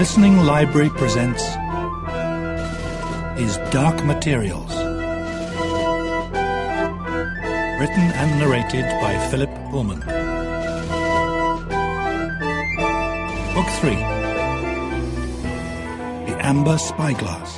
Listening Library presents His Dark Materials. Written and narrated by Philip Pullman. Book 3. The Amber Spyglass.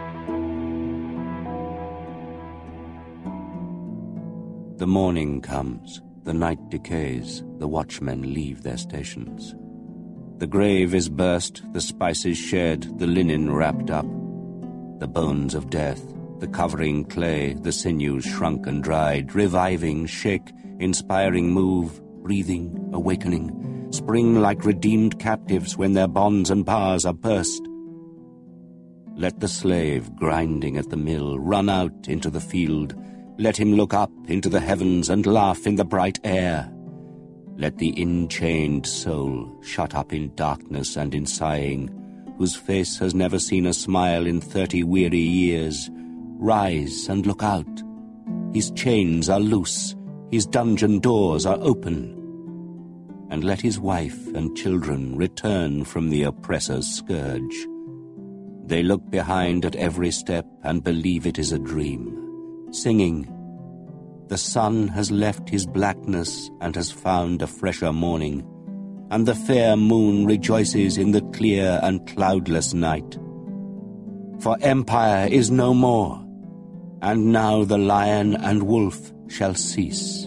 The morning comes, the night decays, the watchmen leave their stations. The grave is burst, the spices shed, the linen wrapped up. The bones of death, the covering clay, the sinews shrunk and dried, reviving, shake, inspiring move, breathing, awakening, spring like redeemed captives when their bonds and bars are burst. Let the slave grinding at the mill run out into the field. Let him look up into the heavens and laugh in the bright air. Let the enchained soul, shut up in darkness and in sighing, whose face has never seen a smile in 30 weary years, rise and look out. His chains are loose, his dungeon doors are open. And let his wife and children return from the oppressor's scourge. They look behind at every step and believe it is a dream, singing, "The sun has left his blackness and has found a fresher morning, and the fair moon rejoices in the clear and cloudless night. For empire is no more, and now the lion and wolf shall cease."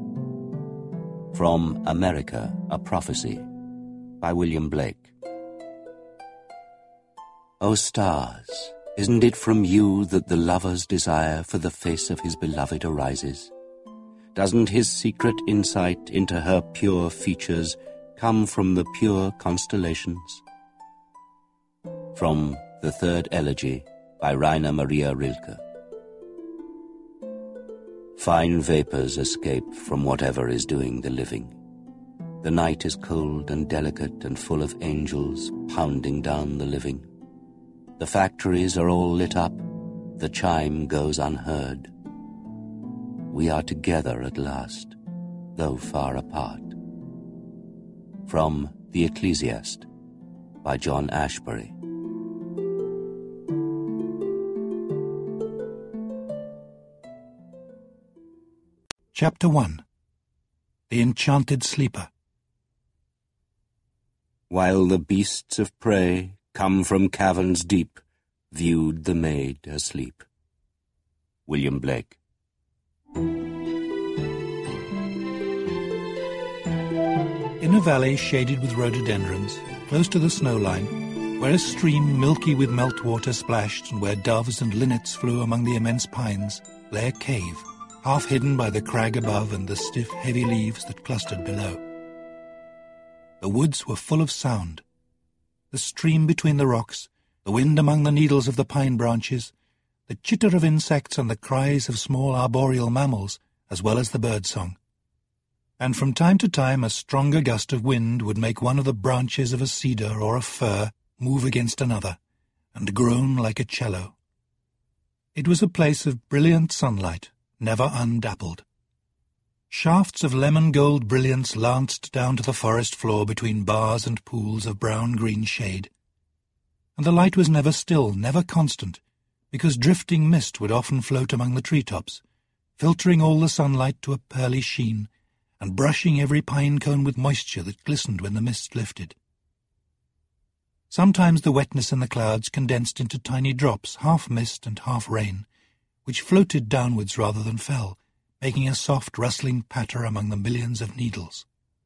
From America, A Prophecy, by William Blake. O stars, isn't it from you that the lover's desire for the face of his beloved arises? Doesn't his secret insight into her pure features come from the pure constellations? From The Third Elegy, by Rainer Maria Rilke. Fine vapors escape from whatever is doing the living. The night is cold and delicate and full of angels pounding down the living. The factories are all lit up, the chime goes unheard. We are together at last, though far apart. From The Ecclesiast, by John Ashbery. Chapter 1. The Enchanted Sleeper. While the beasts of prey, come from caverns deep, viewed the maid asleep. William Blake. In a valley shaded with rhododendrons, close to the snow line, where a stream milky with meltwater splashed and where doves and linnets flew among the immense pines, lay a cave, half hidden by the crag above and the stiff, heavy leaves that clustered below. The woods were full of sound. The stream between the rocks, the wind among the needles of the pine branches, the chitter of insects and the cries of small arboreal mammals, as well as the bird-song. And from time to time a stronger gust of wind would make one of the branches of a cedar or a fir move against another, and groan like a cello. It was a place of brilliant sunlight, never undappled. Shafts of lemon-gold brilliance lanced down to the forest floor between bars and pools of brown-green shade. And the light was never still, never constant, because drifting mist would often float among the treetops, filtering all the sunlight to a pearly sheen, and brushing every pine cone with moisture that glistened when the mist lifted. Sometimes the wetness in the clouds condensed into tiny drops, half mist and half rain, which floated downwards rather than fell, making a soft rustling patter among the millions of needles.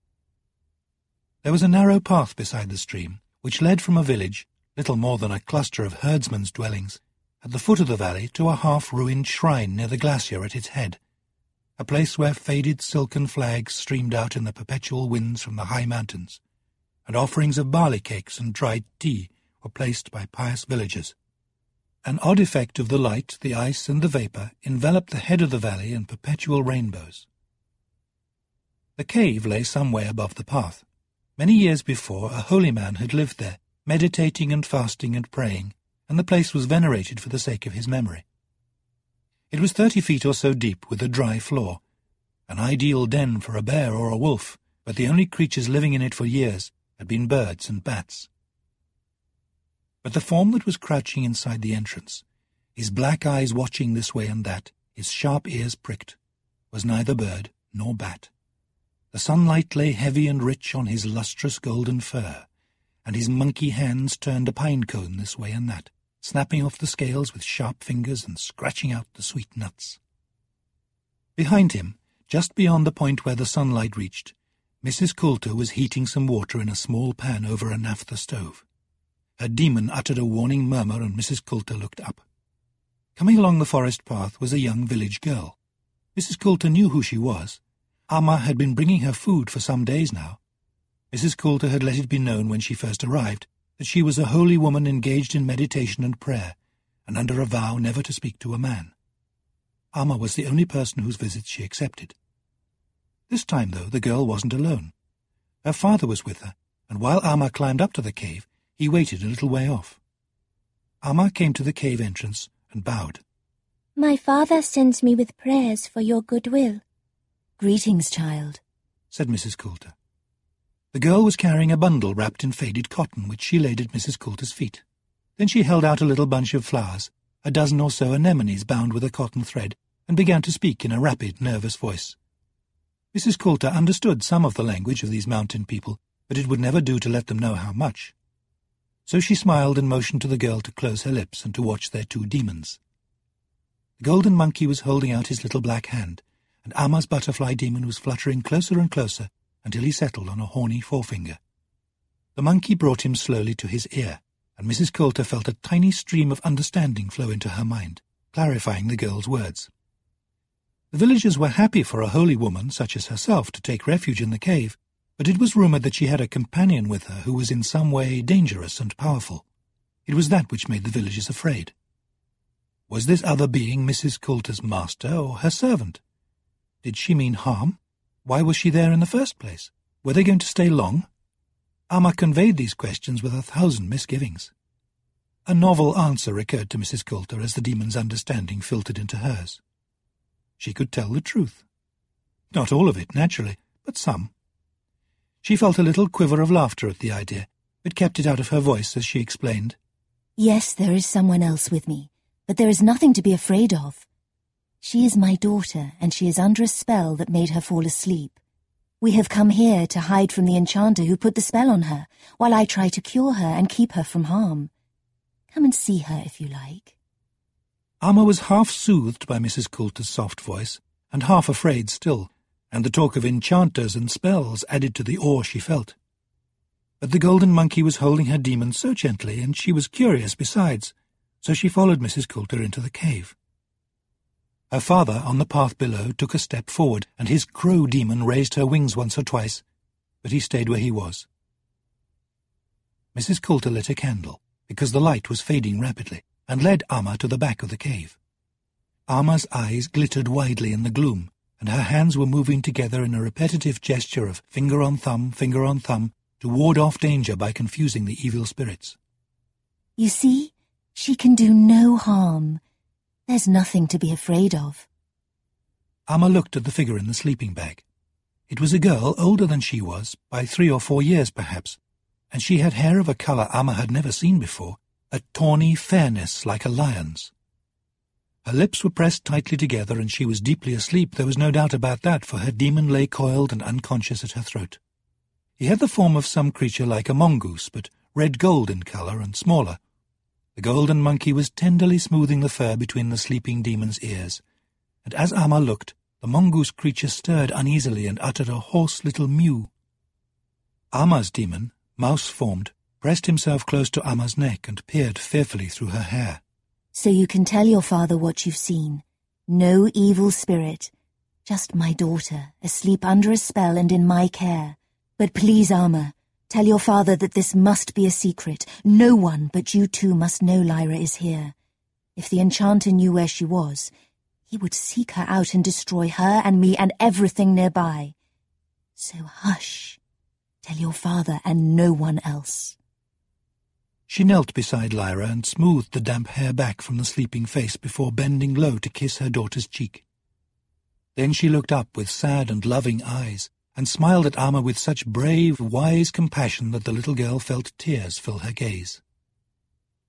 There was a narrow path beside the stream, which led from a village, little more than a cluster of herdsmen's dwellings, at the foot of the valley to a half-ruined shrine near the glacier at its head, a place where faded silken flags streamed out in the perpetual winds from the high mountains, and offerings of barley cakes and dried tea were placed by pious villagers. An odd effect of the light, the ice, and the vapour enveloped the head of the valley in perpetual rainbows. The cave lay some way above the path. Many years before, a holy man had lived there, meditating and fasting and praying, and the place was venerated for the sake of his memory. It was 30 feet or so deep, with a dry floor, an ideal den for a bear or a wolf, but the only creatures living in it for years had been birds and bats. But the form that was crouching inside the entrance, his black eyes watching this way and that, his sharp ears pricked, was neither bird nor bat. The sunlight lay heavy and rich on his lustrous golden fur, and his monkey hands turned a pine cone this way and that, snapping off the scales with sharp fingers and scratching out the sweet nuts. Behind him, just beyond the point where the sunlight reached, Mrs. Coulter was heating some water in a small pan over a naphtha stove. Her demon uttered a warning murmur, and Mrs. Coulter looked up. Coming along the forest path was a young village girl. Mrs. Coulter knew who she was. Amma had been bringing her food for some days now. Mrs. Coulter had let it be known when she first arrived that she was a holy woman engaged in meditation and prayer, and under a vow never to speak to a man. Amma was the only person whose visits she accepted. This time, though, the girl wasn't alone. Her father was with her, and while Amma climbed up to the cave, he waited a little way off. Amma came to the cave entrance and bowed. "My father sends me with prayers for your goodwill." "Greetings, child," said Mrs. Coulter. The girl was carrying a bundle wrapped in faded cotton, which she laid at Mrs. Coulter's feet. Then she held out a little bunch of flowers, a dozen or so anemones bound with a cotton thread, and began to speak in a rapid, nervous voice. Mrs. Coulter understood some of the language of these mountain people, but it would never do to let them know how much. So she smiled and motioned to the girl to close her lips and to watch their two demons. The golden monkey was holding out his little black hand, and Amma's butterfly demon was fluttering closer and closer until he settled on a horny forefinger. The monkey brought him slowly to his ear, and Mrs. Coulter felt a tiny stream of understanding flow into her mind, clarifying the girl's words. The villagers were happy for a holy woman such as herself to take refuge in the cave, but it was rumoured that she had a companion with her who was in some way dangerous and powerful. It was that which made the villagers afraid. Was this other being Mrs. Coulter's master or her servant? Did she mean harm? Why was she there in the first place? Were they going to stay long? Amma conveyed these questions with 1,000 misgivings. A novel answer occurred to Mrs. Coulter as the demon's understanding filtered into hers. She could tell the truth. Not all of it, naturally, but some. She felt a little quiver of laughter at the idea, but kept it out of her voice as she explained. "Yes, there is someone else with me, but there is nothing to be afraid of. She is my daughter, and she is under a spell that made her fall asleep. We have come here to hide from the enchanter who put the spell on her, while I try to cure her and keep her from harm. Come and see her if you like." Amma was half soothed by Mrs. Coulter's soft voice, and half afraid still, and the talk of enchanters and spells added to the awe she felt. But the golden monkey was holding her demon so gently, and she was curious besides, so she followed Mrs. Coulter into the cave. Her father, on the path below, took a step forward, and his crow demon raised her wings once or twice, but he stayed where he was. Mrs. Coulter lit a candle, because the light was fading rapidly, and led Amma to the back of the cave. Amma's eyes glittered widely in the gloom, and her hands were moving together in a repetitive gesture of finger on thumb, to ward off danger by confusing the evil spirits. "You see, she can do no harm. There's nothing to be afraid of." Amma looked at the figure in the sleeping bag. It was a girl older than she was, by 3 or 4 years perhaps, and she had hair of a colour Amma had never seen before, a tawny fairness like a lion's. Her lips were pressed tightly together, and she was deeply asleep, there was no doubt about that, for her demon lay coiled and unconscious at her throat. He had the form of some creature like a mongoose, but red-gold in colour and smaller. The golden monkey was tenderly smoothing the fur between the sleeping demon's ears, and as Amma looked, the mongoose creature stirred uneasily and uttered a hoarse little mew. Amma's demon, mouse-formed, pressed himself close to Amma's neck and peered fearfully through her hair. "So you can tell your father what you've seen. No evil spirit. Just my daughter, asleep under a spell and in my care. But please, Amma, tell your father that this must be a secret. No one but you two must know Lyra is here. If the enchanter knew where she was, he would seek her out and destroy her and me and everything nearby. So hush. Tell your father and no one else." She knelt beside Lyra and smoothed the damp hair back from the sleeping face before bending low to kiss her daughter's cheek. Then she looked up with sad and loving eyes, and smiled at Amma with such brave, wise compassion that the little girl felt tears fill her gaze.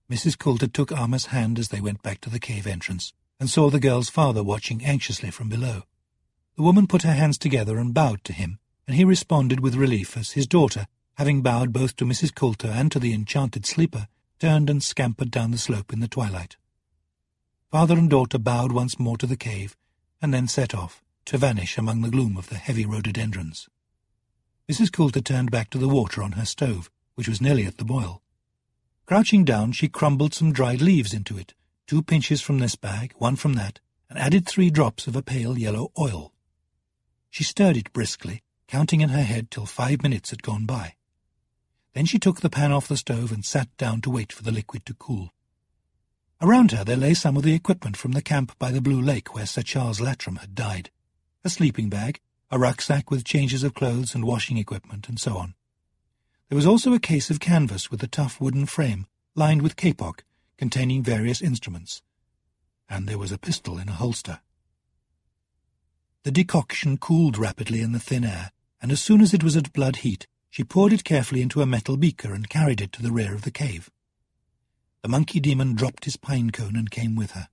Mrs. Coulter took Arma's hand as they went back to the cave entrance, and saw the girl's father watching anxiously from below. The woman put her hands together and bowed to him, and he responded with relief as his daughter, having bowed both to Mrs. Coulter and to the enchanted sleeper, turned and scampered down the slope in the twilight. Father and daughter bowed once more to the cave, and then set off, to vanish among the gloom of the heavy rhododendrons. Mrs. Coulter turned back to the water on her stove, which was nearly at the boil. Crouching down, she crumbled some dried leaves into it, 2 pinches from this bag, 1 from that, and added 3 drops of a pale yellow oil. She stirred it briskly, counting in her head till 5 minutes had gone by. Then she took the pan off the stove and sat down to wait for the liquid to cool. Around her there lay some of the equipment from the camp by the Blue Lake where Sir Charles Lattram had died. A sleeping bag, a rucksack with changes of clothes and washing equipment, and so on. There was also a case of canvas with a tough wooden frame, lined with kapok, containing various instruments. And there was a pistol in a holster. The decoction cooled rapidly in the thin air, and as soon as it was at blood heat, she poured it carefully into a metal beaker and carried it to the rear of the cave. The monkey demon dropped his pine cone and came with her.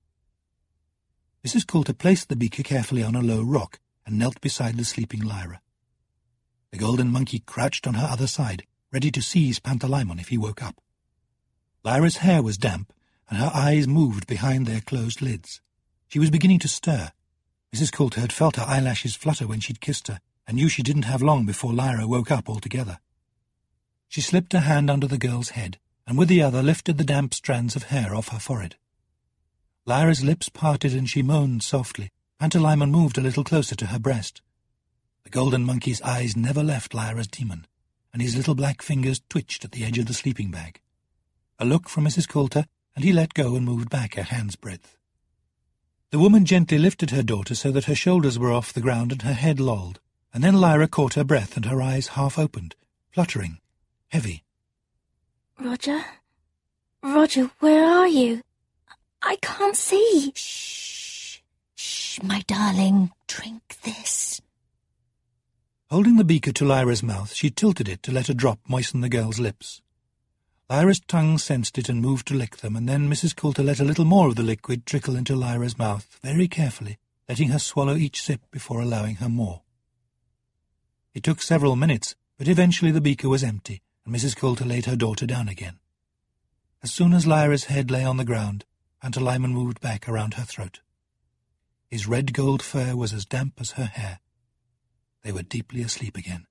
Mrs. Coulter placed the beaker carefully on a low rock and knelt beside the sleeping Lyra. The golden monkey crouched on her other side, ready to seize Pantalaimon if he woke up. Lyra's hair was damp, and her eyes moved behind their closed lids. She was beginning to stir. Mrs. Coulter had felt her eyelashes flutter when she'd kissed her, and knew she didn't have long before Lyra woke up altogether. She slipped a hand under the girl's head, and with the other lifted the damp strands of hair off her forehead. Lyra's lips parted and she moaned softly. Pantalaimon moved a little closer to her breast. The golden monkey's eyes never left Lyra's demon, and his little black fingers twitched at the edge of the sleeping bag. A look from Mrs. Coulter, and he let go and moved back a hand's breadth. The woman gently lifted her daughter so that her shoulders were off the ground and her head lolled, and then Lyra caught her breath and her eyes half opened, fluttering, heavy. Roger? Roger, where are you? I can't see. Shh, my darling, drink this. Holding the beaker to Lyra's mouth, she tilted it to let a drop moisten the girl's lips. Lyra's tongue sensed it and moved to lick them, and then Mrs. Coulter let a little more of the liquid trickle into Lyra's mouth, very carefully, letting her swallow each sip before allowing her more. It took several minutes, but eventually the beaker was empty, and Mrs. Coulter laid her daughter down again. As soon as Lyra's head lay on the ground, Pantalaimon moved back around her throat. His red-gold fur was as damp as her hair. They were deeply asleep again.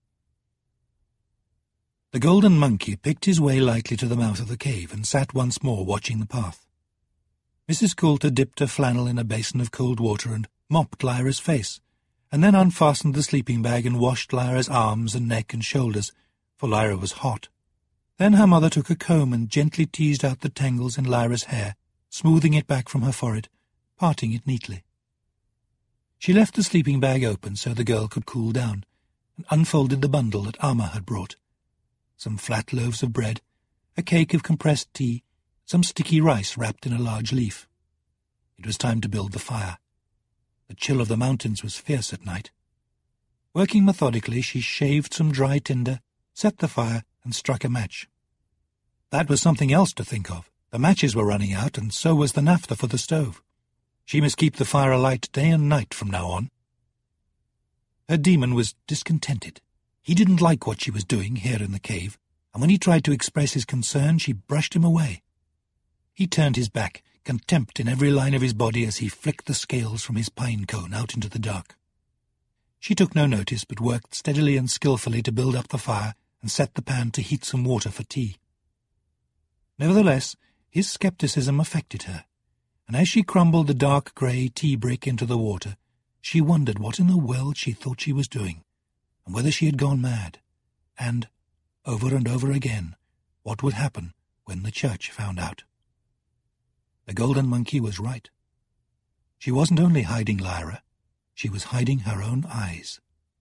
The golden monkey picked his way lightly to the mouth of the cave and sat once more watching the path. Mrs. Coulter dipped her flannel in a basin of cold water and mopped Lyra's face, and then unfastened the sleeping bag and washed Lyra's arms and neck and shoulders, for Lyra was hot. Then her mother took a comb and gently teased out the tangles in Lyra's hair, smoothing it back from her forehead, parting it neatly. She left the sleeping bag open so the girl could cool down, and unfolded the bundle that Arma had brought. Some flat loaves of bread, a cake of compressed tea, some sticky rice wrapped in a large leaf. It was time to build the fire. The chill of the mountains was fierce at night. Working methodically, she shaved some dry tinder, set the fire, and struck a match. That was something else to think of. The matches were running out, and so was the naphtha for the stove. She must keep the fire alight day and night from now on. Her demon was discontented. He didn't like what she was doing here in the cave, and when he tried to express his concern, she brushed him away. He turned his back, contempt in every line of his body as he flicked the scales from his pine cone out into the dark. She took no notice, but worked steadily and skillfully to build up the fire and set the pan to heat some water for tea. Nevertheless, his skepticism affected her, and as she crumbled the dark grey tea brick into the water, she wondered what in the world she thought she was doing, and whether she had gone mad, and, over and over again, what would happen when the church found out. The golden monkey was right. She wasn't only hiding Lyra, she was hiding her own eyes.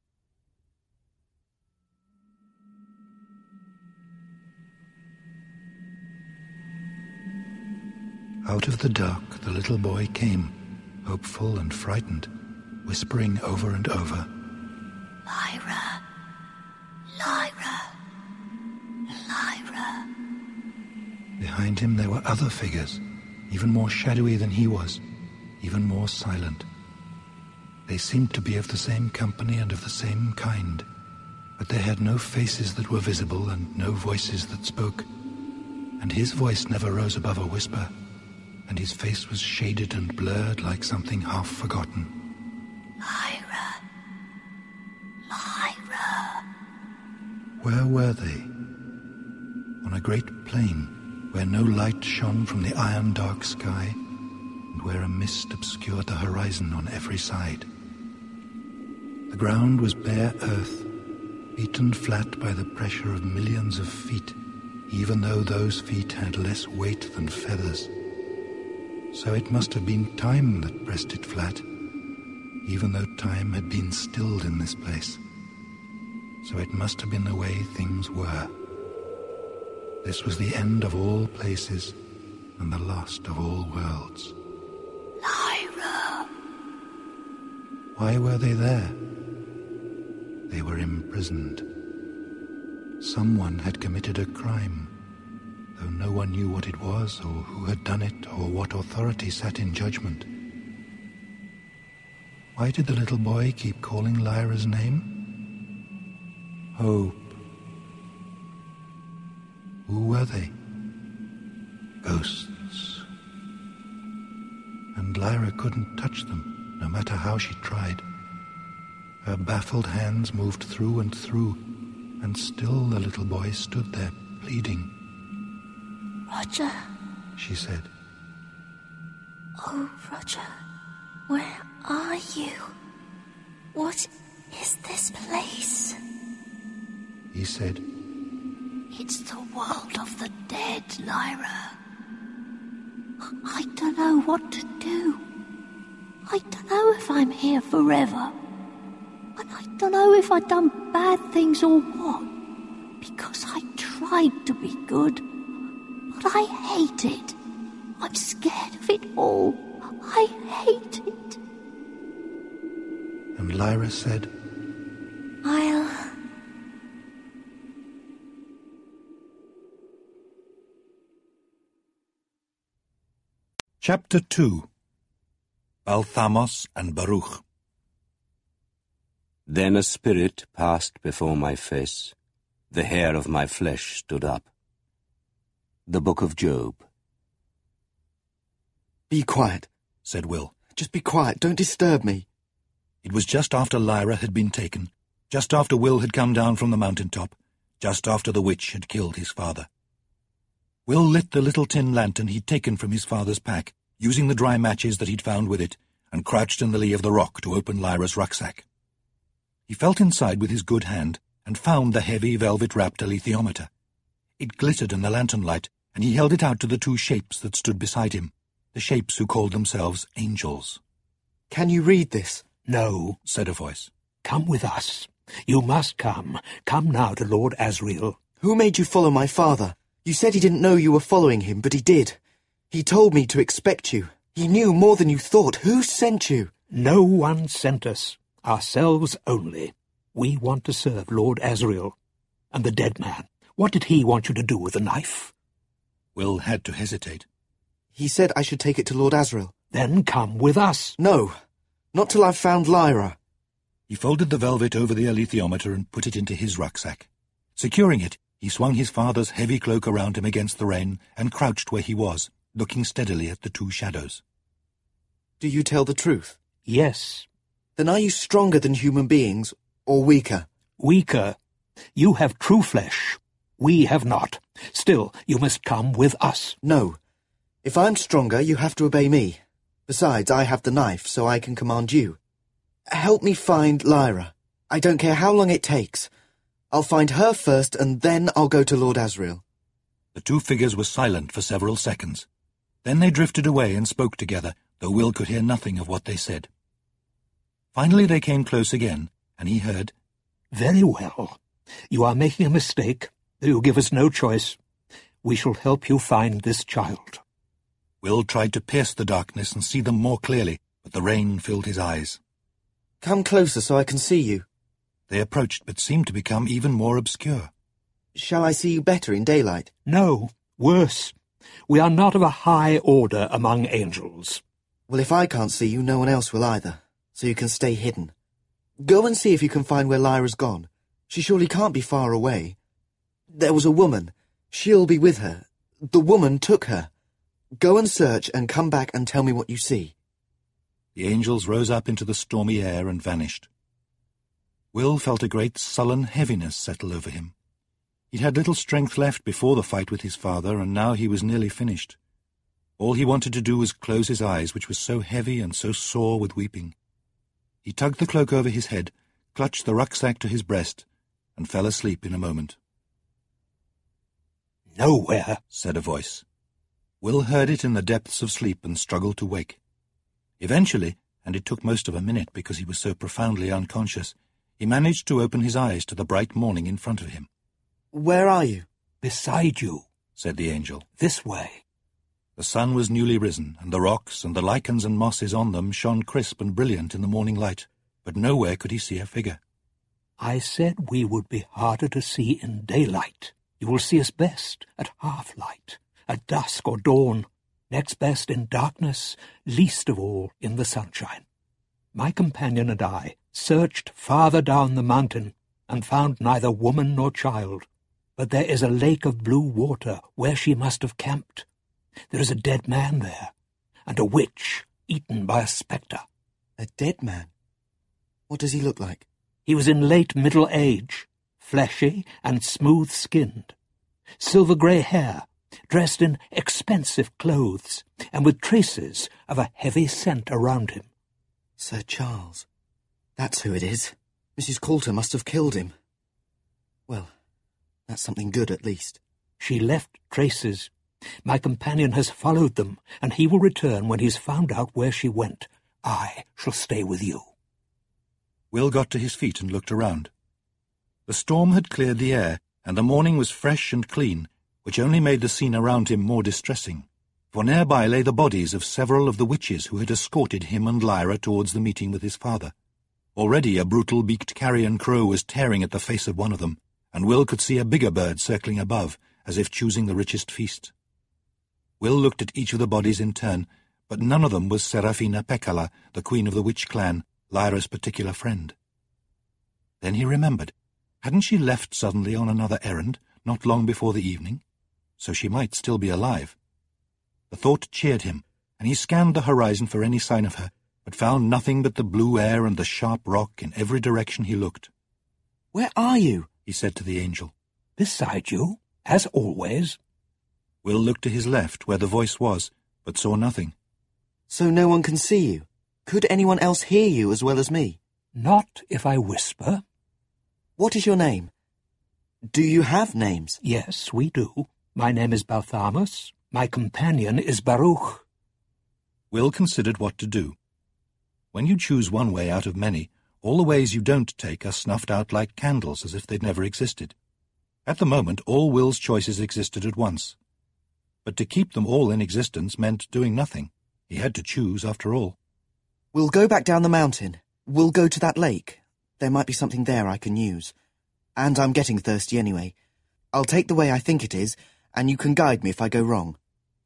Out of the dark the little boy came, hopeful and frightened, whispering over and over, Lyra, Lyra, Lyra. The behind him there were other figures, even more shadowy than he was, even more silent. They seemed to be of the same company and of the same kind, but they had no faces that were visible and no voices that spoke, and his voice never rose above a whisper, and his face was shaded and blurred like something half forgotten. Lyra. Lyra. Where were they? On a great plain, where no light shone from the iron-dark sky, and where a mist obscured the horizon on every side. The ground was bare earth, beaten flat by the pressure of millions of feet, even though those feet had less weight than feathers. So it must have been time that pressed it flat, even though time had been stilled in this place. So it must have been the way things were. This was the end of all places and the last of all worlds. Lyra. Why were they there? They were imprisoned. Someone had committed a crime, though no one knew what it was or who had done it or what authority sat in judgment. Why did the little boy keep calling Lyra's name? Hope. Who were they? Ghosts. And Lyra couldn't touch them, no matter how she tried. Her baffled hands moved through and through, and still the little boy stood there, pleading. Roger. She said. Oh, Roger, where are you? What is this place? He said. It's the world of the dead, Lyra. I don't know what to do. I don't know if I'm here forever. And I don't know if I've done bad things or what. Because I tried to be good. But I hate it. I'm scared of it all. I hate it. And Lyra said, Chapter 2. Balthamos and Baruch. Then a spirit passed before my face. The hair of my flesh stood up. The Book of Job. Be quiet, said Will. Just be quiet, don't disturb me. It was just after Lyra had been taken, just after Will had come down from the mountaintop, just after the witch had killed his father. Will lit the little tin lantern he'd taken from his father's pack, using the dry matches that he'd found with it, and crouched in the lee of the rock to open Lyra's rucksack. He felt inside with his good hand, and found the heavy velvet-wrapped alethiometer. It glittered in the lantern light, and he held it out to the two shapes that stood beside him, the shapes who called themselves angels. Can you read this? No, said a voice. Come with us. You must come. Come now to Lord Asriel. Who made you follow my father? You said he didn't know you were following him, but he did. He told me to expect you. He knew more than you thought. Who sent you? No one sent us. Ourselves only. We want to serve Lord Asriel. And the dead man. What did he want you to do with the knife? Will had to hesitate. He said I should take it to Lord Asriel. Then come with us. No, not till I've found Lyra. He folded the velvet over the alethiometer and put it into his rucksack. Securing it, he swung his father's heavy cloak around him against the rain and crouched where he was, looking steadily at the two shadows. Do you tell the truth? Yes. Then are you stronger than human beings, or weaker? Weaker. You have true flesh. We have not. Still, you must come with us. No. If I'm stronger, you have to obey me. Besides, I have the knife, so I can command you. Help me find Lyra. I don't care how long it takes. I'll find her first, and then I'll go to Lord Asriel. The two figures were silent for several seconds. Then they drifted away and spoke together, though Will could hear nothing of what they said. Finally they came close again, and he heard, Very well. You are making a mistake, though you give us no choice. We shall help you find this child. Will tried to pierce the darkness and see them more clearly, but the rain filled his eyes. Come closer so I can see you. They approached, but seemed to become even more obscure. Shall I see you better in daylight? No, worse. We are not of a high order among angels. Well, if I can't see you, no one else will either, so you can stay hidden. Go and see if you can find where Lyra's gone. She surely can't be far away. There was a woman. She'll be with her. The woman took her. Go and search and come back and tell me what you see. The angels rose up into the stormy air and vanished. Will felt a great sullen heaviness settle over him. He'd had little strength left before the fight with his father, and now he was nearly finished. All he wanted to do was close his eyes, which were so heavy and so sore with weeping. He tugged the cloak over his head, clutched the rucksack to his breast, and fell asleep in a moment. "Nowhere," said a voice. Will heard it in the depths of sleep and struggled to wake. Eventually, and it took most of a minute because he was so profoundly unconscious, he managed to open his eyes to the bright morning in front of him. Where are you? "Beside you," said the angel. "This way." The sun was newly risen, and the rocks and the lichens and mosses on them shone crisp and brilliant in the morning light, but nowhere could he see a figure. "I said we would be harder to see in daylight. You will see us best at half-light, at dusk or dawn, next best in darkness, least of all in the sunshine. My companion and I searched farther down the mountain and found neither woman nor child, but there is a lake of blue water where she must have camped. There is a dead man there, and a witch eaten by a spectre." A dead man? What does he look like? He was in late middle age, fleshy and smooth-skinned, silver-grey hair, dressed in expensive clothes, and with traces of a heavy scent around him. Sir Charles. That's who it is. Mrs. Coulter must have killed him. Well, that's something good at least. She left traces. My companion has followed them, and he will return when he's found out where she went. I shall stay with you. Will got to his feet and looked around. The storm had cleared the air, and the morning was fresh and clean, which only made the scene around him more distressing, for nearby lay the bodies of several of the witches who had escorted him and Lyra towards the meeting with his father. Already a brutal beaked carrion crow was tearing at the face of one of them, and Will could see a bigger bird circling above, as if choosing the richest feast. Will looked at each of the bodies in turn, but none of them was Serafina Pekkala, the queen of the witch clan, Lyra's particular friend. Then he remembered. Hadn't she left suddenly on another errand, not long before the evening? So she might still be alive. The thought cheered him, and he scanned the horizon for any sign of her, but found nothing but the blue air and the sharp rock in every direction he looked. "Where are you?" he said to the angel. "Beside you, as always." Will looked to his left, where the voice was, but saw nothing. "So no one can see you? Could anyone else hear you as well as me?" "Not if I whisper." "What is your name? Do you have names?" "Yes, we do. My name is Balthamus. My companion is Baruch." Will considered what to do. When you choose one way out of many, all the ways you don't take are snuffed out like candles, as if they'd never existed. At the moment, all Will's choices existed at once. But to keep them all in existence meant doing nothing. He had to choose, after all. "We'll go back down the mountain. We'll go to that lake. There might be something there I can use. And I'm getting thirsty anyway. I'll take the way I think it is, and you can guide me if I go wrong."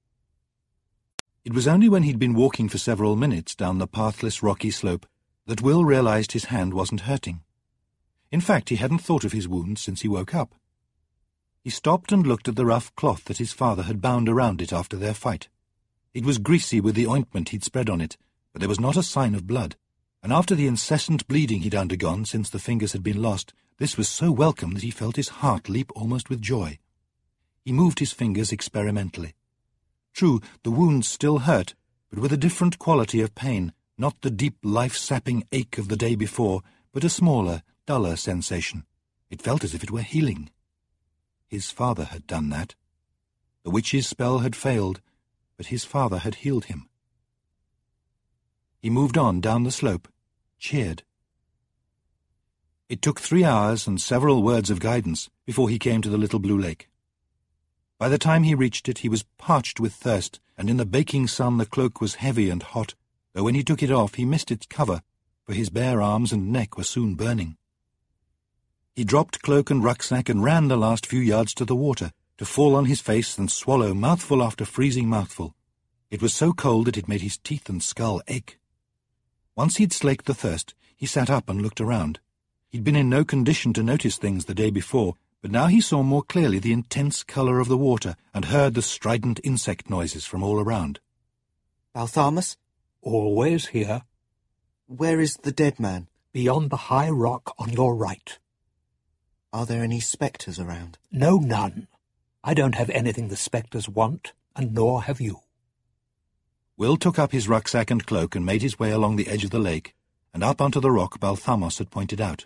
It was only when he'd been walking for several minutes down the pathless rocky slope that Will realized his hand wasn't hurting. In fact, he hadn't thought of his wound since he woke up. He stopped and looked at the rough cloth that his father had bound around it after their fight. It was greasy with the ointment he'd spread on it, but there was not a sign of blood, and after the incessant bleeding he'd undergone since the fingers had been lost, this was so welcome that he felt his heart leap almost with joy. He moved his fingers experimentally. True, the wound still hurt, but with a different quality of pain, not the deep, life-sapping ache of the day before, but a smaller, duller sensation. It felt as if it were healing. His father had done that. The witch's spell had failed, but his father had healed him. He moved on down the slope, cheered. It took 3 hours and several words of guidance before he came to the little blue lake. By the time he reached it, he was parched with thirst, and in the baking sun the cloak was heavy and hot, though when he took it off he missed its cover, for his bare arms and neck were soon burning. He dropped cloak and rucksack and ran the last few yards to the water, to fall on his face and swallow mouthful after freezing mouthful. It was so cold that it made his teeth and skull ache. Once he'd slaked the thirst, he sat up and looked around. He'd been in no condition to notice things the day before, but now he saw more clearly the intense colour of the water and heard the strident insect noises from all around. Balthamus? Always here. Where is the dead man? Beyond the high rock on your right. Are there any spectres around? No, none. I don't have anything the spectres want, and nor have you. Will took up his rucksack and cloak and made his way along the edge of the lake, and up onto the rock Balthamos had pointed out.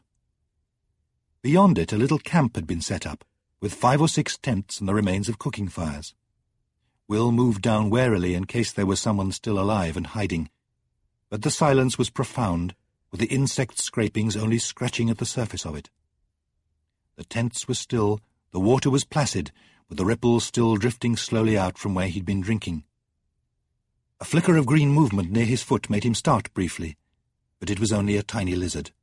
Beyond it a little camp had been set up, with 5 or 6 tents and the remains of cooking fires. Will moved down warily in case there was someone still alive and hiding, but the silence was profound, with the insect scrapings only scratching at the surface of it. The tents were still, the water was placid, with the ripples still drifting slowly out from where he'd been drinking. A flicker of green movement near his foot made him start briefly, but it was only a tiny lizard.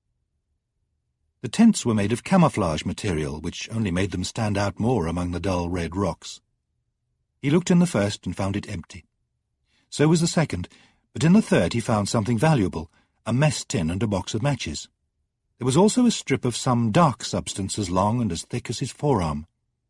The tents were made of camouflage material, which only made them stand out more among the dull red rocks. He looked in the first and found it empty. So was the second, but in the third he found something valuable, a mess tin and a box of matches. There was also a strip of some dark substance as long and as thick as his forearm.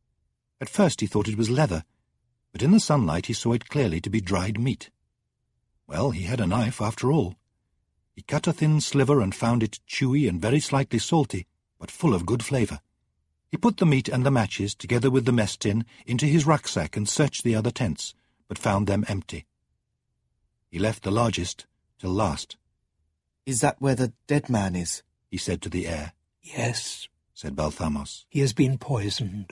At first he thought it was leather, but in the sunlight he saw it clearly to be dried meat. Well, he had a knife after all. He cut a thin sliver and found it chewy and very slightly salty, but full of good flavour. He put the meat and the matches, together with the mess tin, into his rucksack and searched the other tents, but found them empty. He left the largest till last. "Is that where the dead man is?" he said to the air. Yes, said Balthamos. He has been poisoned.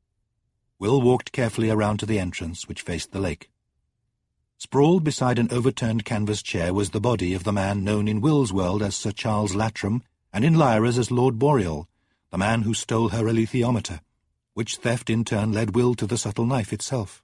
Will walked carefully around to the entrance, which faced the lake. Sprawled beside an overturned canvas chair was the body of the man known in Will's world as Sir Charles Latram, and in Lyra's as Lord Boreal, the man who stole her alethiometer, which theft in turn led Will to the subtle knife itself.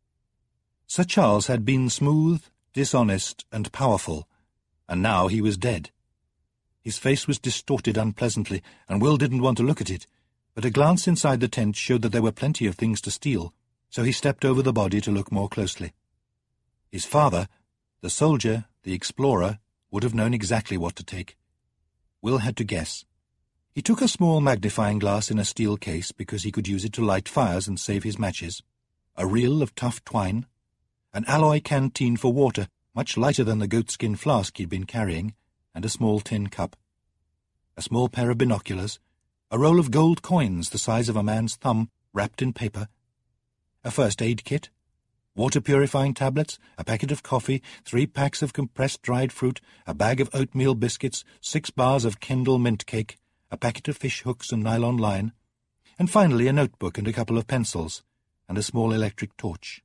Sir Charles had been smooth, dishonest, and powerful, and now he was dead. His face was distorted unpleasantly, and Will didn't want to look at it, but a glance inside the tent showed that there were plenty of things to steal, so he stepped over the body to look more closely. His father, the soldier, the explorer, would have known exactly what to take. Will had to guess. He took a small magnifying glass in a steel case because he could use it to light fires and save his matches, a reel of tough twine, an alloy canteen for water, much lighter than the goatskin flask he'd been carrying, and a small tin cup. A small pair of binoculars, a roll of gold coins the size of a man's thumb wrapped in paper, a first aid kit, water-purifying tablets, a packet of coffee, 3 packs of compressed dried fruit, a bag of oatmeal biscuits, 6 bars of Kendal mint cake, a packet of fish hooks and nylon line, and finally a notebook and a couple of pencils, and a small electric torch.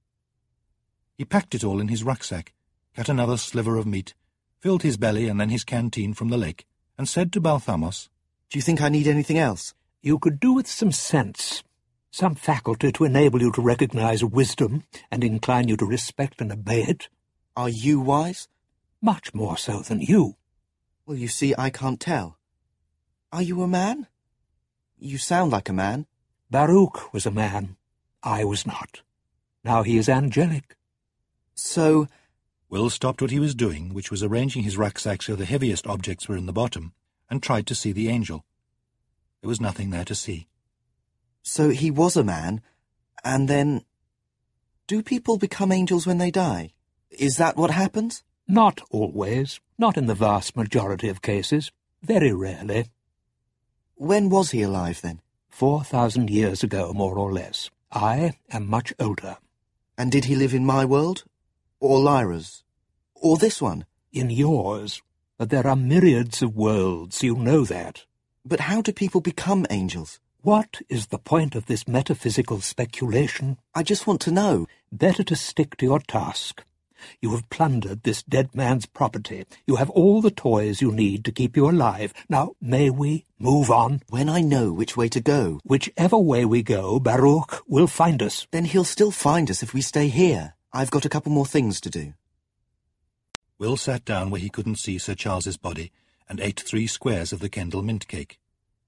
He packed it all in his rucksack, cut another sliver of meat, filled his belly and then his canteen from the lake, and said to Balthamos, "Do you think I need anything else?" You could do with some sense, some faculty to enable you to recognize wisdom and incline you to respect and obey it. "Are you wise?" Much more so than you. "Well, you see, I can't tell. Are you a man? You sound like a man." Baruch was a man. I was not. Now he is angelic. "So—" Will stopped what he was doing, which was arranging his rucksack so the heaviest objects were in the bottom, and tried to see the angel. There was nothing there to see. "So he was a man, and then— Do people become angels when they die? Is that what happens?" Not always. Not in the vast majority of cases. Very rarely. "When was he alive, then?" 4,000 years ago, more or less. I am much older. "And did he live in my world? Or Lyra's? Or this one?" In yours. But there are myriads of worlds, you know that. "But how do people become angels?" What is the point of this metaphysical speculation? "I just want to know." Better to stick to your task. You have plundered this dead man's property. You have all the toys you need to keep you alive. Now, may we move on? "When I know which way to go." Whichever way we go, Baruch will find us. "Then he'll still find us if we stay here. I've got a couple more things to do." Will sat down where he couldn't see Sir Charles's body and ate 3 squares of the Kendal mint cake.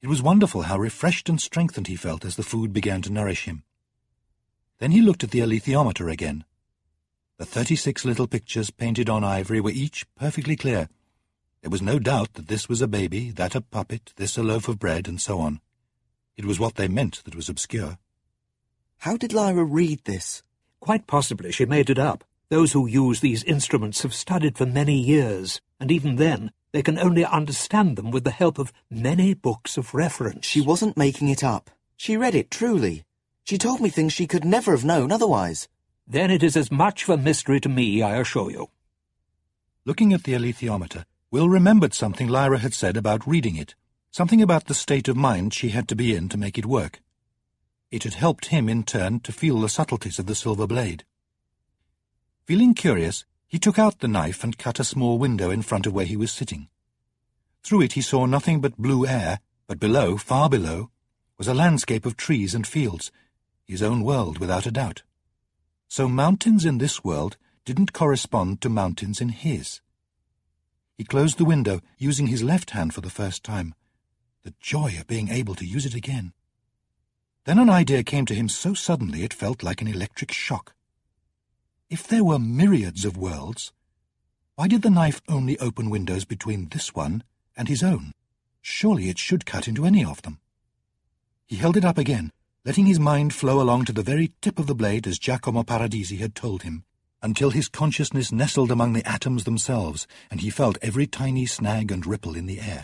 It was wonderful how refreshed and strengthened he felt as the food began to nourish him. Then he looked at the alethiometer again. The 36 little pictures painted on ivory were each perfectly clear. There was no doubt that this was a baby, that a puppet, this a loaf of bread, and so on. It was what they meant that was obscure. How did Lyra read this? Quite possibly she made it up. Those who use these instruments have studied for many years, and even then they can only understand them with the help of many books of reference. She wasn't making it up. She read it truly. She told me things she could never have known otherwise. Then it is as much of a mystery to me, I assure you. Looking at the alethiometer, Will remembered something Lyra had said about reading it, something about the state of mind she had to be in to make it work. It had helped him, in turn, to feel the subtleties of the silver blade. Feeling curious, he took out the knife and cut a small window in front of where he was sitting. Through it he saw nothing but blue air, but below, far below, was a landscape of trees and fields, his own world without a doubt. So mountains in this world didn't correspond to mountains in his. He closed the window, using his left hand for the first time. The joy of being able to use it again. Then an idea came to him so suddenly it felt like an electric shock. If there were myriads of worlds, why did the knife only open windows between this one and his own? Surely it should cut into any of them. He held it up again, letting his mind flow along to the very tip of the blade as Giacomo Paradisi had told him, until his consciousness nestled among the atoms themselves, and he felt every tiny snag and ripple in the air.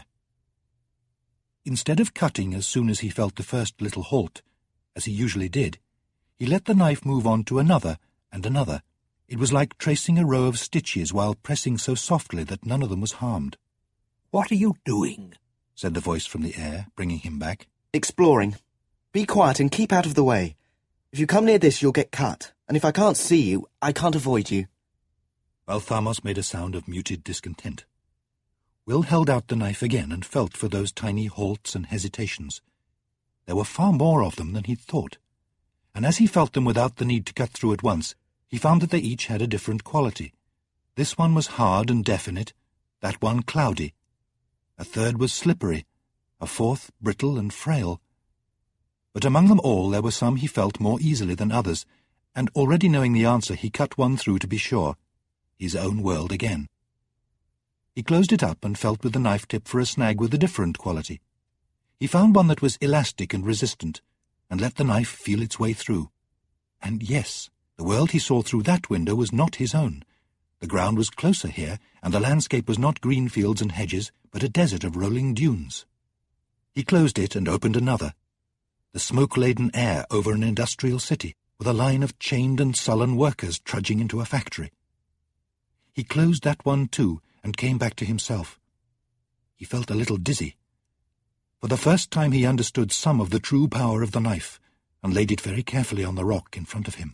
Instead of cutting as soon as he felt the first little halt, as he usually did, he let the knife move on to another and another. It was like tracing a row of stitches while pressing so softly that none of them was harmed. "What are you doing?" said the voice from the air, bringing him back. Exploring. Be quiet and keep out of the way. If you come near this, you'll get cut, and if I can't see you, I can't avoid you. Balthamos made a sound of muted discontent. Will held out the knife again and felt for those tiny halts and hesitations. There were far more of them than he'd thought, and as he felt them without the need to cut through at once, he found that they each had a different quality. This one was hard and definite, that one cloudy. A third was slippery, a fourth brittle and frail. But among them all there were some he felt more easily than others, and already knowing the answer he cut one through to be sure. His own world again. He closed it up and felt with the knife tip for a snag with a different quality. He found one that was elastic and resistant, and let the knife feel its way through. And yes, the world he saw through that window was not his own. The ground was closer here, and the landscape was not green fields and hedges, but a desert of rolling dunes. He closed it and opened another. The smoke-laden air over an industrial city, with a line of chained and sullen workers trudging into a factory. He closed that one too, and came back to himself. He felt a little dizzy. For the first time he understood some of the true power of the knife, and laid it very carefully on the rock in front of him.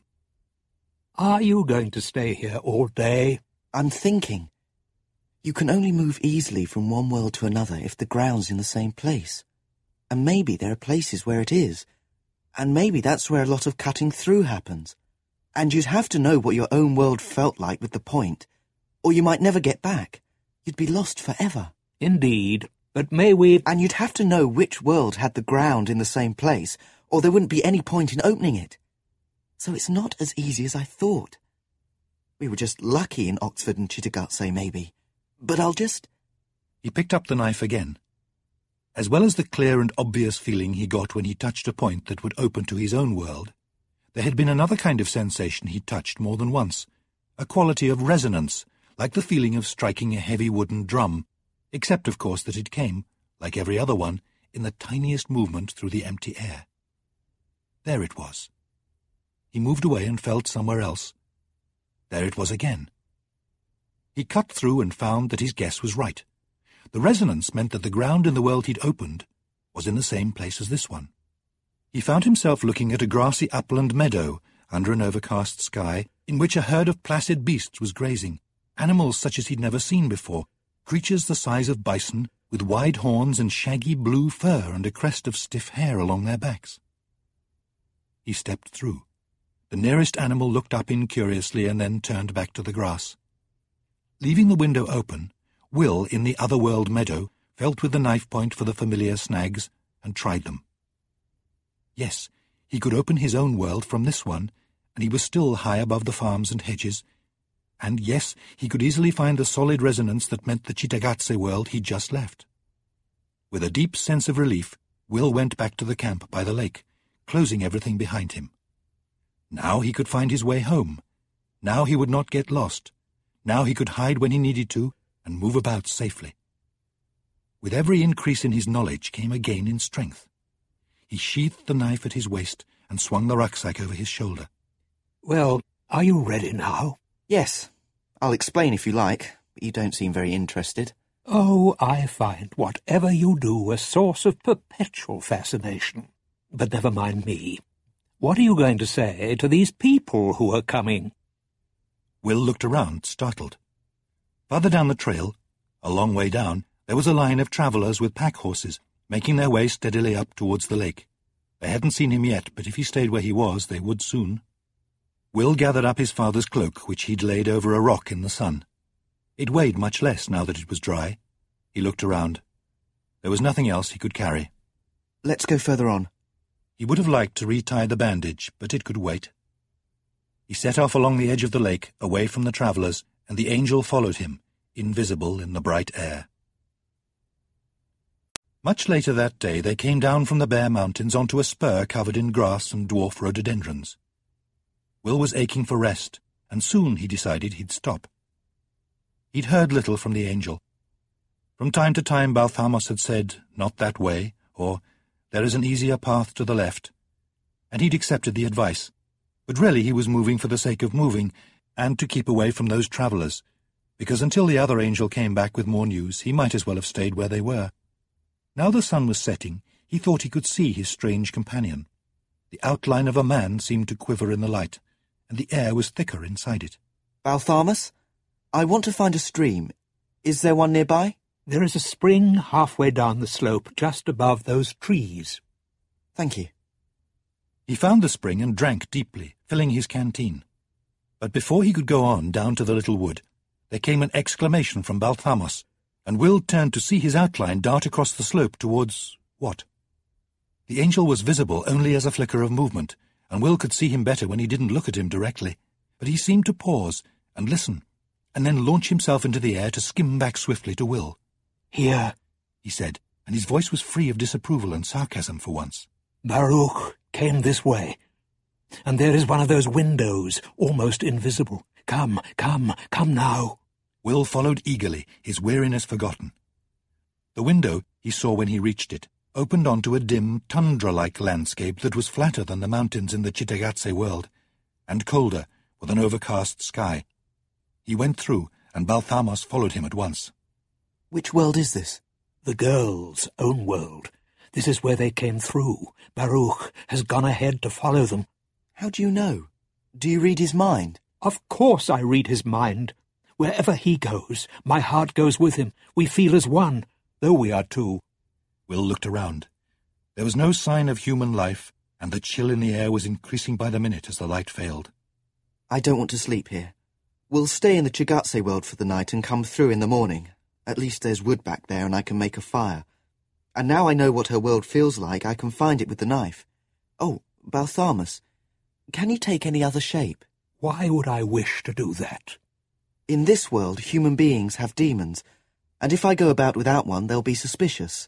"Are you going to stay here all day?" I'm thinking. You can only move easily from one world to another if the ground's in the same place. And maybe there are places where it is. And maybe that's where a lot of cutting through happens. And you'd have to know what your own world felt like with the point, or you might never get back. You'd be lost forever. "Indeed. But may we—" And you'd have to know which world had the ground in the same place, or there wouldn't be any point in opening it. So it's not as easy as I thought. We were just lucky in Oxford and Cittàgazze, maybe. But I'll just... He picked up the knife again. As well as the clear and obvious feeling he got when he touched a point that would open to his own world, there had been another kind of sensation he touched more than once, a quality of resonance, like the feeling of striking a heavy wooden drum, except, of course, that it came, like every other one, in the tiniest movement through the empty air. There it was. He moved away and felt somewhere else. There it was again. He cut through and found that his guess was right. The resonance meant that the ground in the world he'd opened was in the same place as this one. He found himself looking at a grassy upland meadow under an overcast sky in which a herd of placid beasts was grazing, animals such as he'd never seen before, creatures the size of bison, with wide horns and shaggy blue fur and a crest of stiff hair along their backs. He stepped through. The nearest animal looked up incuriously and then turned back to the grass. Leaving the window open, Will, in the otherworld meadow, felt with the knife point for the familiar snags and tried them. Yes, he could open his own world from this one, and he was still high above the farms and hedges. And yes, he could easily find the solid resonance that meant the Cittàgazze world he'd just left. With a deep sense of relief, Will went back to the camp by the lake, closing everything behind him. Now he could find his way home. Now he would not get lost. Now he could hide when he needed to and move about safely. With every increase in his knowledge came a gain in strength. He sheathed the knife at his waist and swung the rucksack over his shoulder. Well, are you ready now? Yes. I'll explain if you like, but you don't seem very interested. Oh, I find whatever you do a source of perpetual fascination. But never mind me. What are you going to say to these people who are coming? Will looked around, startled. Farther down the trail, a long way down, there was a line of travellers with pack-horses, making their way steadily up towards the lake. They hadn't seen him yet, but if he stayed where he was, they would soon. Will gathered up his father's cloak, which he'd laid over a rock in the sun. It weighed much less now that it was dry. He looked around. There was nothing else he could carry. Let's go further on. He would have liked to retie the bandage, but it could wait. He set off along the edge of the lake, away from the travellers, and the angel followed him, invisible in the bright air. Much later that day they came down from the bare mountains onto a spur covered in grass and dwarf rhododendrons. Will was aching for rest, and soon he decided he'd stop. He'd heard little from the angel. From time to time Balthamos had said, "Not that way," or "There is an easier path to the left," and he'd accepted the advice. But really he was moving for the sake of moving, and to keep away from those travellers, because until the other angel came back with more news, he might as well have stayed where they were. Now the sun was setting, he thought he could see his strange companion. The outline of a man seemed to quiver in the light, and the air was thicker inside it. Balthamos, I want to find a stream. Is there one nearby? There is a spring halfway down the slope, just above those trees. Thank you. He found the spring and drank deeply, filling his canteen. But before he could go on down to the little wood, there came an exclamation from Balthamos, and Will turned to see his outline dart across the slope towards what? The angel was visible only as a flicker of movement, and Will could see him better when he didn't look at him directly. But he seemed to pause and listen, and then launch himself into the air to skim back swiftly to Will. "Here," he said, and his voice was free of disapproval and sarcasm for once. "Baruch came this way, and there is one of those windows, almost invisible. Come, come, come now." Will followed eagerly, his weariness forgotten. The window, he saw when he reached it, opened onto a dim, tundra-like landscape that was flatter than the mountains in the Cittàgazze world, and colder, with an overcast sky. He went through, and Balthamos followed him at once. Which world is this? The girls' own world. This is where they came through. Baruch has gone ahead to follow them. How do you know? Do you read his mind? Of course I read his mind. Wherever he goes, my heart goes with him. We feel as one, though we are two. Will looked around. There was no sign of human life, and the chill in the air was increasing by the minute as the light failed. I don't want to sleep here. We'll stay in the Cittàgazze world for the night and come through in the morning. At least there's wood back there and I can make a fire. And now I know what her world feels like, I can find it with the knife. Oh, Balthamos, can you take any other shape? Why would I wish to do that? In this world, human beings have demons, and if I go about without one, they'll be suspicious.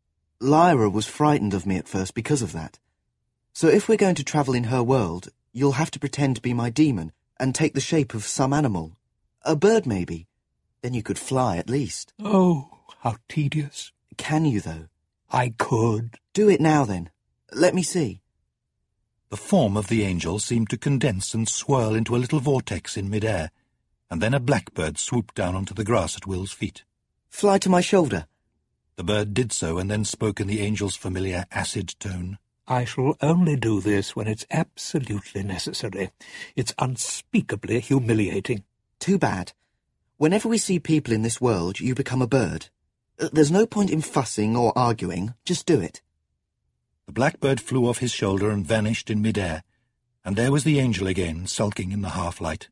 Lyra was frightened of me at first because of that. So if we're going to travel in her world, you'll have to pretend to be my demon and take the shape of some animal. A bird, maybe. Then you could fly, at least. Oh, how tedious. Can you, though? I could. Do it now, then. Let me see. The form of the angel seemed to condense and swirl into a little vortex in mid-air, and then a blackbird swooped down onto the grass at Will's feet. Fly to my shoulder. The bird did so, and then spoke in the angel's familiar acid tone. I shall only do this when it's absolutely necessary. It's unspeakably humiliating. Too bad. Whenever we see people in this world, you become a bird. There's no point in fussing or arguing. Just do it. The blackbird flew off his shoulder and vanished in mid-air, and there was the angel again, sulking in the half-light.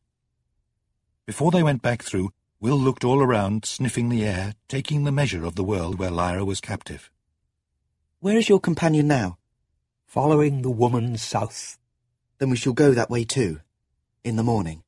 Before they went back through, Will looked all around, sniffing the air, taking the measure of the world where Lyra was captive. Where is your companion now? Following the woman south. Then we shall go that way too, in the morning.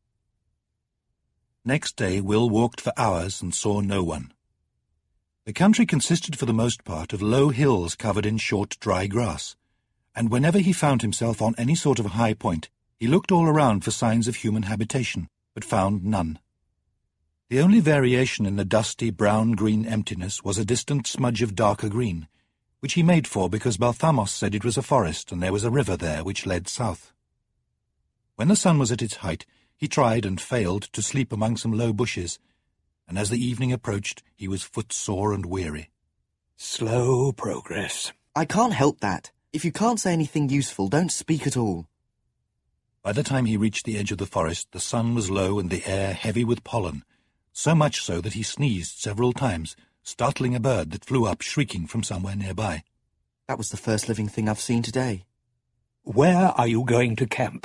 Next day Will walked for hours and saw no one. The country consisted for the most part of low hills covered in short dry grass, and whenever he found himself on any sort of high point, he looked all around for signs of human habitation, but found none. The only variation in the dusty brown-green emptiness was a distant smudge of darker green, which he made for because Balthamos said it was a forest and there was a river there which led south. When the sun was at its height, he tried and failed to sleep among some low bushes, and as the evening approached, he was footsore and weary. Slow progress. I can't help that. If you can't say anything useful, don't speak at all. By the time he reached the edge of the forest, the sun was low and the air heavy with pollen, so much so that he sneezed several times, startling a bird that flew up shrieking from somewhere nearby. That was the first living thing I've seen today. Where are you going to camp?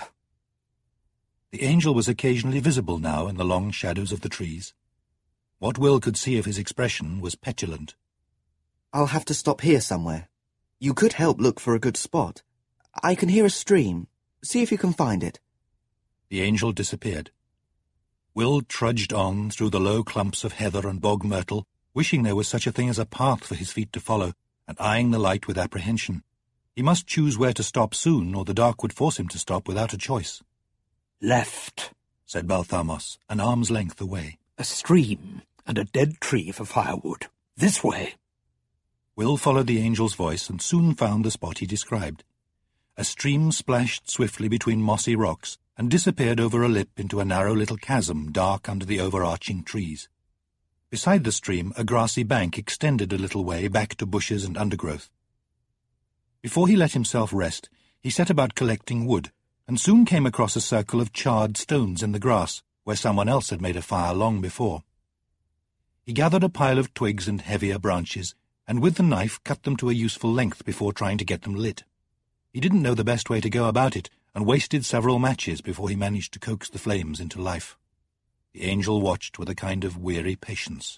The angel was occasionally visible now in the long shadows of the trees. What Will could see of his expression was petulant. I'll have to stop here somewhere. You could help look for a good spot. I can hear a stream. See if you can find it. The angel disappeared. Will trudged on through the low clumps of heather and bog myrtle, wishing there was such a thing as a path for his feet to follow, and eyeing the light with apprehension. He must choose where to stop soon, or the dark would force him to stop without a choice. Left, said Balthamos, an arm's length away. A stream and a dead tree for firewood. This way. Will followed the angel's voice and soon found the spot he described. A stream splashed swiftly between mossy rocks and disappeared over a lip into a narrow little chasm dark under the overarching trees. Beside the stream, a grassy bank extended a little way back to bushes and undergrowth. Before he let himself rest, he set about collecting wood, and soon came across a circle of charred stones in the grass, where someone else had made a fire long before. He gathered a pile of twigs and heavier branches, and with the knife cut them to a useful length before trying to get them lit. He didn't know the best way to go about it, and wasted several matches before he managed to coax the flames into life. The angel watched with a kind of weary patience.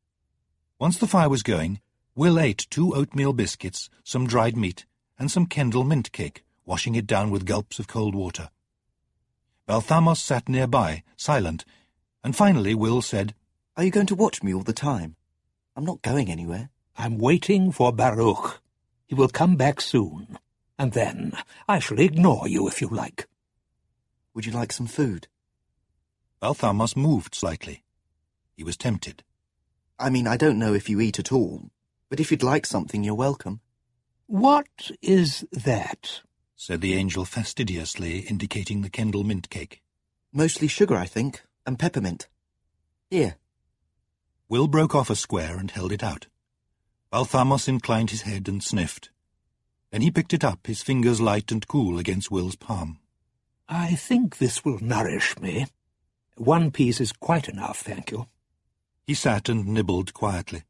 Once the fire was going, Will ate 2 oatmeal biscuits, some dried meat, and some Kendal mint cake, washing it down with gulps of cold water. Balthamos sat nearby, silent, and finally Will said, Are you going to watch me all the time? I'm not going anywhere. I'm waiting for Baruch. He will come back soon, and then I shall ignore you if you like. Would you like some food? Balthamos moved slightly. He was tempted. I mean, I don't know if you eat at all, but if you'd like something, you're welcome. What is that? Said the angel fastidiously, indicating the Kendal mint cake. Mostly sugar, I think, and peppermint. Here. Will broke off a square and held it out. Balthamos inclined his head and sniffed. Then he picked it up, his fingers light and cool against Will's palm. I think this will nourish me. 1 piece is quite enough, thank you. He sat and nibbled quietly.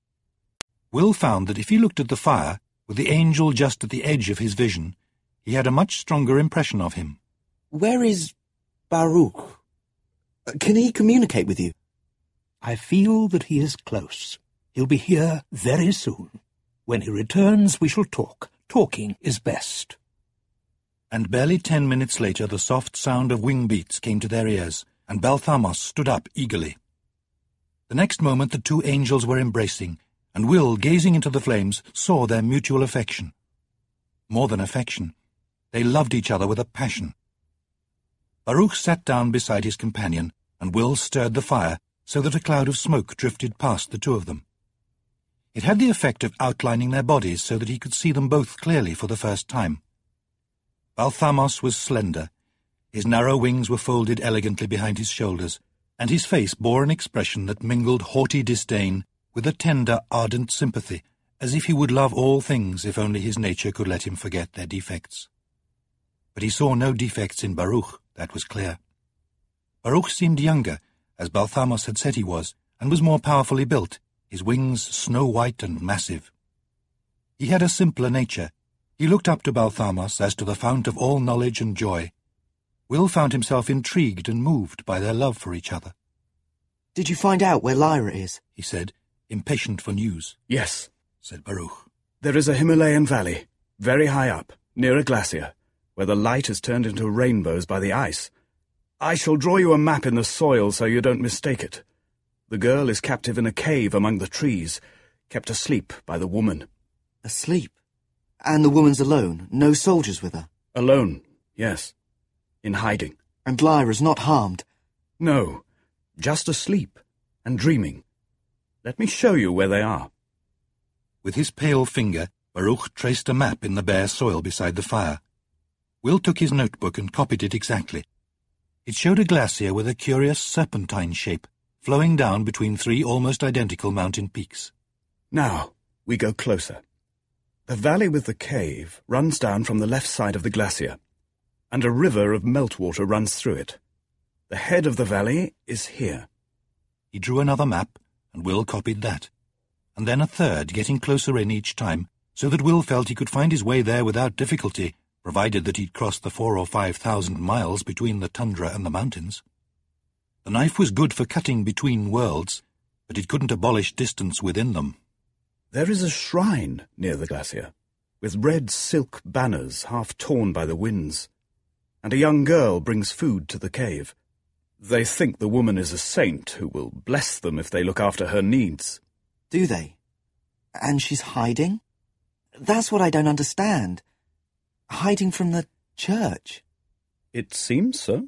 Will found that if he looked at the fire, with the angel just at the edge of his vision, he had a much stronger impression of him. Where is Baruch? Can he communicate with you? I feel that he is close. He'll be here very soon. When he returns, we shall talk. Talking is best. And barely 10 minutes later the soft sound of wing beats came to their ears, and Balthamos stood up eagerly. The next moment the 2 angels were embracing, and Will, gazing into the flames, saw their mutual affection. More than affection, they loved each other with a passion. Baruch sat down beside his companion, and Will stirred the fire so that a cloud of smoke drifted past the 2 of them. It had the effect of outlining their bodies so that he could see them both clearly for the first time. Balthamos was slender. His narrow wings were folded elegantly behind his shoulders, and his face bore an expression that mingled haughty disdain with a tender, ardent sympathy, as if he would love all things if only his nature could let him forget their defects. But he saw no defects in Baruch, that was clear. Baruch seemed younger, as Balthamos had said he was, and was more powerfully built, his wings snow-white and massive. He had a simpler nature. He looked up to Balthamos as to the fount of all knowledge and joy. Will found himself intrigued and moved by their love for each other. Did you find out where Lyra is? He said, impatient for news. Yes, said Baruch. There is a Himalayan valley, very high up, near a glacier, where the light has turned into rainbows by the ice. I shall draw you a map in the soil so you don't mistake it. The girl is captive in a cave among the trees, kept asleep by the woman. Asleep? And the woman's alone? No soldiers with her? Alone, yes. In hiding. And Lyra's not harmed? No, just asleep and dreaming. Let me show you where they are. With his pale finger, Baruch traced a map in the bare soil beside the fire. Will took his notebook and copied it exactly. It showed a glacier with a curious serpentine shape, flowing down between three almost identical mountain peaks. Now, we go closer. The valley with the cave runs down from the left side of the glacier, and a river of meltwater runs through it. The head of the valley is here. He drew another map, and Will copied that, and then a third, getting closer in each time, so that Will felt he could find his way there without difficulty, provided that he'd crossed the 4,000 or 5,000 miles between the tundra and the mountains. The knife was good for cutting between worlds, but it couldn't abolish distance within them. There is a shrine near the glacier, with red silk banners half torn by the winds, and a young girl brings food to the cave. They think the woman is a saint who will bless them if they look after her needs. Do they? And she's hiding? That's what I don't understand. Hiding from the church. It seems so.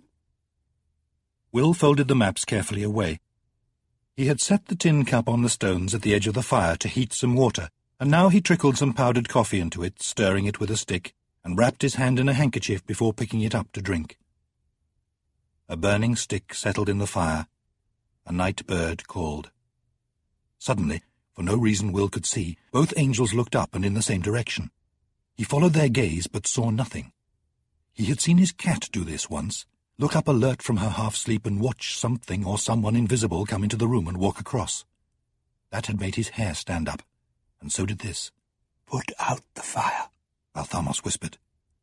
Will folded the maps carefully away. He had set the tin cup on the stones at the edge of the fire to heat some water, and now he trickled some powdered coffee into it, stirring it with a stick, and wrapped his hand in a handkerchief before picking it up to drink. A burning stick settled in the fire. A night bird called. Suddenly, for no reason Will could see, both angels looked up and in the same direction. He followed their gaze, but saw nothing. He had seen his cat do this once, look up alert from her half-sleep and watch something or someone invisible come into the room and walk across. That had made his hair stand up, and so did this. "Put out the fire," Balthamos whispered.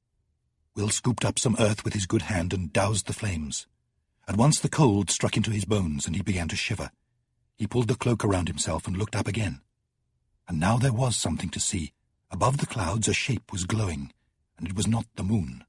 Will scooped up some earth with his good hand and doused the flames. At once the cold struck into his bones, and he began to shiver. He pulled the cloak around himself and looked up again. And now there was something to see. Above the clouds a shape was glowing, and it was not the moon.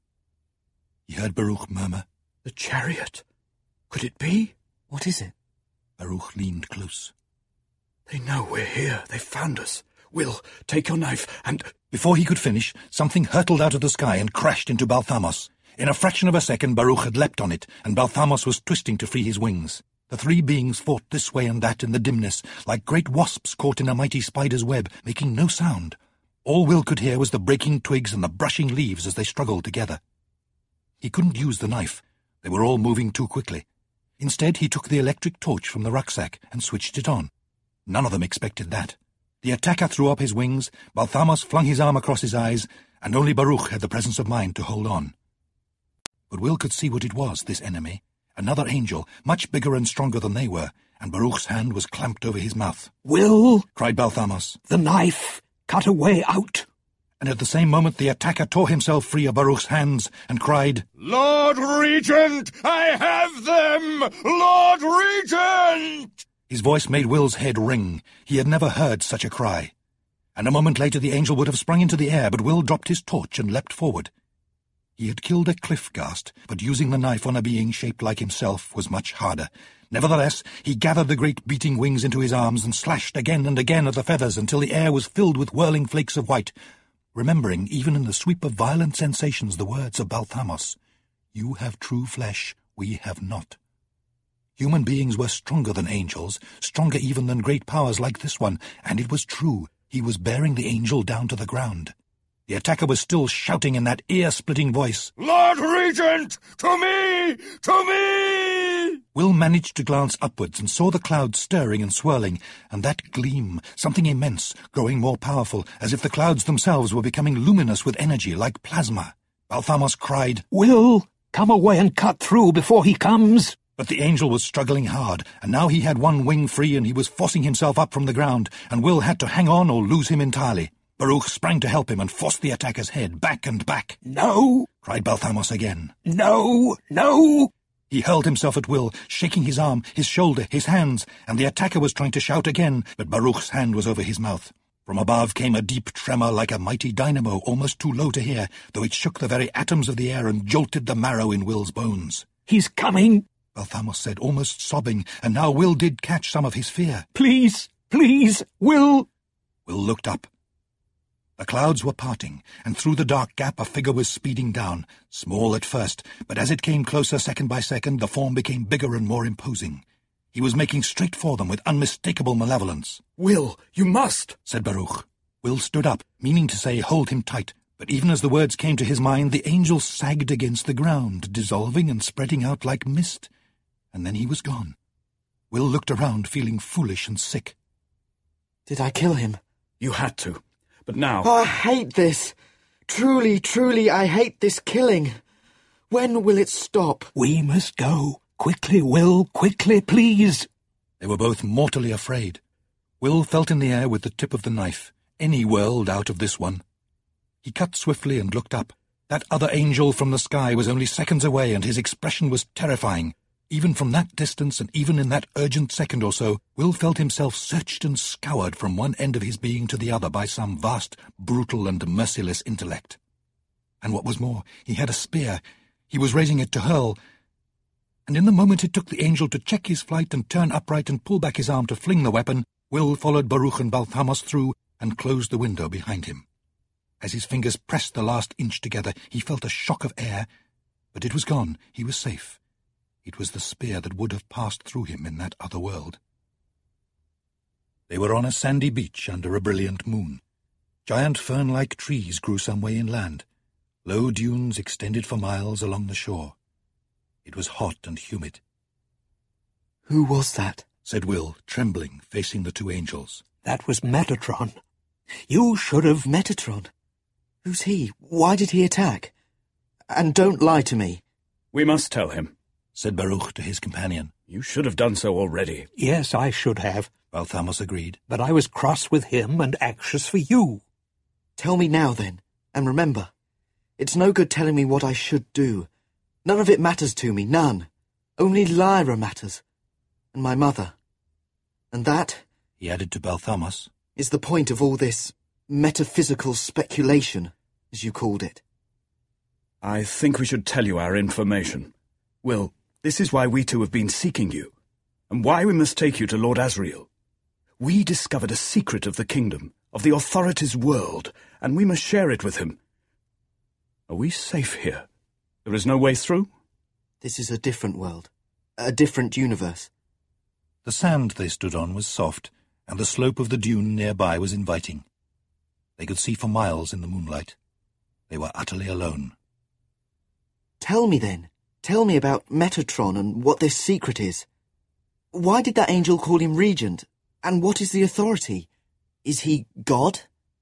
He heard Baruch murmur, The chariot. Could it be? What is it? Baruch leaned close. They know we're here. They've found us. Will, take your knife and... Before he could finish, something hurtled out of the sky and crashed into Balthamos. In a fraction of a second, Baruch had leapt on it, and Balthamos was twisting to free his wings. The three beings fought this way and that in the dimness, like great wasps caught in a mighty spider's web, making no sound. All Will could hear was the breaking twigs and the brushing leaves as they struggled together. He couldn't use the knife. They were all moving too quickly. Instead, he took the electric torch from the rucksack and switched it on. None of them expected that. The attacker threw up his wings, Balthamos flung his arm across his eyes, and only Baruch had the presence of mind to hold on. But Will could see what it was, this enemy. Another angel, much bigger and stronger than they were, and Baruch's hand was clamped over his mouth. "Will!" cried Balthamos. "The knife! Cut a way out!" And at the same moment the attacker tore himself free of Baruch's hands and cried, "Lord Regent, I have them! Lord Regent!" His voice made Will's head ring. He had never heard such a cry. And a moment later the angel would have sprung into the air, but Will dropped his torch and leapt forward. He had killed a cliff ghast, but using the knife on a being shaped like himself was much harder. Nevertheless, he gathered the great beating wings into his arms and slashed again and again at the feathers until the air was filled with whirling flakes of white, remembering, even in the sweep of violent sensations, the words of Balthamos, "You have true flesh, we have not." Human beings were stronger than angels, stronger even than great powers like this one, and it was true. He was bearing the angel down to the ground. The attacker was still shouting in that ear-splitting voice, "Lord Regent! To me! To me!" Will managed to glance upwards and saw the clouds stirring and swirling, and that gleam, something immense, growing more powerful, as if the clouds themselves were becoming luminous with energy, like plasma. Balthamos cried, "Will, come away and cut through before he comes!" But the angel was struggling hard, and now he had one wing free and he was forcing himself up from the ground, and Will had to hang on or lose him entirely. Baruch sprang to help him and forced the attacker's head back and back. "No!" cried Balthamos again. "No! No!" He hurled himself at Will, shaking his arm, his shoulder, his hands, and the attacker was trying to shout again, but Baruch's hand was over his mouth. From above came a deep tremor like a mighty dynamo, almost too low to hear, though it shook the very atoms of the air and jolted the marrow in Will's bones. "He's coming!" Balthamos said, almost sobbing, and now Will did catch some of his fear. "Please, please, Will!" Will looked up. The clouds were parting, and through the dark gap a figure was speeding down, small at first, but as it came closer second by second, the form became bigger and more imposing. He was making straight for them with unmistakable malevolence. "Will, you must!" said Baruch. Will stood up, meaning to say, "Hold him tight," but even as the words came to his mind, the angel sagged against the ground, dissolving and spreading out like mist, and then he was gone. Will looked around, feeling foolish and sick. Did I kill him? You had to. But now... Oh, I hate this. Truly, truly, I hate this killing. When will it stop? "We must go. Quickly, Will, quickly, please." They were both mortally afraid. Will felt in the air with the tip of the knife. Any world out of this one. He cut swiftly and looked up. That other angel from the sky was only seconds away, and his expression was terrifying. Even from that distance, and even in that urgent second or so, Will felt himself searched and scoured from one end of his being to the other by some vast, brutal and merciless intellect. And what was more, he had a spear. He was raising it to hurl, and in the moment it took the angel to check his flight and turn upright and pull back his arm to fling the weapon, Will followed Baruch and Balthamos through and closed the window behind him. As his fingers pressed the last inch together, he felt a shock of air, but it was gone. He was safe. It was the spear that would have passed through him in that other world. They were on a sandy beach under a brilliant moon. Giant fern-like trees grew some way inland. Low dunes extended for miles along the shore. It was hot and humid. Who was that? Said Will, trembling, facing the two angels. "That was Metatron. You should have—" Metatron? Who's he? Why did he attack? And don't lie to me. "We must tell him," said Baruch to his companion. "You should have done so already." "Yes, I should have." Balthamos agreed. "But I was cross with him and anxious for you." Tell me now, then, and remember, it's no good telling me what I should do. None of it matters to me, none. Only Lyra matters, and my mother. And that, he added to Balthamos, is the point of all this metaphysical speculation, as you called it. "I think we should tell you our information. Will, this is why we two have been seeking you, and why we must take you to Lord Asriel. We discovered a secret of the kingdom, of the authorities' world, and we must share it with him. Are we safe here? There is no way through?" This is a different world, a different universe. The sand they stood on was soft, and the slope of the dune nearby was inviting. They could see for miles in the moonlight. They were utterly alone. Tell me, then. Tell me about Metatron and what this secret is. Why did that angel call him regent? And what is the authority? Is he God?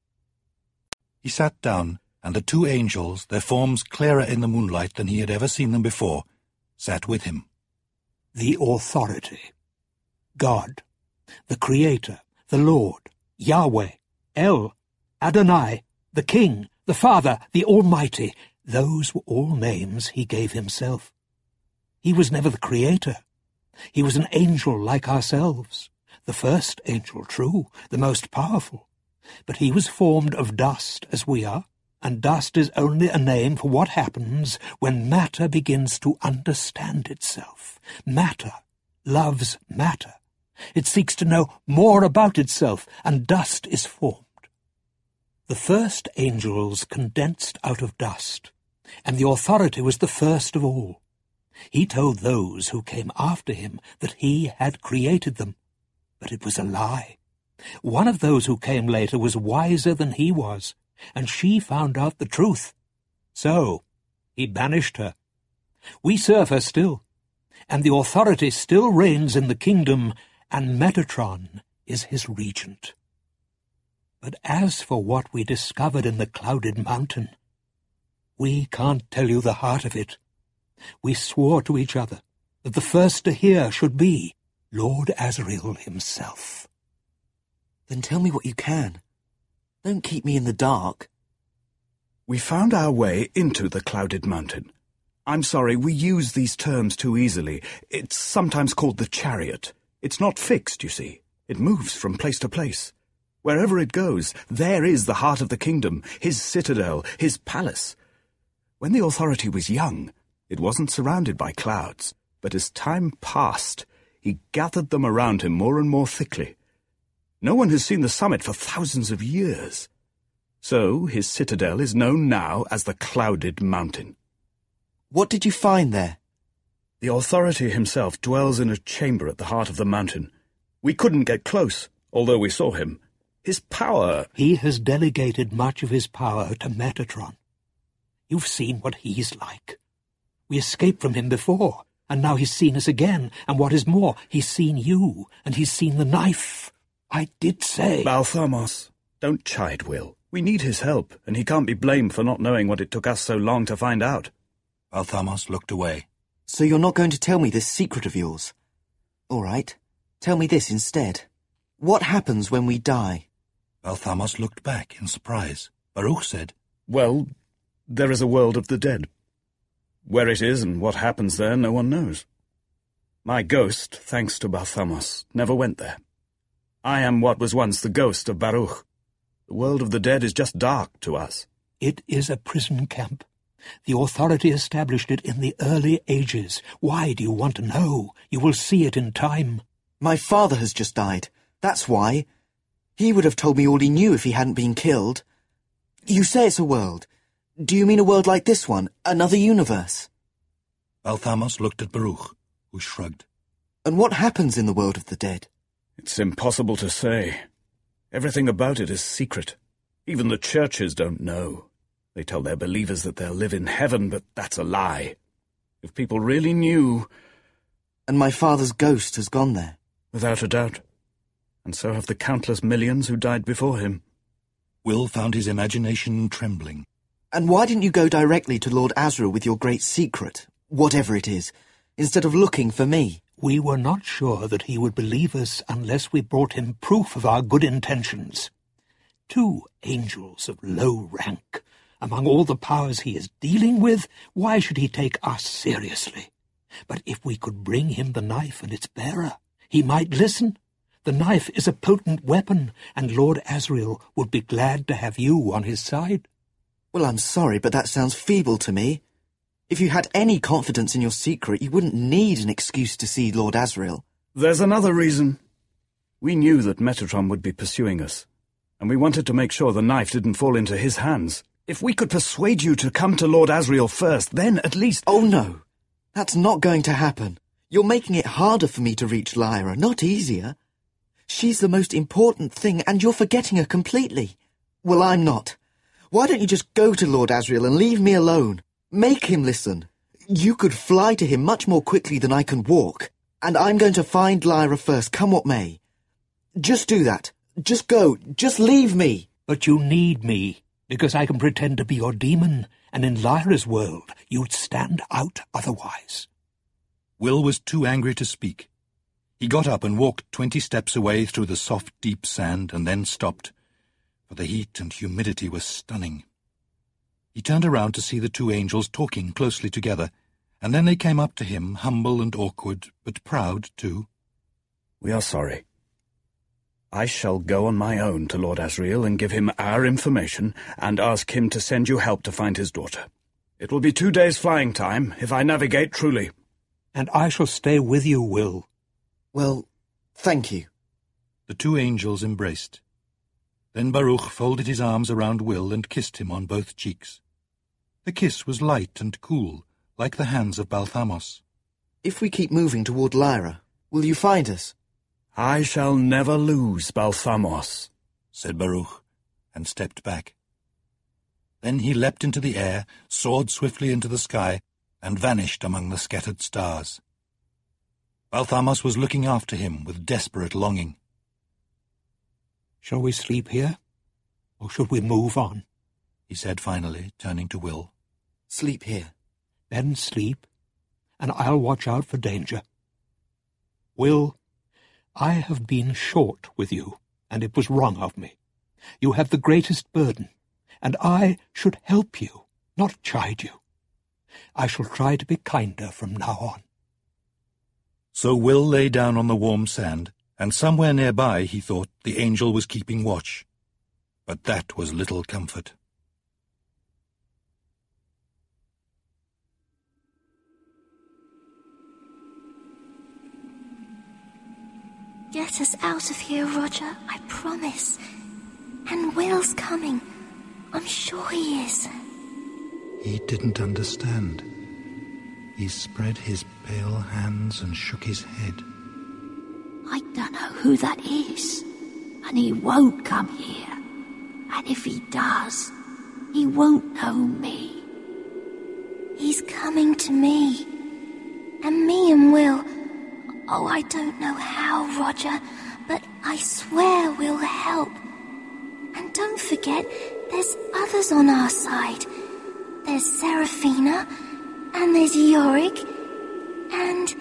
He sat down, and the two angels, their forms clearer in the moonlight than he had ever seen them before, sat with him. "The authority. God, the Creator, the Lord, Yahweh, El, Adonai, the King, the Father, the Almighty. Those were all names he gave himself. He was never the Creator. He was an angel like ourselves. The first angel, true, the most powerful. But he was formed of dust as we are, and dust is only a name for what happens when matter begins to understand itself. Matter loves matter. It seeks to know more about itself, and dust is formed. The first angels condensed out of dust, and the authority was the first of all. He told those who came after him that he had created them, but it was a lie. One of those who came later was wiser than he was, and she found out the truth. So he banished her. We serve her still, and the authority still reigns in the kingdom, and Metatron is his regent. But as for what we discovered in the clouded mountain, we can't tell you the heart of it. We swore to each other that the first to hear should be Lord Asriel himself." Then tell me what you can. Don't keep me in the dark. "We found our way into the clouded mountain. I'm sorry, we use these terms too easily. It's sometimes called the chariot. It's not fixed, you see. It moves from place to place. Wherever it goes, there is the heart of the kingdom, his citadel, his palace. When the authority was young, it wasn't surrounded by clouds, but as time passed, he gathered them around him more and more thickly. No one has seen the summit for thousands of years. So his citadel is known now as the Clouded Mountain. What did you find there? The authority himself dwells in a chamber at the heart of the mountain. We couldn't get close, although we saw him. His power... He has delegated much of his power to Metatron. You've seen what he's like. We escaped from him before, and now he's seen us again, and what is more, he's seen you, and he's seen the knife. I did say... Balthamos, don't chide Will. We need his help, and he can't be blamed for not knowing what it took us so long to find out. Balthamos looked away. So you're not going to tell me this secret of yours? All right, tell me this instead. What happens when we die? Balthamos looked back in surprise. Baruch said, Well, there is a world of the dead. Where it is and what happens there, no one knows. My ghost, thanks to Balthamos, never went there. I am what was once the ghost of Baruch. The world of the dead is just dark to us. It is a prison camp. The authority established it in the early ages. Why do you want to know? You will see it in time. My father has just died. That's why. He would have told me all he knew if he hadn't been killed. You say it's a world. Do you mean a world like this one? Another universe? Balthamos looked at Baruch, who shrugged. And what happens in the world of the dead? It's impossible to say. Everything about it is secret. Even the churches don't know. They tell their believers that they'll live in heaven, but that's a lie. If people really knew... And my father's ghost has gone there? Without a doubt. And so have the countless millions who died before him. Will found his imagination trembling. And why didn't you go directly to Lord Asriel with your great secret, whatever it is, instead of looking for me? We were not sure that he would believe us unless we brought him proof of our good intentions. 2 angels of low rank. Among all the powers he is dealing with, why should he take us seriously? But if we could bring him the knife and its bearer, he might listen. The knife is a potent weapon, and Lord Asriel would be glad to have you on his side. Well, I'm sorry, but that sounds feeble to me. If you had any confidence in your secret, you wouldn't need an excuse to see Lord Asriel. There's another reason. We knew that Metatron would be pursuing us, and we wanted to make sure the knife didn't fall into his hands. If we could persuade you to come to Lord Asriel first, then at least... Oh, no. That's not going to happen. You're making it harder for me to reach Lyra, not easier. She's the most important thing, and you're forgetting her completely. Well, I'm not. Why don't you just go to Lord Asriel and leave me alone? Make him listen. You could fly to him much more quickly than I can walk, and I'm going to find Lyra first, come what may. Just do that. Just go. Just leave me. But you need me, because I can pretend to be your demon, and in Lyra's world you'd stand out otherwise. Will was too angry to speak. He got up and walked 20 steps away through the soft, deep sand, and then stopped, for the heat and humidity were stunning. He turned around to see the 2 angels talking closely together, and then they came up to him, humble and awkward, but proud too. We are sorry. I shall go on my own to Lord Asriel and give him our information and ask him to send you help to find his daughter. It will be 2 days flying time if I navigate truly. And I shall stay with you, Will. Well, thank you. The 2 angels embraced. Then Baruch folded his arms around Will and kissed him on both cheeks. The kiss was light and cool, like the hands of Balthamos. If we keep moving toward Lyra, will you find us? I shall never lose Balthamos, said Baruch, and stepped back. Then he leapt into the air, soared swiftly into the sky, and vanished among the scattered stars. Balthamos was looking after him with desperate longing. Shall we sleep here, or should we move on? He said finally, turning to Will. Sleep here. Then sleep, and I'll watch out for danger. Will, I have been short with you, and it was wrong of me. You have the greatest burden, and I should help you, not chide you. I shall try to be kinder from now on. So Will lay down on the warm sand and somewhere nearby, he thought, the angel was keeping watch. But that was little comfort. Get us out of here, Roger, I promise. And Will's coming. I'm sure he is. He didn't understand. He spread his pale hands and shook his head. I don't know who that is, and he won't come here. And if he does, he won't know me. He's coming to me. And me and Will. Oh, I don't know how, Roger, but I swear we'll help. And don't forget, there's others on our side. There's Seraphina, and there's Yorick, and...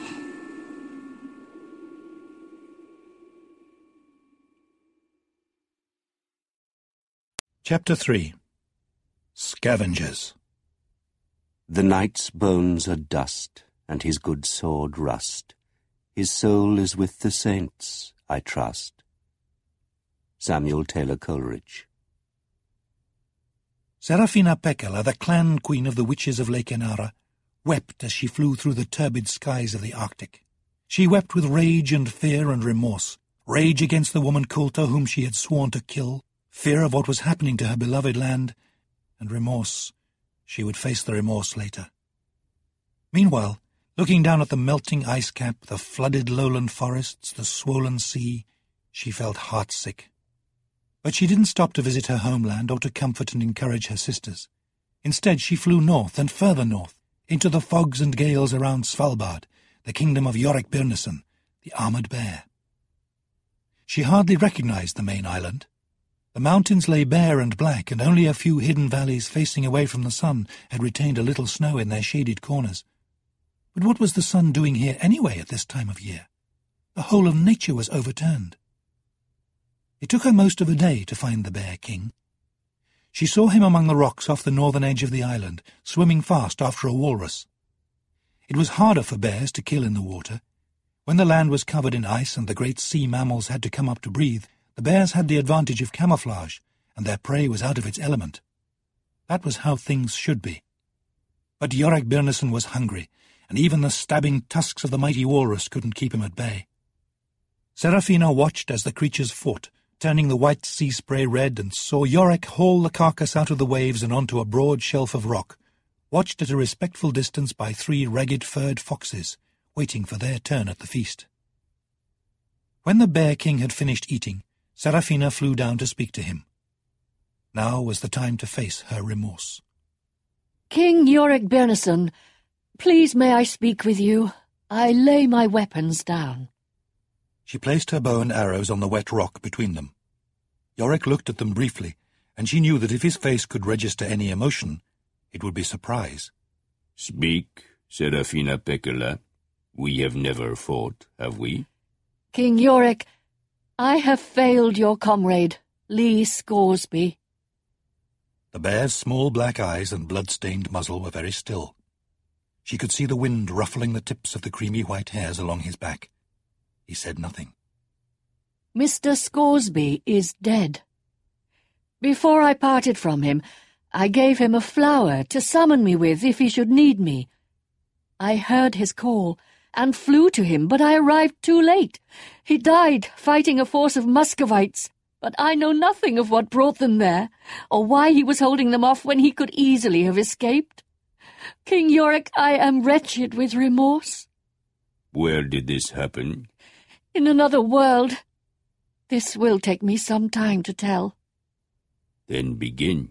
Chapter 3. Scavengers. The knight's bones are dust, and his good sword rust. His soul is with the saints, I trust. Samuel Taylor Coleridge. Seraphina Pekkala, the clan queen of the witches of Lake Enara, wept as she flew through the turbid skies of the Arctic. She wept with rage and fear and remorse, rage against the woman Kulta whom she had sworn to kill, fear of what was happening to her beloved land, and remorse. She would face the remorse later. Meanwhile, looking down at the melting ice cap, the flooded lowland forests, the swollen sea, she felt heartsick. But she didn't stop to visit her homeland or to comfort and encourage her sisters. Instead, she flew north and further north, into the fogs and gales around Svalbard, the kingdom of Yorick Byrnison, the armoured bear. She hardly recognized the main island. The mountains lay bare and black, and only a few hidden valleys facing away from the sun had retained a little snow in their shaded corners. But what was the sun doing here anyway at this time of year? The whole of nature was overturned. It took her most of a day to find the Bear King. She saw him among the rocks off the northern edge of the island, swimming fast after a walrus. It was harder for bears to kill in the water. When the land was covered in ice and the great sea mammals had to come up to breathe, the bears had the advantage of camouflage, and their prey was out of its element. That was how things should be. But Yorick Byrnison was hungry, and even the stabbing tusks of the mighty walrus couldn't keep him at bay. Seraphina watched as the creatures fought, turning the white sea spray red, and saw Yorick haul the carcass out of the waves and onto a broad shelf of rock, watched at a respectful distance by 3 ragged furred foxes, waiting for their turn at the feast. When the Bear King had finished eating, Seraphina flew down to speak to him. Now was the time to face her remorse. King Yorick Byrnison, please may I speak with you? I lay my weapons down. She placed her bow and arrows on the wet rock between them. Yorick looked at them briefly, and she knew that if his face could register any emotion, it would be surprise. Speak, Seraphina Pekkala. We have never fought, have we? King Yorick, I have failed your comrade, Lee Scoresby. The bear's small black eyes and blood-stained muzzle were very still. She could see the wind ruffling the tips of the creamy white hairs along his back. He said nothing. Mr. Scoresby is dead. Before I parted from him, I gave him a flower to summon me with if he should need me. I heard his call and flew to him, but I arrived too late. He died fighting a force of Muscovites, but I know nothing of what brought them there, or why he was holding them off when he could easily have escaped. King Yorick, I am wretched with remorse. Where did this happen? In another world. This will take me some time to tell. Then begin.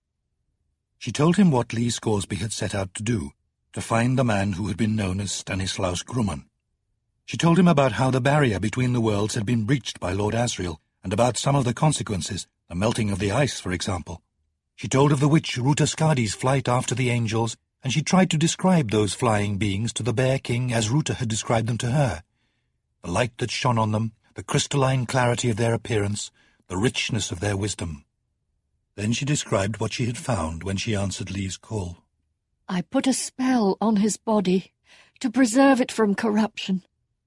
She told him what Lee Scoresby had set out to do, to find the man who had been known as Stanislaus Grumman. She told him about how the barrier between the worlds had been breached by Lord Asriel, and about some of the consequences, the melting of the ice, for example. She told of the witch Ruta Skadi's flight after the angels, and she tried to describe those flying beings to the Bear King as Ruta had described them to her. The light that shone on them, the crystalline clarity of their appearance, the richness of their wisdom. Then she described what she had found when she answered Lee's call. I put a spell on his body to preserve it from corruption.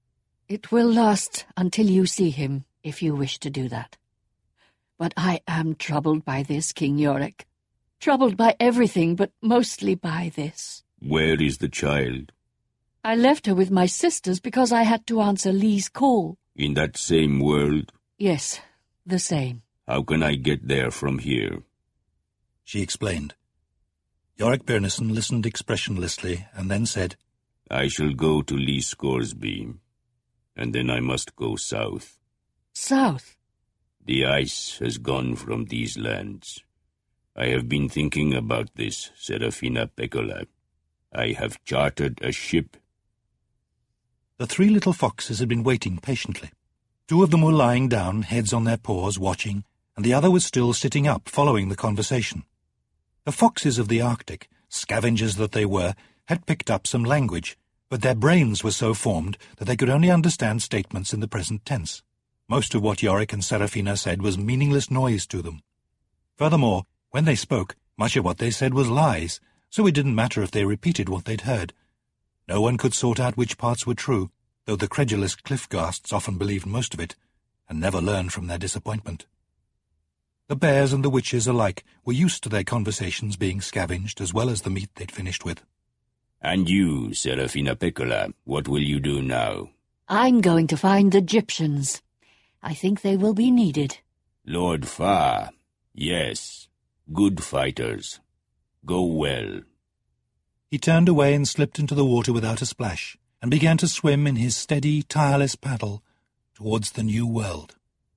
It will last until you see him, if you wish to do that. But I am troubled by this, King Yorick. Troubled by everything, but mostly by this. Where is the child? I left her with my sisters because I had to answer Lee's call. In that same world? Yes, the same. How can I get there from here? She explained. Yorick Byrnison listened expressionlessly and then said, I shall go to Lee Scoresby, and then I must go south. South? The ice has gone from these lands. I have been thinking about this, Serafina Pekkala. I have chartered a ship. The three little foxes had been waiting patiently. Two of them were lying down, heads on their paws, watching, and the other was still sitting up, following the conversation. The foxes of the Arctic, scavengers that they were, had picked up some language, but their brains were so formed that they could only understand statements in the present tense. Most of what Yorick and Serafina said was meaningless noise to them. Furthermore, when they spoke, much of what they said was lies, so it didn't matter if they repeated what they'd heard. No one could sort out which parts were true, though the credulous Cliffghasts often believed most of it, and never learned from their disappointment. The bears and the witches alike were used to their conversations being scavenged as well as the meat they'd finished with. And you, Serafina Pekkala, what will you do now? I'm going to find the Gyptians. I think they will be needed. Lord Fa, yes, good fighters. Go well. He turned away and slipped into the water without a splash, and began to swim in his steady, tireless paddle towards the new world.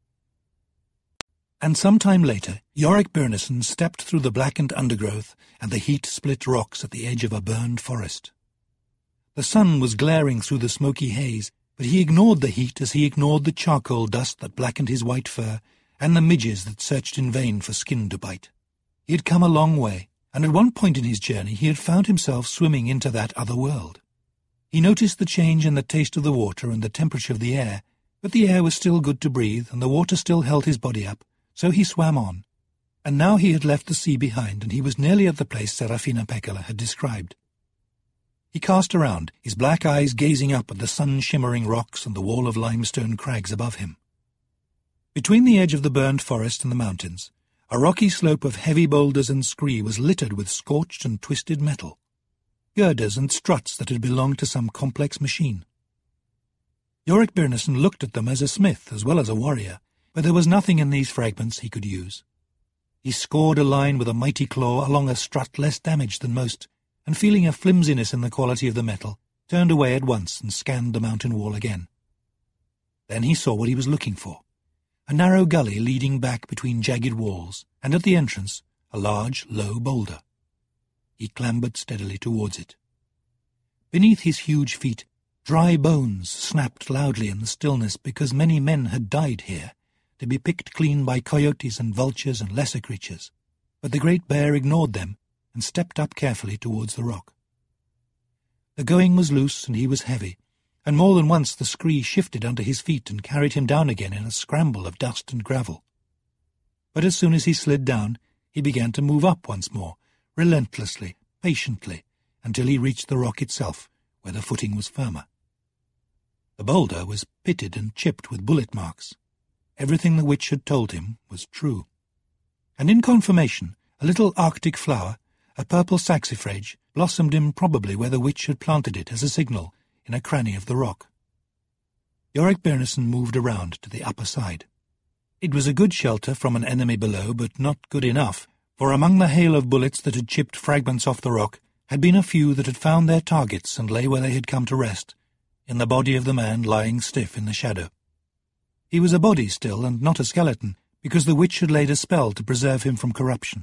And some time later, Yorick Byrnison stepped through the blackened undergrowth and the heat-split rocks at the edge of a burned forest. The sun was glaring through the smoky haze, but he ignored the heat as he ignored the charcoal dust that blackened his white fur and the midges that searched in vain for skin to bite. He had come a long way, and at one point in his journey he had found himself swimming into that other world. He noticed the change in the taste of the water and the temperature of the air, but the air was still good to breathe and the water still held his body up, so he swam on. And now he had left the sea behind, and he was nearly at the place Serafina Pekkala had described. He cast around, his black eyes gazing up at the sun-shimmering rocks and the wall of limestone crags above him. Between the edge of the burned forest and the mountains, a rocky slope of heavy boulders and scree was littered with scorched and twisted metal, girders and struts that had belonged to some complex machine. Yorick Byrnison looked at them as a smith as well as a warrior, but there was nothing in these fragments he could use. He scored a line with a mighty claw along a strut less damaged than most, and feeling a flimsiness in the quality of the metal, turned away at once and scanned the mountain wall again. Then he saw what he was looking for, a narrow gully leading back between jagged walls, and at the entrance a large, low boulder. He clambered steadily towards it. Beneath his huge feet, dry bones snapped loudly in the stillness because many men had died here, to be picked clean by coyotes and vultures and lesser creatures, but the great bear ignored them and stepped up carefully towards the rock. The going was loose and he was heavy, and more than once the scree shifted under his feet and carried him down again in a scramble of dust and gravel. But as soon as he slid down, he began to move up once more, relentlessly, patiently, until he reached the rock itself, where the footing was firmer. The boulder was pitted and chipped with bullet marks. Everything the witch had told him was true. And in confirmation, a little Arctic flower, a purple saxifrage, blossomed improbably where the witch had planted it as a signal in a cranny of the rock. Yorick Byrnison moved around to the upper side. It was a good shelter from an enemy below, but not good enough, for among the hail of bullets that had chipped fragments off the rock had been a few that had found their targets and lay where they had come to rest, in the body of the man lying stiff in the shadow. He was a body still, and not a skeleton, because the witch had laid a spell to preserve him from corruption.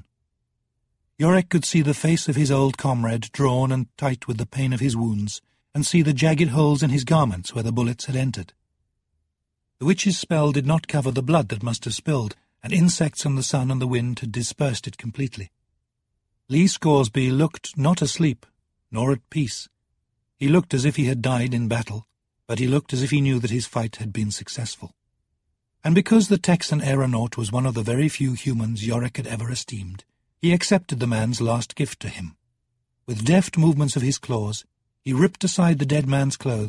Yorick could see the face of his old comrade drawn and tight with the pain of his wounds, and see the jagged holes in his garments where the bullets had entered. The witch's spell did not cover the blood that must have spilled, and insects and the sun and the wind had dispersed it completely. Lee Scoresby looked not asleep, nor at peace. He looked as if he had died in battle, but he looked as if he knew that his fight had been successful. And because the Texan aeronaut was one of the very few humans Yorick had ever esteemed, he accepted the man's last gift to him. With deft movements of his claws, he ripped aside the dead man's clothes,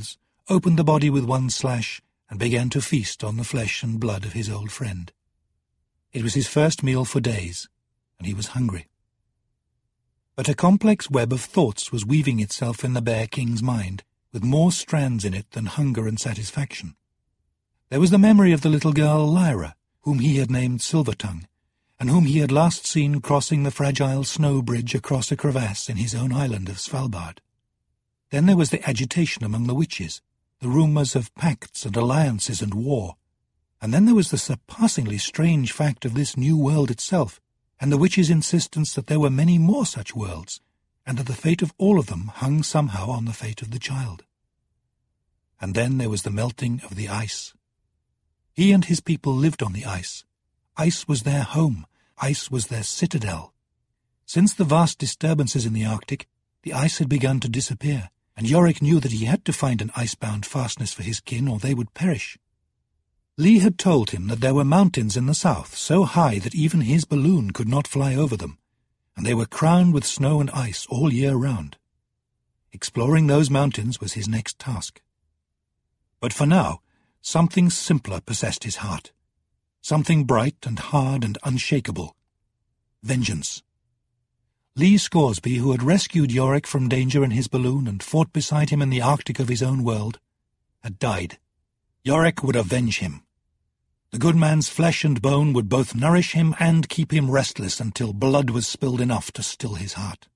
opened the body with one slash, and began to feast on the flesh and blood of his old friend. It was his first meal for days, and he was hungry. But a complex web of thoughts was weaving itself in the Bear King's mind, with more strands in it than hunger and satisfaction. There was the memory of the little girl Lyra, whom he had named Silvertongue, and whom he had last seen crossing the fragile snow bridge across a crevasse in his own island of Svalbard. Then there was the agitation among the witches, the rumours of pacts and alliances and war, and then there was the surpassingly strange fact of this new world itself, and the witches' insistence that there were many more such worlds, and that the fate of all of them hung somehow on the fate of the child. And then there was the melting of the ice. He and his people lived on the ice. Ice was their home. Ice was their citadel. Since the vast disturbances in the Arctic, the ice had begun to disappear, and Yorick knew that he had to find an icebound fastness for his kin, or they would perish. Lee had told him that there were mountains in the south so high that even his balloon could not fly over them, and they were crowned with snow and ice all year round. Exploring those mountains was his next task. But for now, something simpler possessed his heart. Something bright and hard and unshakable. Vengeance. Lee Scoresby, who had rescued Yorick from danger in his balloon and fought beside him in the Arctic of his own world, had died. Yorick would avenge him. The good man's flesh and bone would both nourish him and keep him restless until blood was spilled enough to still his heart.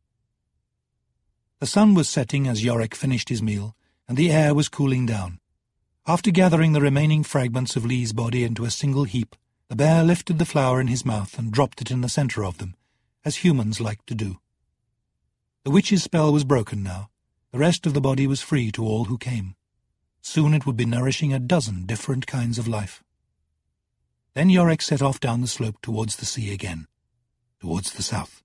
The sun was setting as Yorick finished his meal, and the air was cooling down. After gathering the remaining fragments of Lee's body into a single heap, the bear lifted the flower in his mouth and dropped it in the centre of them, as humans like to do. The witch's spell was broken now. The rest of the body was free to all who came. Soon it would be nourishing a dozen different kinds of life. Then Yorick set off down the slope towards the sea again, towards the south.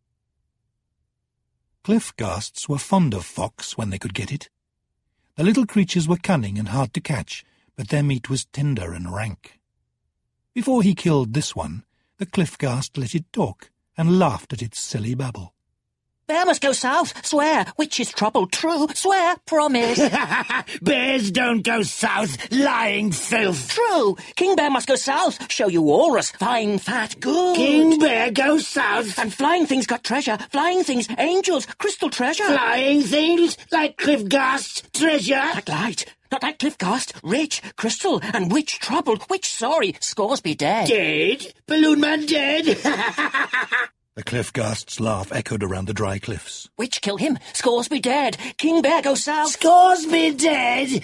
Cliff ghasts were fond of fox when they could get it. The little creatures were cunning and hard to catch, but their meat was tender and rank. Before he killed this one, the cliff ghast let it talk, and laughed at its silly babble. Bear must go south, swear, witch's trouble, true, swear, promise. Bears don't go south, lying filth. True, King Bear must go south, show you walrus, fine, fat, good. King Bear goes south. And flying things got treasure, flying things, angels, crystal treasure. Flying things, like cliff ghasts, treasure. Like light, not like cliff ghast, rich, crystal, and witch troubled, witch sorry, Scoresby dead. Dead? Balloon Man dead? The cliff ghast's laugh echoed around the dry cliffs. Witch kill him, Scoresby dead, King Bear go south. Scoresby dead?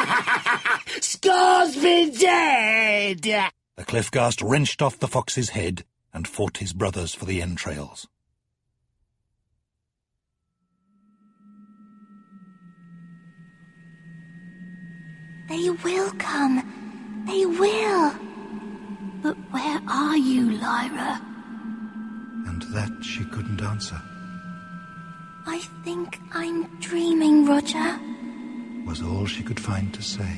Scoresby dead! The cliff ghast wrenched off the fox's head and fought his brothers for the entrails. They will come. They will. But where are you, Lyra? And that she couldn't answer. I think I'm dreaming, Roger, was all she could find to say.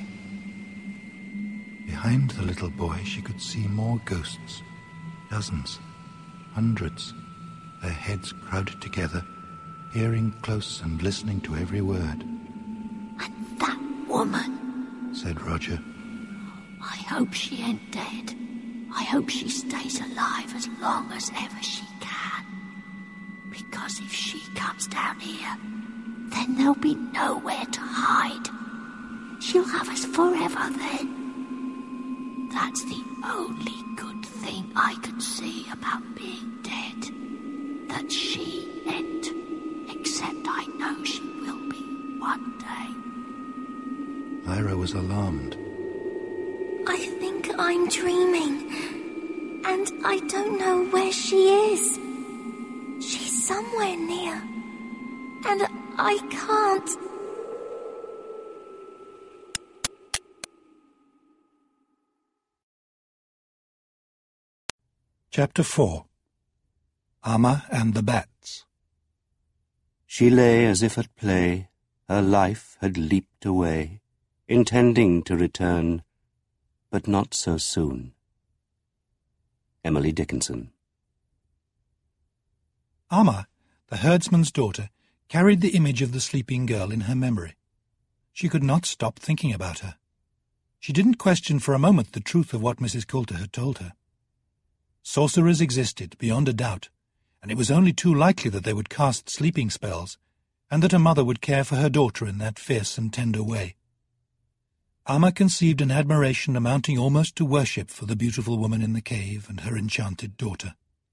Behind the little boy she could see more ghosts. Dozens, hundreds, their heads crowded together, hearing close and listening to every word. And that woman, said Roger. I hope she ain't dead. I hope she stays alive as long as ever she can. Because if she comes down here, then there'll be nowhere to hide. She'll have us forever then. That's the only good thing I can see about being dead. That she ain't. Except I know she will be one day. Lyra was alarmed. I think I'm dreaming, and I don't know where she is. She's somewhere near, and I can't. Chapter 4. Amma and the Bats. She lay as if at play, her life had leaped away, intending to return, but not so soon. Emily Dickinson. Amma, the herdsman's daughter, carried the image of the sleeping girl in her memory. she could not stop thinking about her. She didn't question for a moment the truth of what Mrs. Coulter had told her. Sorcerers existed, beyond a doubt, and it was only too likely that they would cast sleeping spells, and that a mother would care for her daughter in that fierce and tender way. Amma conceived an admiration amounting almost to worship for the beautiful woman in the cave and her enchanted daughter.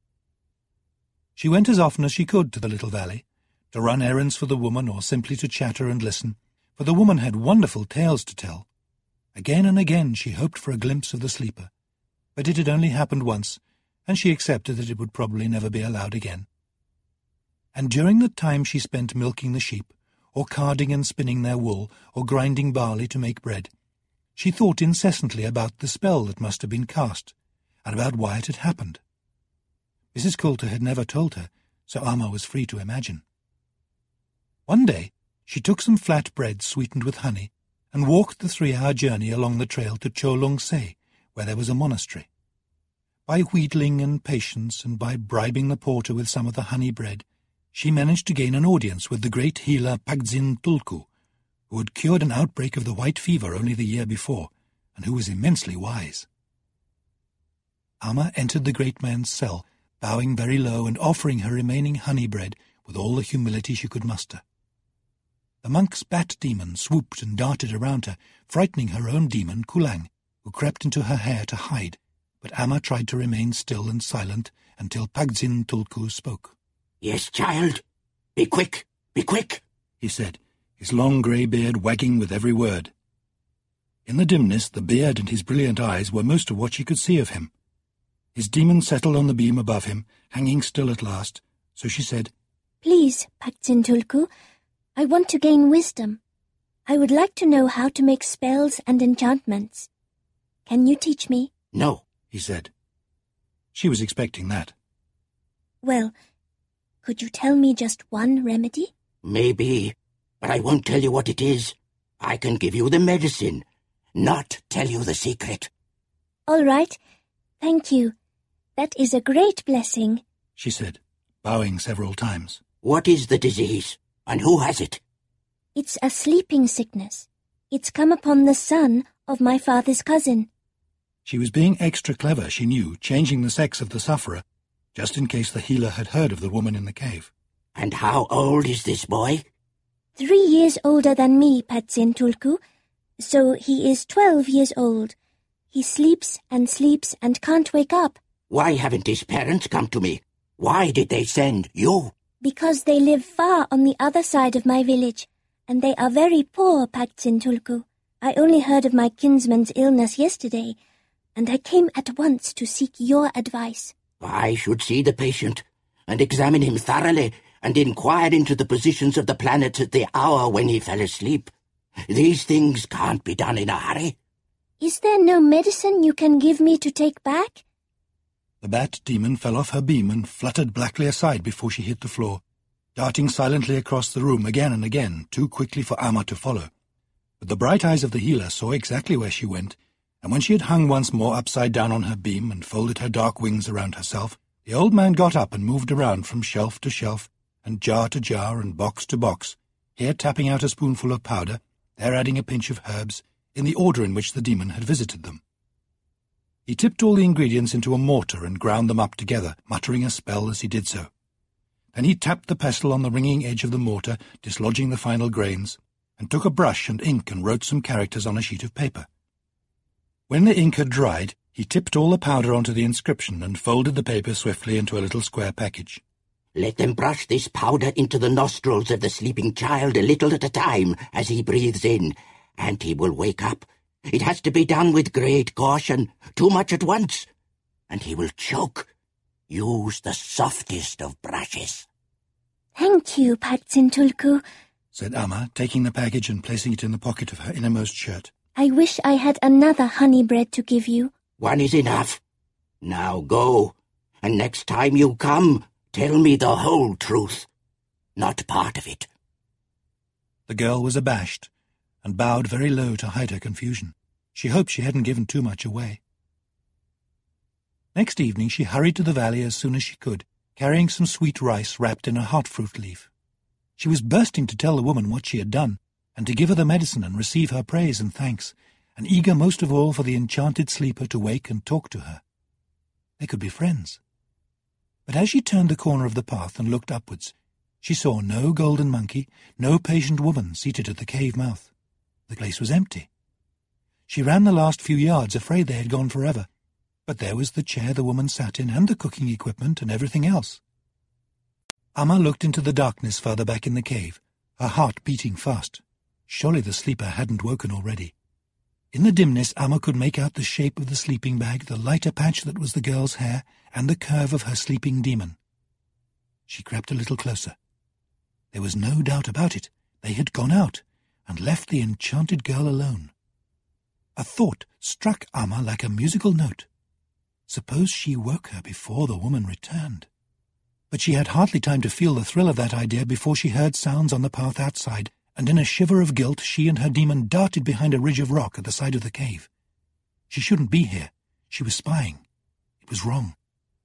She went as often as she could to the little valley, to run errands for the woman or simply to chatter and listen, for the woman had wonderful tales to tell. Again and again she hoped for a glimpse of the sleeper, but it had only happened once, and she accepted that it would probably never be allowed again. And during the time she spent milking the sheep, or carding and spinning their wool, or grinding barley to make bread, she thought incessantly about the spell that must have been cast, and about why it had happened. Mrs. Coulter had never told her, so Amma was free to imagine. One day she took some flat bread sweetened with honey, and walked the 3-hour journey along the trail to Cholong Se, where there was a monastery. By wheedling and patience, and by bribing the porter with some of the honey bread, she managed to gain an audience with the great healer Pagzin Tulku, who had cured an outbreak of the white fever only the year before, and who was immensely wise. Amma entered the great man's cell, bowing very low and offering her remaining honey bread with all the humility she could muster. The monk's bat demon swooped and darted around her, frightening her own demon, Kulang, who crept into her hair to hide, but Amma tried to remain still and silent until Pagzin Tulku spoke. "Yes, child. Be quick, he said, his long grey beard wagging with every word. In the dimness, the beard and his brilliant eyes were most of what she could see of him. His demon settled on the beam above him, hanging still at last, so she said, "Please, Pagzin Tulku, I want to gain wisdom. I would like to know how to make spells and enchantments. Can you teach me?" "No," he said. She was expecting that. "Well, could you tell me just one remedy?" "Maybe, but I won't tell you what it is. I can give you the medicine, not tell you the secret." "All right. Thank you. That is a great blessing," she said, bowing several times. "What is the disease, and who has it?" "It's a sleeping sickness. It's come upon the son of my father's cousin." She was being extra clever, she knew, changing the sex of the sufferer, just in case the healer had heard of the woman in the cave. "And how old is this boy?" 3 years older than me, Pagzin Tulku, so he is 12 years old. He sleeps and can't wake up." "Why haven't his parents come to me? Why did they send you?" "Because they live far on the other side of my village, and they are very poor, Pagzin Tulku. I only heard of my kinsman's illness yesterday, and I came at once to seek your advice." "I should see the patient, and examine him thoroughly, and inquire into the positions of the planets at the hour when he fell asleep. These things can't be done in a hurry." "Is there no medicine you can give me to take back?" The bat demon fell off her beam and fluttered blackly aside before she hit the floor, darting silently across the room again and again, too quickly for Amma to follow. But the bright eyes of the healer saw exactly where she went, and when she had hung once more upside down on her beam and folded her dark wings around herself, the old man got up and moved around from shelf to shelf, and jar to jar and box to box, here tapping out a spoonful of powder, there adding a pinch of herbs, in the order in which the demon had visited them. He tipped all the ingredients into a mortar and ground them up together, muttering a spell as he did so. Then he tapped the pestle on the ringing edge of the mortar, dislodging the final grains, and took a brush and ink and wrote some characters on a sheet of paper. When the ink had dried, he tipped all the powder onto the inscription and folded the paper swiftly into a little square package. "Let them brush this powder into the nostrils of the sleeping child a little at a time as he breathes in, and he will wake up. It has to be done with great caution, too much at once, and he will choke. Use the softest of brushes." "Thank you, Pagzin Tulku," said Amma, taking the package and placing it in the pocket of her innermost shirt. "I wish I had another honey bread to give you." "One is enough. Now go, and next time you come, tell me the whole truth, not part of it." The girl was abashed, and bowed very low to hide her confusion. She hoped she hadn't given too much away. Next evening she hurried to the valley as soon as she could, carrying some sweet rice wrapped in a hot fruit leaf. She was bursting to tell the woman what she had done, and to give her the medicine and receive her praise and thanks, and eager most of all for the enchanted sleeper to wake and talk to her. They could be friends. But as she turned the corner of the path and looked upwards, she saw no golden monkey, no patient woman seated at the cave mouth. The place was empty. She ran the last few yards, afraid they had gone forever. But there was the chair the woman sat in, and the cooking equipment, and everything else. Amma looked into the darkness further back in the cave, her heart beating fast. Surely the sleeper hadn't woken already. In the dimness, Amma could make out the shape of the sleeping bag, the lighter patch that was the girl's hair, and the curve of her sleeping demon. She crept a little closer. There was no doubt about it. They had gone out, and left the enchanted girl alone. A thought struck Amma like a musical note. Suppose she woke her before the woman returned. But she had hardly time to feel the thrill of that idea before she heard sounds on the path outside, and in a shiver of guilt she and her demon darted behind a ridge of rock at the side of the cave. She shouldn't be here. She was spying. It was wrong.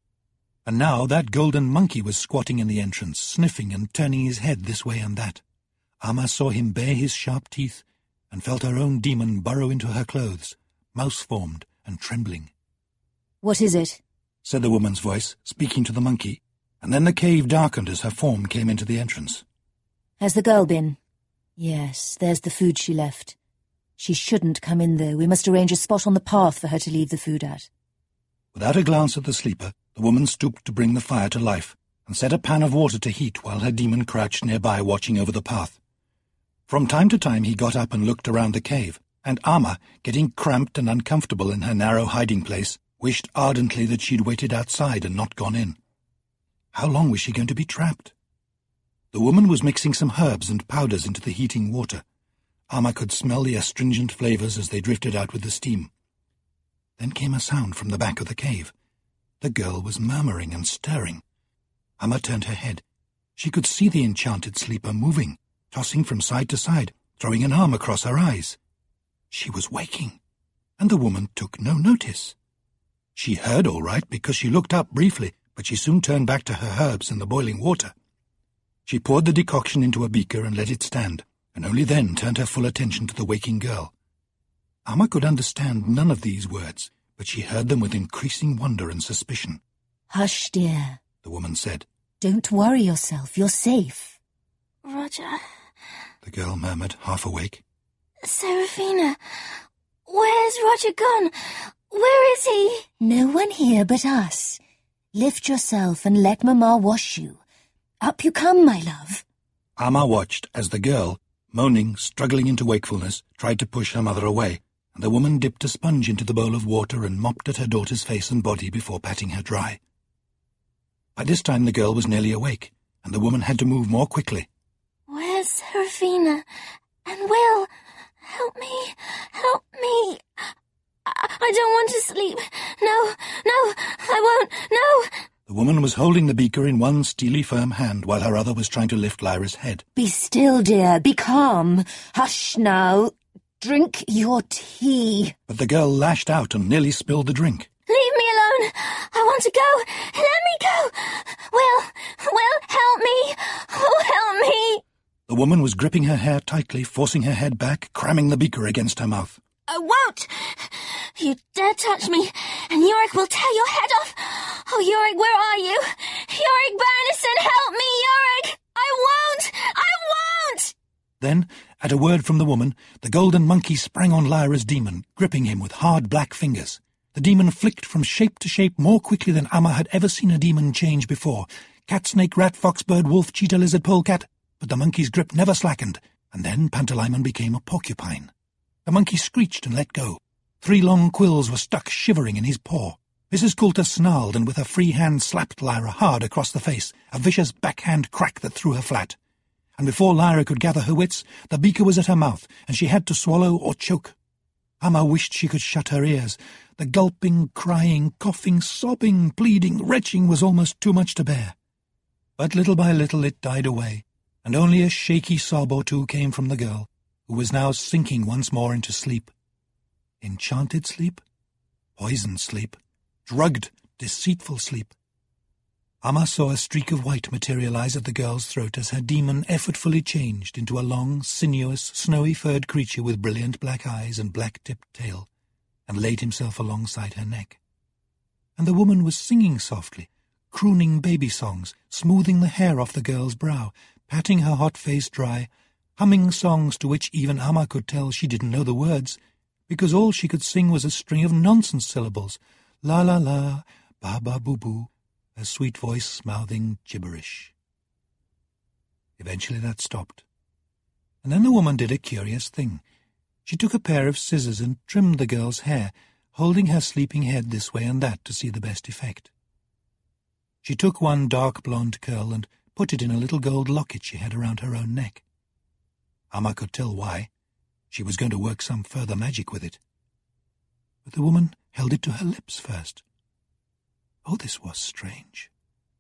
And now that golden monkey was squatting in the entrance, sniffing and turning his head this way and that. Amma saw him bare his sharp teeth, and felt her own demon burrow into her clothes, mouse-formed and trembling. "What is it?" said the woman's voice, speaking to the monkey, and then the cave darkened as her form came into the entrance. "Has the girl been?" "Yes, there's the food she left. She shouldn't come in, though. We must arrange a spot on the path for her to leave the food at." Without a glance at the sleeper, the woman stooped to bring the fire to life, and set a pan of water to heat while her demon crouched nearby watching over the path. From time to time he got up and looked around the cave, and Amma, getting cramped and uncomfortable in her narrow hiding place, wished ardently that she'd waited outside and not gone in. How long was she going to be trapped? The woman was mixing some herbs and powders into the heating water. Amma could smell the astringent flavors as they drifted out with the steam. Then came a sound from the back of the cave. The girl was murmuring and stirring. Amma turned her head. She could see the enchanted sleeper moving, tossing from side to side, throwing an arm across her eyes. She was waking, and the woman took no notice. She heard all right because she looked up briefly, but she soon turned back to her herbs and the boiling water. She poured the decoction into a beaker and let it stand, and only then turned her full attention to the waking girl. Amma could understand none of these words, but she heard them with increasing wonder and suspicion. "Hush, dear," the woman said. "Don't worry yourself. You're safe." Roger. The girl murmured, half awake. Seraphina, where's Roger gone? Where is he? "No one here but us. Lift yourself and let Mamma wash you. Up you come, my love." Amma watched as the girl, moaning, struggling into wakefulness, tried to push her mother away, and the woman dipped a sponge into the bowl of water and mopped at her daughter's face and body before patting her dry. By this time the girl was nearly awake, and the woman had to move more quickly. Where's Seraphina? And Will? Help me! Help me! I don't want to sleep. No, I won't, no! The woman was holding the beaker in one steely, firm hand while her other was trying to lift Lyra's head. "Be still, dear. Be calm. Hush now. Drink your tea." But the girl lashed out and nearly spilled the drink. Leave me alone. I want to go. Let me go. Will, help me. Oh, help me. The woman was gripping her hair tightly, forcing her head back, cramming the beaker against her mouth. I won't. You dare touch me, and Yorick will tear your head off. Oh, Yorick, where are you? Yorick Bernison, help me, Yorick. I won't. Then, at a word from the woman, the golden monkey sprang on Lyra's demon, gripping him with hard black fingers. The demon flicked from shape to shape more quickly than Amma had ever seen a demon change before. Cat, snake, rat, fox, bird, wolf, cheetah, lizard, polecat. But the monkey's grip never slackened, and then Pantalaimon became a porcupine. The monkey screeched and let go. 3 long quills were stuck shivering in his paw. Mrs. Coulter snarled and with her free hand slapped Lyra hard across the face, a vicious backhand crack that threw her flat. And before Lyra could gather her wits, the beaker was at her mouth, and she had to swallow or choke. Amma wished she could shut her ears. The gulping, crying, coughing, sobbing, pleading, retching was almost too much to bear. But little by little it died away, and only a shaky sob or two came from the girl, who was now sinking once more into sleep. Enchanted sleep? Poisoned sleep? Drugged, deceitful sleep? Amma saw a streak of white materialize at the girl's throat as her demon effortfully changed into a long, sinuous, snowy-furred creature with brilliant black eyes and black-tipped tail, and laid himself alongside her neck. And the woman was singing softly, crooning baby songs, smoothing the hair off the girl's brow, patting her hot face dry, humming songs to which even Amma could tell she didn't know the words, because all she could sing was a string of nonsense syllables, la-la-la, ba-ba-boo-boo, her sweet voice mouthing gibberish. Eventually that stopped. And then the woman did a curious thing. She took a pair of scissors and trimmed the girl's hair, holding her sleeping head this way and that to see the best effect. She took one dark blonde curl and put it in a little gold locket she had around her own neck. Amma could tell why. She was going to work some further magic with it. But the woman held it to her lips first. Oh, this was strange.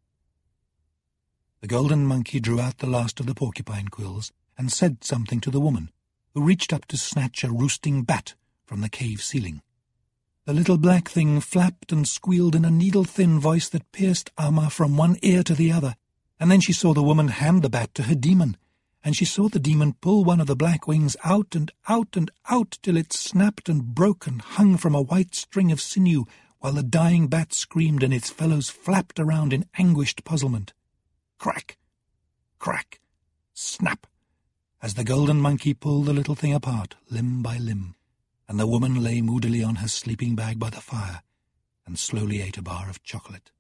The golden monkey drew out the last of the porcupine quills and said something to the woman, who reached up to snatch a roosting bat from the cave ceiling. The little black thing flapped and squealed in a needle-thin voice that pierced Amma from one ear to the other, and then she saw the woman hand the bat to her demon, and she saw the demon pull one of the black wings out and out and out till it snapped and broke and hung from a white string of sinew, while the dying bat screamed and its fellows flapped around in anguished puzzlement. Crack! Crack! Snap! As the golden monkey pulled the little thing apart, limb by limb, and the woman lay moodily on her sleeping bag by the fire and slowly ate a bar of chocolate.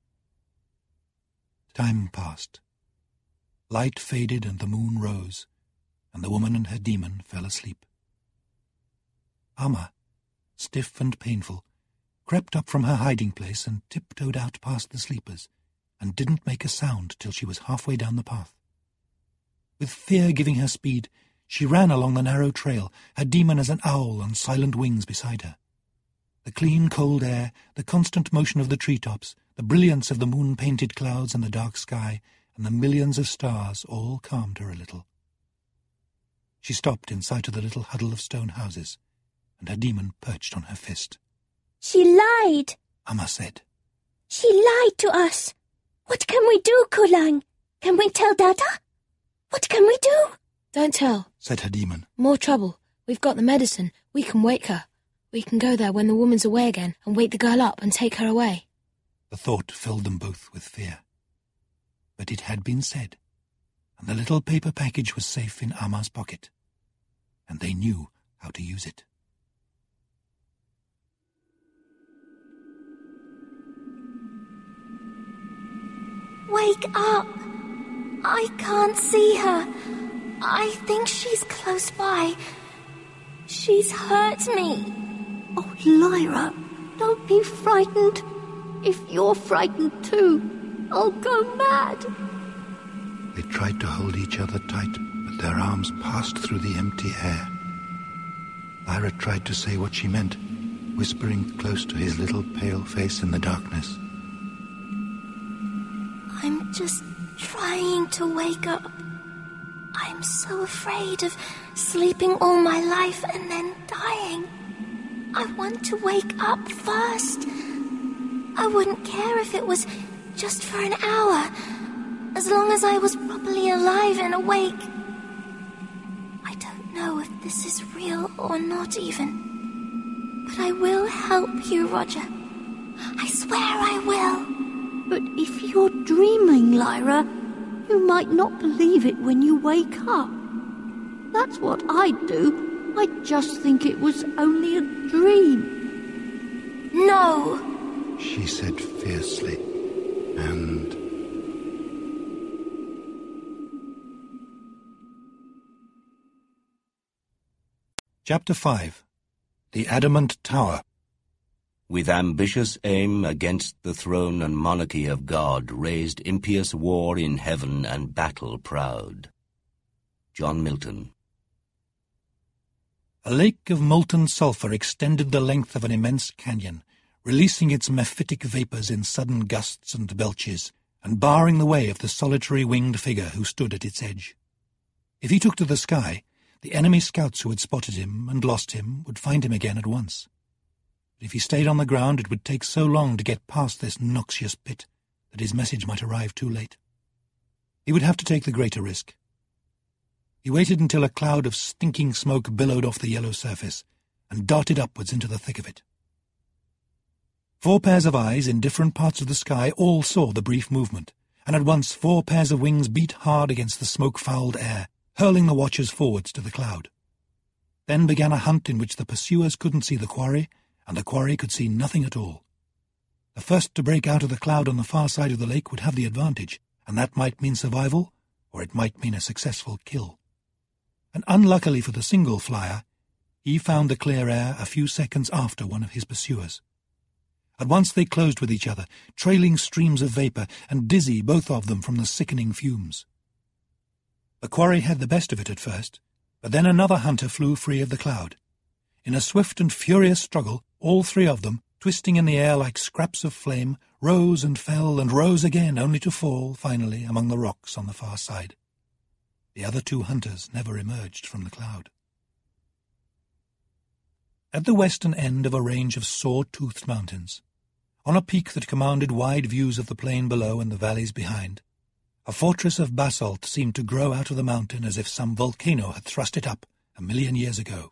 Time passed. Light faded and the moon rose, and the woman and her demon fell asleep. Amma, stiff and painful, crept up from her hiding place and tiptoed out past the sleepers, and didn't make a sound till she was halfway down the path. With fear giving her speed, she ran along the narrow trail, her demon as an owl on silent wings beside her. The clean, cold air, the constant motion of the treetops, the brilliance of the moon-painted clouds and the dark sky, and the millions of stars all calmed her a little. She stopped in sight of the little huddle of stone houses, and her demon perched on her fist. She lied, Amma said. She lied to us. What can we do, Kulang? Can we tell Dada? What can we do? Don't tell, said her demon. More trouble. We've got the medicine. We can wake her. We can go there when the woman's away again and wake the girl up and take her away. The thought filled them both with fear. But it had been said, and the little paper package was safe in Amma's pocket, and they knew how to use it. Wake up! I can't see her. I think she's close by. She's hurt me. Oh, Lyra, don't be frightened. If you're frightened too, I'll go mad. They tried to hold each other tight, but their arms passed through the empty air. Lyra tried to say what she meant, whispering close to his little pale face in the darkness. I'm just trying to wake up. I'm so afraid of sleeping all my life and then dying. I want to wake up first. I wouldn't care if it was just for an hour, as long as I was properly alive and awake. I don't know if this is real or not even, but I will help you, Roger. I swear I will. But if you're dreaming, Lyra, you might not believe it when you wake up. That's what I'd do. I'd just think it was only a dream. No, she said fiercely, and... Chapter 5. The Adamant Tower. With ambitious aim against the throne and monarchy of God raised impious war in heaven and battle proud. John Milton. A lake of molten sulphur extended the length of an immense canyon, releasing its mephitic vapors in sudden gusts and belches, and barring the way of the solitary winged figure who stood at its edge. If he took to the sky, the enemy scouts who had spotted him and lost him would find him again at once. But if he stayed on the ground, it would take so long to get past this noxious pit that his message might arrive too late. He would have to take the greater risk. He waited until a cloud of stinking smoke billowed off the yellow surface and darted upwards into the thick of it. 4 pairs of eyes in different parts of the sky all saw the brief movement, and at once 4 pairs of wings beat hard against the smoke-fouled air, hurling the watchers forwards to the cloud. Then began a hunt in which the pursuers couldn't see the quarry, and the quarry could see nothing at all. The first to break out of the cloud on the far side of the lake would have the advantage, and that might mean survival, or it might mean a successful kill. And unluckily for the single flyer, he found the clear air a few seconds after one of his pursuers. At once they closed with each other, trailing streams of vapour, and dizzy both of them from the sickening fumes. The quarry had the best of it at first, but then another hunter flew free of the cloud. In a swift and furious struggle, all 3 of them, twisting in the air like scraps of flame, rose and fell and rose again, only to fall, finally, among the rocks on the far side. The other 2 hunters never emerged from the cloud. At the western end of a range of saw-toothed mountains, on a peak that commanded wide views of the plain below and the valleys behind, a fortress of basalt seemed to grow out of the mountain as if some volcano had thrust it up 1,000,000 years ago.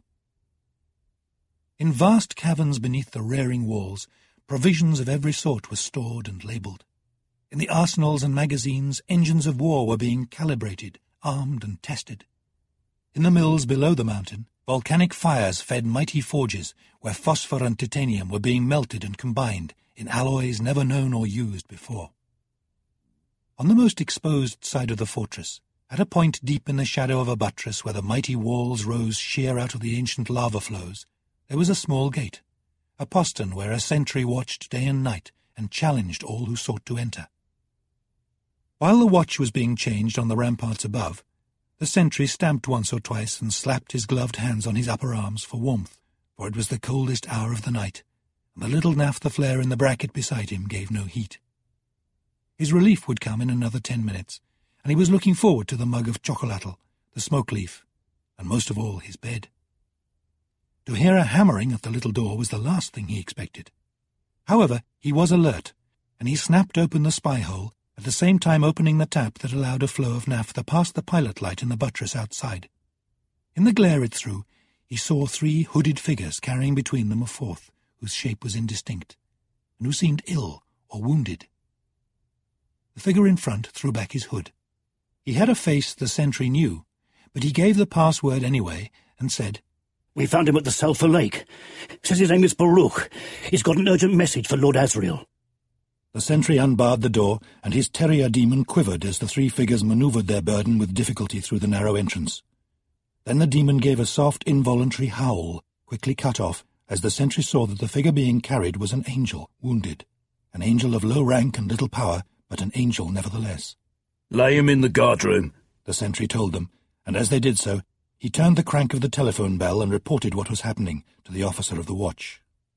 In vast caverns beneath the rearing walls, provisions of every sort were stored and labelled. In the arsenals and magazines, engines of war were being calibrated, armed and tested. In the mills below the mountain, volcanic fires fed mighty forges where phosphor and titanium were being melted and combined in alloys never known or used before. On the most exposed side of the fortress, at a point deep in the shadow of a buttress where the mighty walls rose sheer out of the ancient lava flows, there was a small gate, a postern where a sentry watched day and night and challenged all who sought to enter. While the watch was being changed on the ramparts above, the sentry stamped once or twice and slapped his gloved hands on his upper arms for warmth, for it was the coldest hour of the night, and the little naphtha flare in the bracket beside him gave no heat. His relief would come in another 10 minutes, and he was looking forward to the mug of chocolatl, the smoke leaf, and most of all his bed. To hear a hammering at the little door was the last thing he expected. However, he was alert, and he snapped open the spy hole, at the same time opening the tap that allowed a flow of naphtha past the pilot light in the buttress outside. In the glare it threw, he saw 3 hooded figures carrying between them a 4th, whose shape was indistinct, and who seemed ill or wounded. The figure in front threw back his hood. He had a face the sentry knew, but he gave the password anyway and said, "We found him at the Sulphur Lake. Says his name is Baruch. He's got an urgent message for Lord Asriel." The sentry unbarred the door, and his terrier demon quivered as the 3 figures manoeuvred their burden with difficulty through the narrow entrance. Then the demon gave a soft, involuntary howl, quickly cut off, as the sentry saw that the figure being carried was an angel, wounded. An angel of low rank and little power, but an angel nevertheless. "Lay him in the guardroom," the sentry told them, and as they did so, he turned the crank of the telephone bell and reported what was happening to the officer of the watch.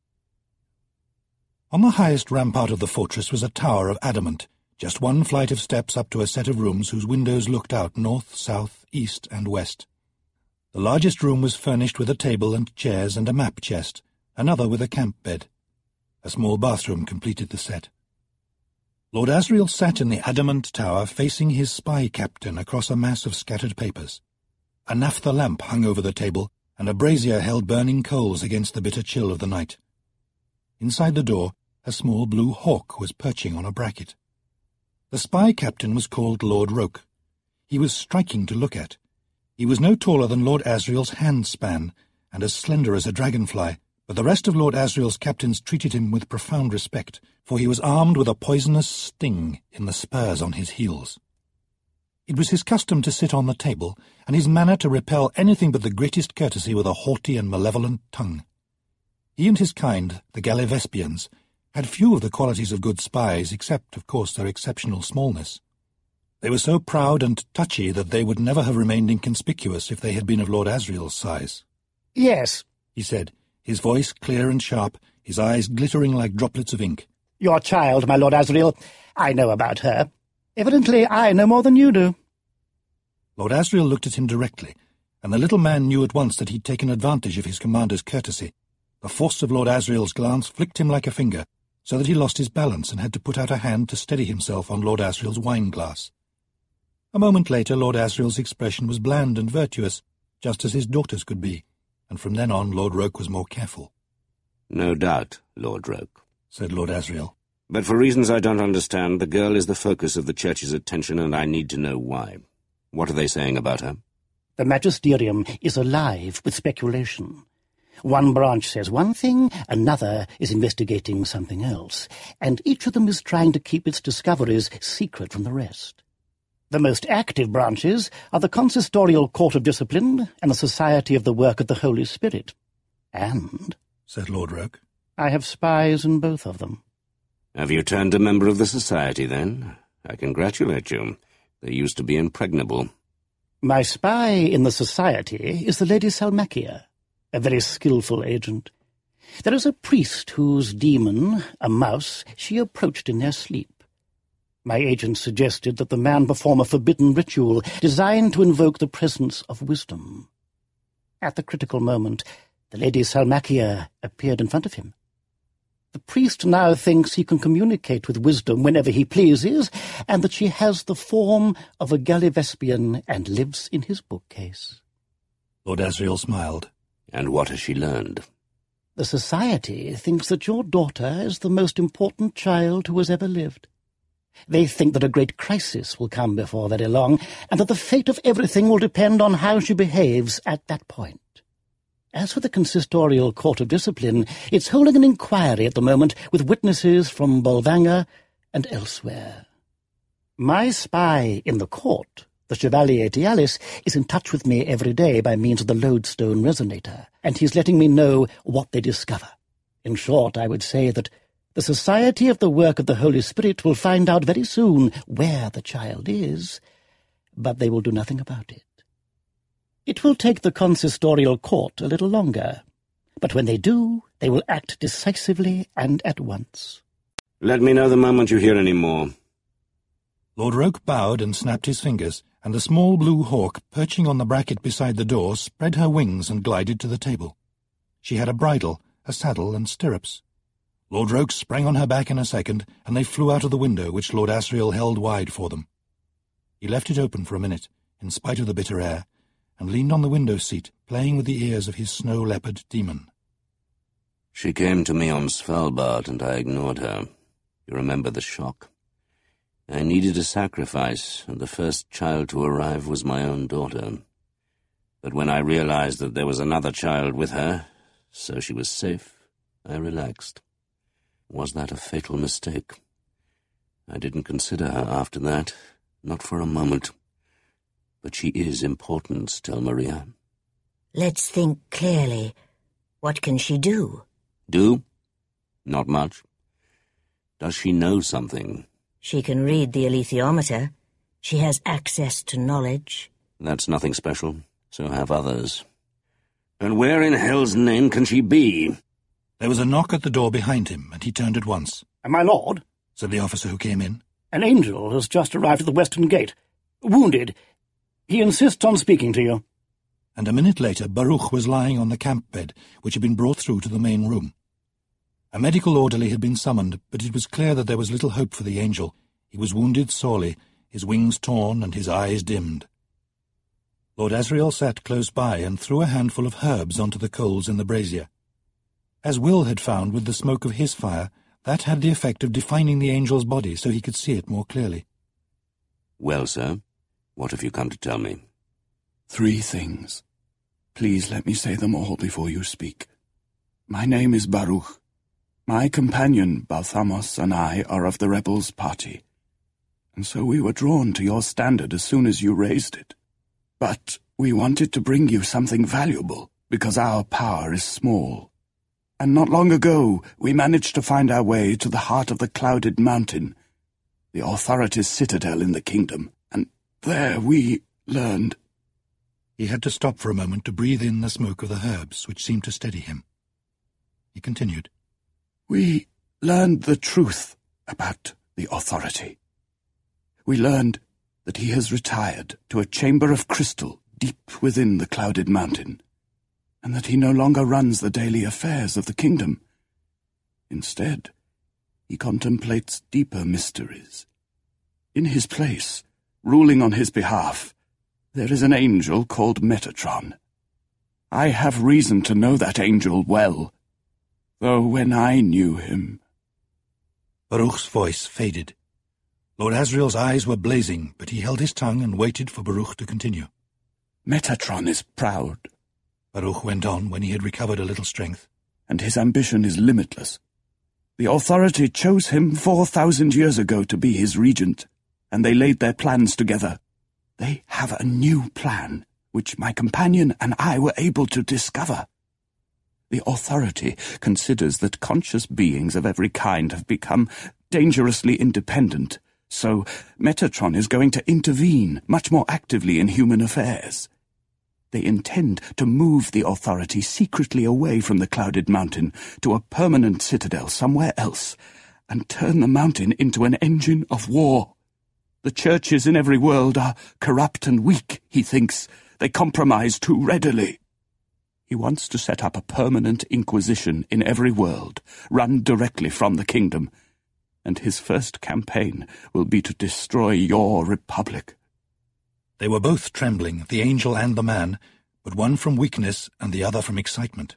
On the highest rampart of the fortress was a tower of adamant, just 1 flight of steps up to a set of rooms whose windows looked out north, south, east, and west. The largest room was furnished with a table and chairs and a map chest, another with a camp bed. A small bathroom completed the set. Lord Asriel sat in the adamant tower facing his spy captain across a mass of scattered papers. A naphtha lamp hung over the table, and a brazier held burning coals against the bitter chill of the night. Inside the door, a small blue hawk was perching on a bracket. The spy captain was called Lord Roke. He was striking to look at. He was no taller than Lord Asriel's handspan, and as slender as a dragonfly, but the rest of Lord Asriel's captains treated him with profound respect, for he was armed with a poisonous sting in the spurs on his heels. It was his custom to sit on the table, and his manner to repel anything but the greatest courtesy with a haughty and malevolent tongue. He and his kind, the Gallivespians, had few of the qualities of good spies, except, of course, their exceptional smallness. They were so proud and touchy that they would never have remained inconspicuous if they had been of Lord Asriel's size. "Yes," he said, his voice clear and sharp, his eyes glittering like droplets of ink. "Your child, my Lord Asriel. I know about her. Evidently I know more than you do." Lord Asriel looked at him directly, and the little man knew at once that he'd taken advantage of his commander's courtesy. The force of Lord Asriel's glance flicked him like a finger, so that he lost his balance and had to put out a hand to steady himself on Lord Asriel's wine-glass. A moment later Lord Asriel's expression was bland and virtuous, just as his daughter's could be, and from then on Lord Roke was more careful. "No doubt, Lord Roke," said Lord Asriel. "But for reasons I don't understand, the girl is the focus of the Church's attention, and I need to know why. What are they saying about her?" The magisterium is alive with speculation. One branch says one thing, another is investigating something else, and each of them is trying to keep its discoveries secret from the rest. The most active branches are the Consistorial Court of Discipline and the Society of the Work of the Holy Spirit. And, said Lord Roke, I have spies in both of them. "Have you turned a member of the Society, then? I congratulate you. They used to be impregnable." My spy in the Society is the Lady Salmakia, a very skilful agent. There is a priest whose demon, a mouse, she approached in their sleep. My agent suggested that the man perform a forbidden ritual designed to invoke the presence of wisdom. At the critical moment, the Lady Salmakia appeared in front of him. The priest now thinks he can communicate with wisdom whenever he pleases, and that she has the form of a Gallivespian and lives in his bookcase. Lord Asriel smiled. "And what has she learned?" The Society thinks that your daughter is the most important child who has ever lived. They think that a great crisis will come before very long, and that the fate of everything will depend on how she behaves at that point. As for the Consistorial Court of Discipline, it's holding an inquiry at the moment with witnesses from Bolvangar and elsewhere. My spy in the court, the Chevalier Tialis, is in touch with me every day by means of the lodestone resonator, and he's letting me know what they discover. In short, I would say that the Society of the Work of the Holy Spirit will find out very soon where the child is, but they will do nothing about it. It will take the consistorial court a little longer, but when they do, they will act decisively and at once. "Let me know the moment you hear any more." Lord Roke bowed and snapped his fingers, and a small blue hawk, perching on the bracket beside the door, spread her wings and glided to the table. She had a bridle, a saddle, and stirrups. Lord Roke sprang on her back in a second, and they flew out of the window, which Lord Asriel held wide for them. He left it open for a minute, in spite of the bitter air, and leaned on the window-seat, playing with the ears of his snow-leopard demon. "She came to me on Svalbard, and I ignored her. You remember the shock? I needed a sacrifice, and the first child to arrive was my own daughter. But when I realized that there was another child with her, so she was safe, I relaxed. Was that a fatal mistake? I didn't consider her after that, not for a moment. But she is important still, Maria." Let's think clearly. What can she do? "Do? Not much. Does she know something?" She can read the alethiometer. She has access to knowledge. "That's nothing special. So have others. And where in hell's name can she be?" There was a knock at the door behind him, and he turned at once. "My lord," said the officer who came in, "an angel has just arrived at the western gate. Wounded. He insists on speaking to you." And a minute later Baruch was lying on the camp bed, which had been brought through to the main room. A medical orderly had been summoned, but it was clear that there was little hope for the angel. He was wounded sorely, his wings torn and his eyes dimmed. Lord Asriel sat close by and threw a handful of herbs onto the coals in the brazier. As Will had found with the smoke of his fire, that had the effect of defining the angel's body so he could see it more clearly. "Well, sir, what have you come to tell me?" 3 things. Please let me say them all before you speak. My name is Baruch. My companion, Balthamos, and I are of the rebels' party, and so we were drawn to your standard as soon as you raised it. But we wanted to bring you something valuable, because our power is small. And not long ago, we managed to find our way to the heart of the Clouded Mountain, the authorities' citadel in the kingdom, and there we learned—" He had to stop for a moment to breathe in the smoke of the herbs, which seemed to steady him. He continued. "We learned the truth about the authority. We learned that he has retired to a chamber of crystal deep within the Clouded Mountain, and that he no longer runs the daily affairs of the kingdom. Instead, He contemplates deeper mysteries. In his place, ruling on his behalf, there is an angel called Metatron. I have reason to know that angel well, though when I knew him—" Baruch's voice faded. Lord Asriel's eyes were blazing, but he held his tongue and waited for Baruch to continue. "Metatron is proud," Baruch went on when he had recovered a little strength, "and his ambition is limitless. The authority chose him 4,000 years ago to be his regent, and they laid their plans together. They have a new plan, which my companion and I were able to discover. The authority considers that conscious beings of every kind have become dangerously independent, so Metatron is going to intervene much more actively in human affairs. They intend to move the authority secretly away from the Clouded Mountain to a permanent citadel somewhere else, and turn the mountain into an engine of war. The churches in every world are corrupt and weak, he thinks. They compromise too readily. He wants to set up a permanent inquisition in every world, run directly from the kingdom, and his first campaign will be to destroy your republic." They were both trembling, the angel and the man, but one from weakness and the other from excitement.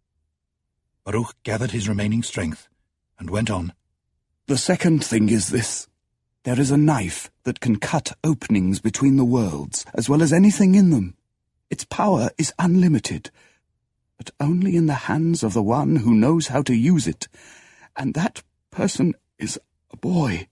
Baruch gathered his remaining strength and went on. "The second thing is this. There is a knife that can cut openings between the worlds, as well as anything in them. Its power is unlimited, but only in the hands of the one who knows how to use it, and that person is a boy."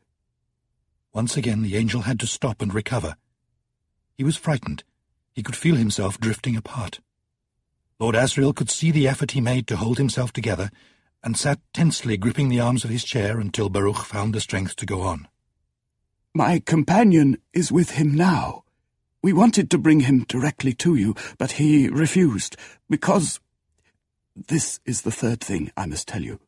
Once again the angel had to stop and recover. He was frightened. He could feel himself drifting apart. Lord Asriel could see the effort he made to hold himself together, and sat tensely gripping the arms of his chair until Baruch found the strength to go on. "My companion is with him now. We wanted to bring him directly to you, but he refused, because— This is the third thing I must tell you.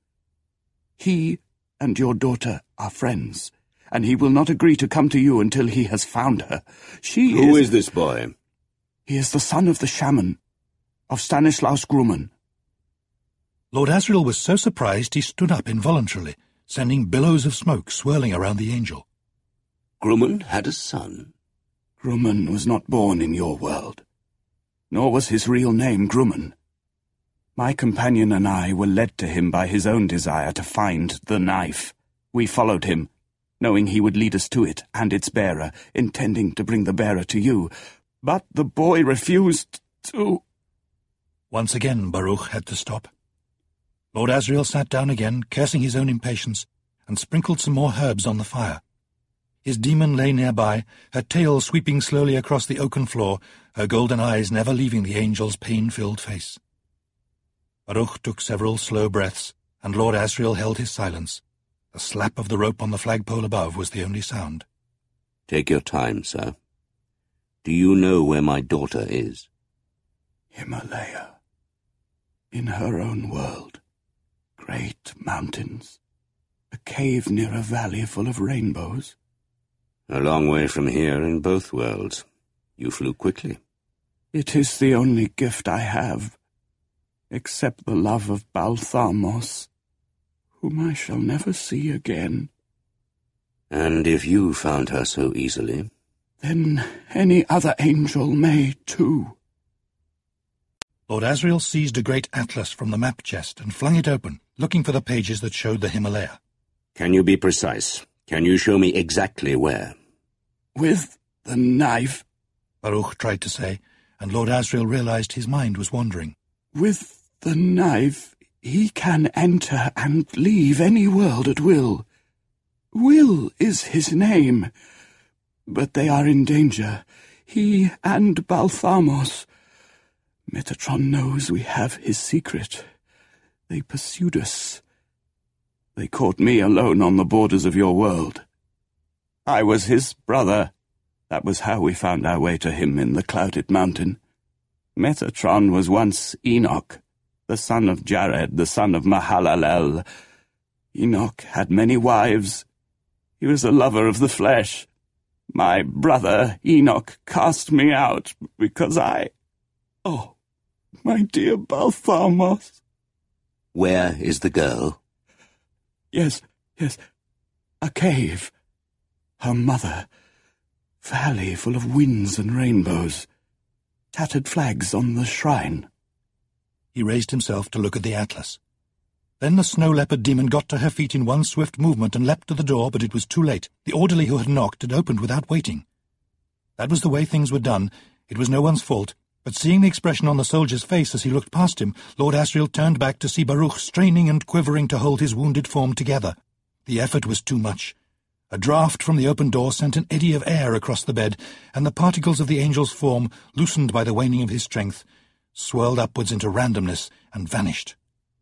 He and your daughter are friends, and he will not agree to come to you until he has found her. Who is this boy? He is the son of the shaman, of Stanislaus Grumman." Lord Asriel was so surprised he stood up involuntarily, sending billows of smoke swirling around the angel. Grumman had a son? Grumman was not born in your world, nor was his real name Grumman. My companion and I were led to him by his own desire to find the knife. We followed him, knowing he would lead us to it and its bearer, intending to bring the bearer to you. But the boy refused to— Once again Baruch had to stop. Lord Asriel sat down again, cursing his own impatience, and sprinkled some more herbs on the fire. His demon lay nearby, her tail sweeping slowly across the oaken floor, her golden eyes never leaving the angel's pain-filled face. Baruch took several slow breaths, and Lord Asriel held his silence. The slap of the rope on the flagpole above was the only sound. "Take your time, sir. Do you know where my daughter is?" "Himalaya. In her own world. Great mountains. A cave near a valley full of rainbows." "A long way from here in both worlds. You flew quickly." "It is the only gift I have, except the love of Balthamos, whom I shall never see again." "And if you found her so easily?" "Then any other angel may, too." Lord Asriel seized a great atlas from the map chest and flung it open, looking for the pages that showed the Himalaya. "Can you be precise? Can you show me exactly where?" "With the knife," Baruch tried to say, and Lord Asriel realized his mind was wandering. "With the knife, he can enter and leave any world at will. Will is his name. But they are in danger, he and Balthamos. Metatron knows we have his secret. They pursued us. They caught me alone on the borders of your world. I was his brother. That was how we found our way to him in the Clouded Mountain. Metatron was once Enoch, the son of Jared, the son of Mahalalel. Enoch had many wives. He was a lover of the flesh. My brother Enoch cast me out because Oh, my dear Balthamos." "Where is the girl?" "Yes, Yes, a cave. Her mother. Valley full of winds and rainbows. Tattered flags on the shrine. He raised himself to look at the atlas. Then the snow leopard demon got to her feet in one swift movement and leapt to the door, but it was too late. The orderly who had knocked had opened without waiting. That was the way things were done. It was no one's fault, but seeing the expression on the soldier's face as he looked past him, Lord Asriel turned back to see Baruch straining and quivering to hold his wounded form together. The effort was too much. A draught from the open door sent an eddy of air across the bed, and the particles of the angel's form, loosened by the waning of his strength, swirled upwards into randomness and vanished.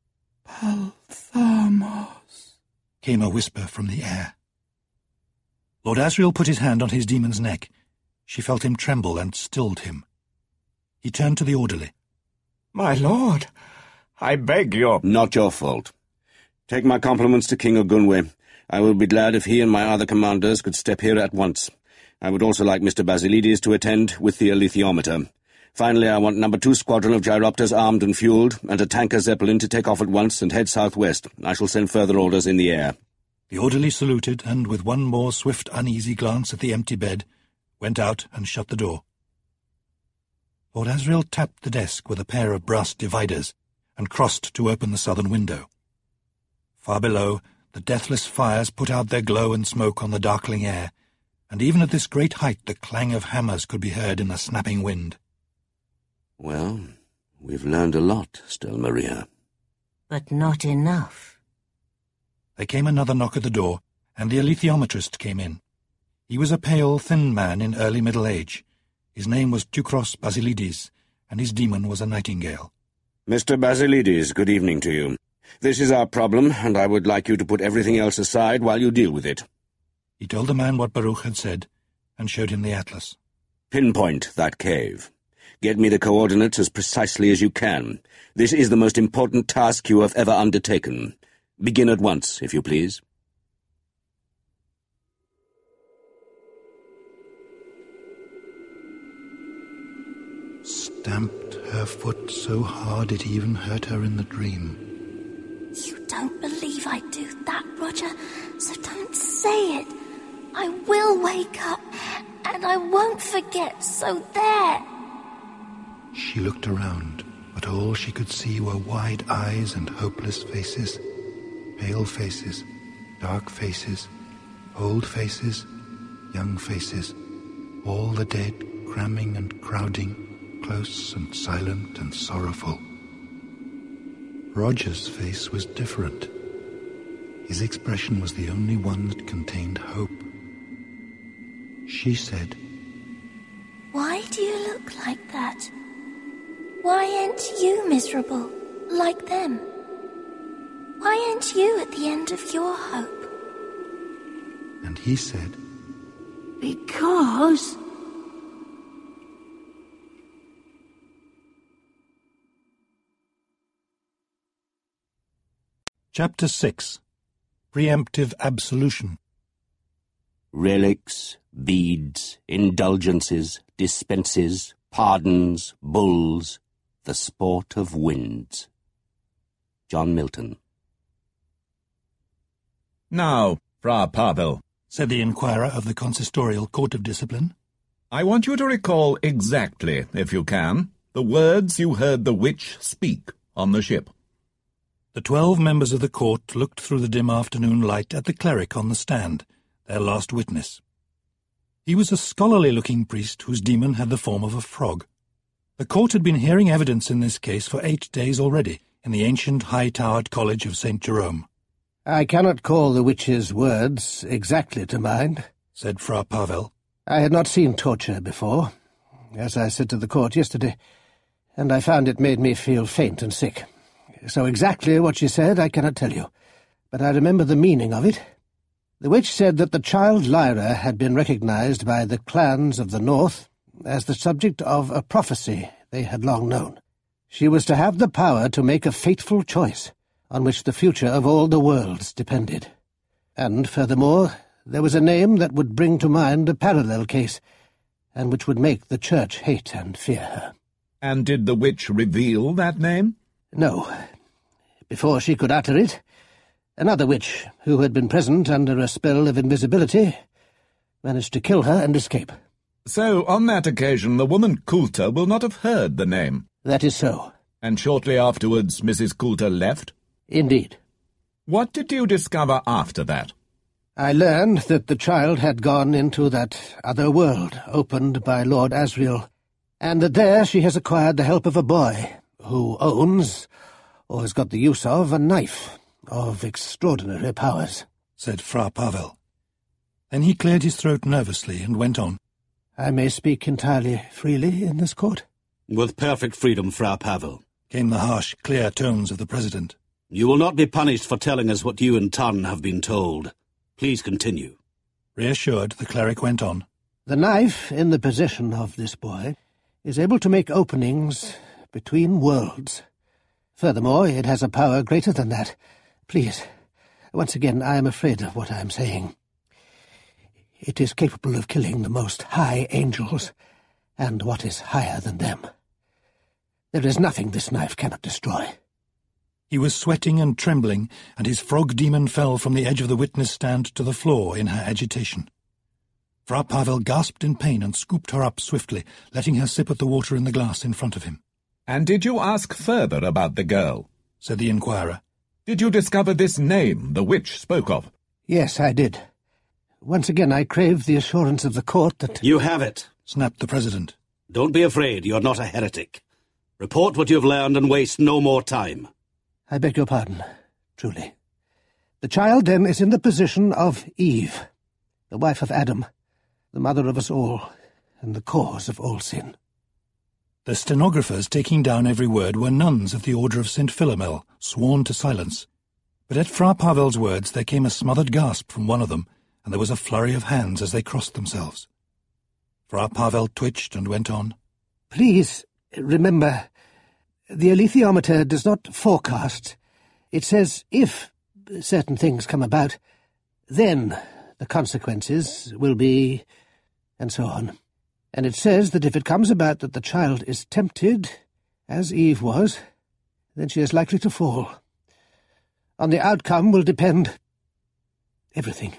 Balthamos, came a whisper from the air. Lord Asriel put his hand on his demon's neck. She felt him tremble and stilled him. He turned to the orderly. My lord, I beg your... Not your fault. Take my compliments to King Ogunwe. I will be glad if he and my other commanders could step here at once. I would also like Mr. Basilides to attend with the alethiometer. Finally, I want No. 2 Squadron of gyropters armed and fueled, and a tanker Zeppelin to take off at once and head southwest. I shall send further orders in the air. The orderly saluted, and with one more swift, uneasy glance at the empty bed, went out and shut the door. Lord Asriel tapped the desk with a pair of brass dividers, and crossed to open the southern window. Far below, the deathless fires put out their glow and smoke on the darkling air, and even at this great height the clang of hammers could be heard in the snapping wind. Well, we've learned a lot, Stelmaria. But not enough. There came another knock at the door, and the alethiometrist came in. He was a pale, thin man in early middle age. His name was Teucros Basilides, and his demon was a nightingale. Mr. Basilides, good evening to you. This is our problem, and I would like you to put everything else aside while you deal with it. He told the man what Baruch had said, and showed him the atlas. Pinpoint that cave. Get me the coordinates as precisely as you can. This is the most important task you have ever undertaken. Begin at once, if you please. Stamped her foot so hard it even hurt her in the dream. You don't believe I'd do that, Roger, so don't say it. I will wake up, and I won't forget, so there. She looked around, but all she could see were wide eyes and hopeless faces. Pale faces, dark faces, old faces, young faces, all the dead cramming and crowding, close and silent and sorrowful. Roger's face was different. His expression was the only one that contained hope. She said, Why do you look like that? Why aren't you miserable, like them? Why aren't you at the end of your hope? And he said, Because... Chapter 6. Preemptive Absolution. Relics, beads, indulgences, dispenses, pardons, bulls, the sport of winds. John Milton. Now, Fra Pavel, said the inquirer of the consistorial court of discipline, I want you to recall exactly, if you can, the words you heard the witch speak on the ship. The 12 members of the court looked through the dim afternoon light at the cleric on the stand, their last witness. He was a scholarly-looking priest whose demon had the form of a frog. The court had been hearing evidence in this case for 8 days already, in the ancient high-towered college of St. Jerome. I cannot call the witch's words exactly to mind, said Fra Pavel. I had not seen torture before, as I said to the court yesterday, and I found it made me feel faint and sick. So exactly what she said I cannot tell you, but I remember the meaning of it. The witch said that the child Lyra had been recognized by the clans of the north as the subject of a prophecy they had long known. She was to have the power to make a fateful choice, on which the future of all the worlds depended. And, furthermore, there was a name that would bring to mind a parallel case, and which would make the church hate and fear her. And did the witch reveal that name? No. Before she could utter it, Another witch, who had been present under a spell of invisibility, managed to kill her and escape. So, on that occasion, the woman Coulter will not have heard the name. That is so. And shortly afterwards, Mrs. Coulter left? Indeed. What did you discover after that? I learned that the child had gone into that other world opened by Lord Asriel, and that there she has acquired the help of a boy who owns, or has got the use of, a knife of extraordinary powers, said Fra Pavel. Then he cleared his throat nervously and went on. I may speak entirely freely in this court? With perfect freedom, Fra Pavel, came the harsh, clear tones of the President. You will not be punished for telling us what you and Tan have been told. Please continue. Reassured, the cleric went on. The knife in the possession of this boy is able to make openings between worlds. Furthermore, it has a power greater than that. Please, once again, I am afraid of what I am saying. It is capable of killing the most high angels, and what is higher than them. There is nothing this knife cannot destroy. He was sweating and trembling, and his frog demon fell from the edge of the witness stand to the floor in her agitation. Fra Pavel gasped in pain and scooped her up swiftly, letting her sip at the water in the glass in front of him. And did you ask further about the girl? Said the inquirer. Did you discover this name the witch spoke of? Yes, I did. Once again I crave the assurance of the court that— You have it, snapped the President. Don't be afraid, you're not a heretic. Report what you have learned and waste no more time. I beg your pardon, truly. The child, then, is in the position of Eve, the wife of Adam, the mother of us all, and the cause of all sin. The stenographers taking down every word were nuns of the Order of St. Philomel, sworn to silence. But at Fra Pavel's words there came a smothered gasp from one of them, and there was a flurry of hands as they crossed themselves. Fra Pavel twitched and went on. Please, remember, the alethiometer does not forecast. It says if certain things come about, then the consequences will be, and so on. And it says that if it comes about that the child is tempted, as Eve was, then she is likely to fall. On the outcome will depend everything.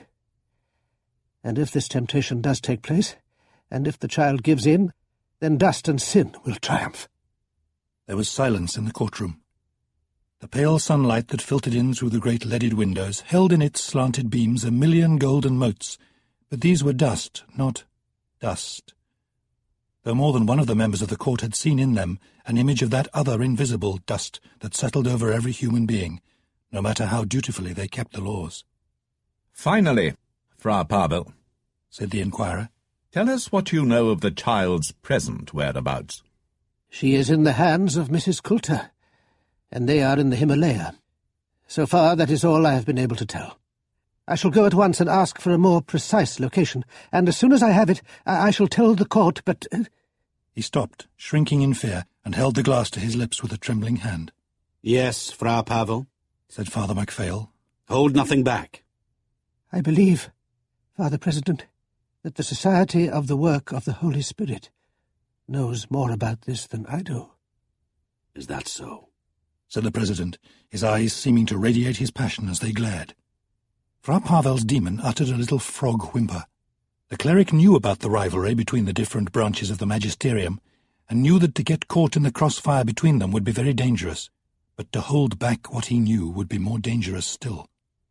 And if this temptation does take place, and if the child gives in, then dust and sin will triumph. There was silence in the courtroom. The pale sunlight that filtered in through the great leaded windows held in its slanted beams 1,000,000 golden motes, but these were dust, not dust. Though more than one of the members of the court had seen in them an image of that other invisible dust that settled over every human being, no matter how dutifully they kept the laws. Finally, Fra Pavel, said the inquirer, tell us what you know of the child's present whereabouts. She is in the hands of Mrs. Coulter, and they are in the Himalaya. So far, that is all I have been able to tell. I shall go at once and ask for a more precise location, and as soon as I have it, I shall tell the court, but— He stopped, shrinking in fear, and held the glass to his lips with a trembling hand. Yes, Fra Pavel, said Father MacPhail. Hold nothing back. I believe, Father President, that the Society of the Work of the Holy Spirit knows more about this than I do. Is that so? Said the President, his eyes seeming to radiate his passion as they glared. Fra Pavel's demon uttered a little frog whimper. The cleric knew about the rivalry between the different branches of the magisterium, and knew that to get caught in the crossfire between them would be very dangerous, but to hold back what he knew would be more dangerous still.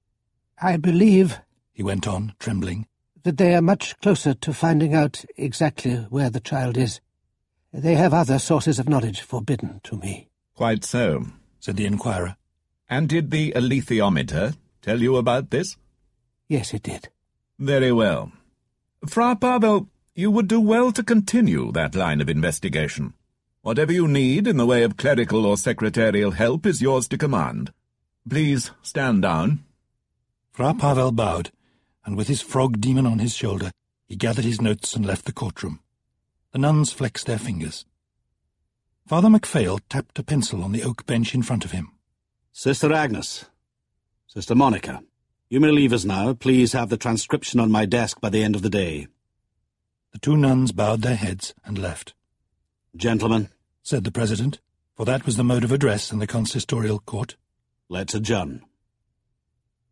I believe, he went on, trembling, that they are much closer to finding out exactly where the child is. They have other sources of knowledge forbidden to me. Quite so, said the inquirer. And did the alethiometer tell you about this? Yes, it did. Very well. Fra Pavel, you would do well to continue that line of investigation. Whatever you need in the way of clerical or secretarial help is yours to command. Please stand down. Fra Pavel bowed, and with his frog demon on his shoulder, he gathered his notes and left the courtroom. The nuns flexed their fingers. Father MacPhail tapped a pencil on the oak bench in front of him. Sister Agnes, Sister Monica, you may leave us now. Please have the transcription on my desk by the end of the day. The two nuns bowed their heads and left. Gentlemen, said the President, for that was the mode of address in the consistorial court, let's adjourn.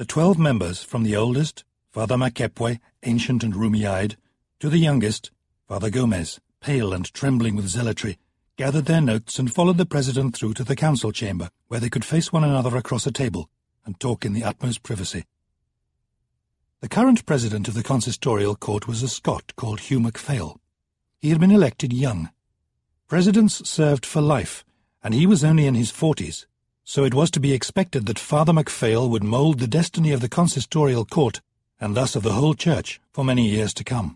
The 12 members, from the oldest, Father Makepwe, ancient and rheumy-eyed, to the youngest, Father Gomez, pale and trembling with zealotry, gathered their notes and followed the president through to the council chamber, where they could face one another across a table and talk in the utmost privacy. The current president of the consistorial court was a Scot called Hugh MacPhail. He had been elected young. Presidents served for life, and he was only in his 40s, so it was to be expected that Father MacPhail would mould the destiny of the consistorial court, and thus of the whole church, for many years to come.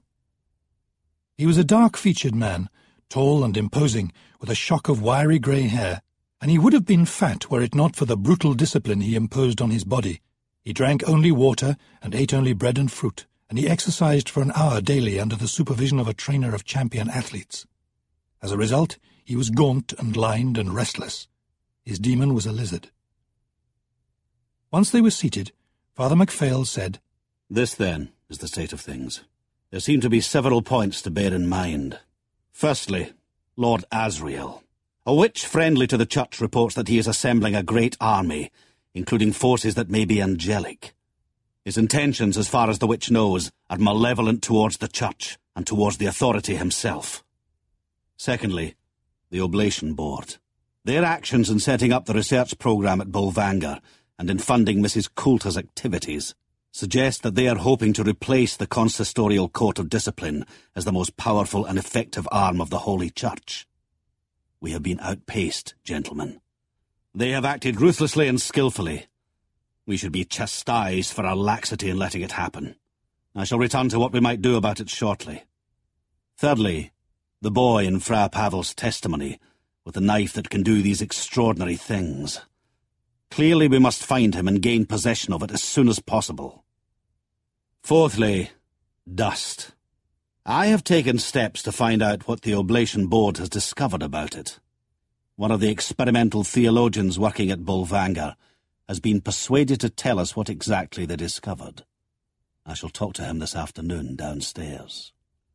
He was a dark-featured man, tall and imposing, with a shock of wiry grey hair, and he would have been fat were it not for the brutal discipline he imposed on his body. He drank only water and ate only bread and fruit, and he exercised for an hour daily under the supervision of a trainer of champion athletes. As a result, he was gaunt and lined and restless. His demon was a lizard. Once they were seated, Father MacPhail said, "This, then, is the state of things. There seem to be several points to bear in mind. Firstly, Lord Asriel. A witch friendly to the Church reports that he is assembling a great army, including forces that may be angelic. His intentions, as far as the witch knows, are malevolent towards the Church and towards the authority himself. Secondly, the Oblation Board. Their actions in setting up the research programme at Bolvangar and in funding Mrs. Coulter's activities suggest that they are hoping to replace the consistorial court of discipline as the most powerful and effective arm of the Holy Church. We have been outpaced, gentlemen. They have acted ruthlessly and skillfully. We should be chastised for our laxity in letting it happen. I shall return to what we might do about it shortly. Thirdly, the boy in Fra Pavel's testimony, with the knife that can do these extraordinary things. Clearly we must find him and gain possession of it as soon as possible. Fourthly, dust. I have taken steps to find out what the Oblation Board has discovered about it. One of the experimental theologians working at Bolvangar has been persuaded to tell us what exactly they discovered. I shall talk to him this afternoon downstairs."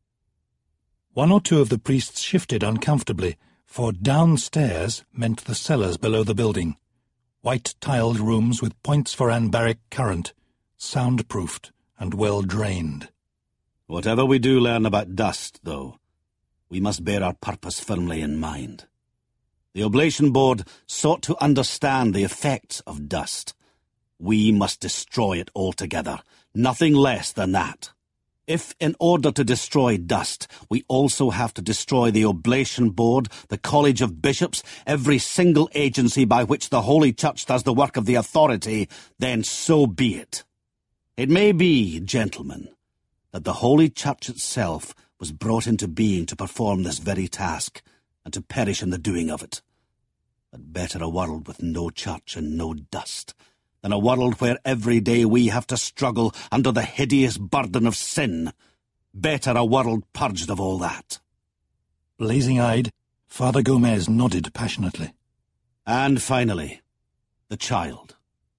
One or two of the priests shifted uncomfortably, for downstairs meant the cellars below the building. White-tiled rooms with points for anbaric current, soundproofed and well-drained. Whatever we do learn about dust, though, we must bear our purpose firmly in mind. The Oblation Board sought to understand the effects of dust. We must destroy it altogether, nothing less than that. If, in order to destroy dust, we also have to destroy the Oblation Board, the College of Bishops, every single agency by which the Holy Church does the work of the authority, then so be it. It may be, gentlemen, that the Holy Church itself was brought into being to perform this very task, and to perish in the doing of it. But better a world with no church and no dust, than a world where every day we have to struggle under the hideous burden of sin. Better a world purged of all that. Blazing-eyed, Father Gomez nodded passionately. And finally, the child.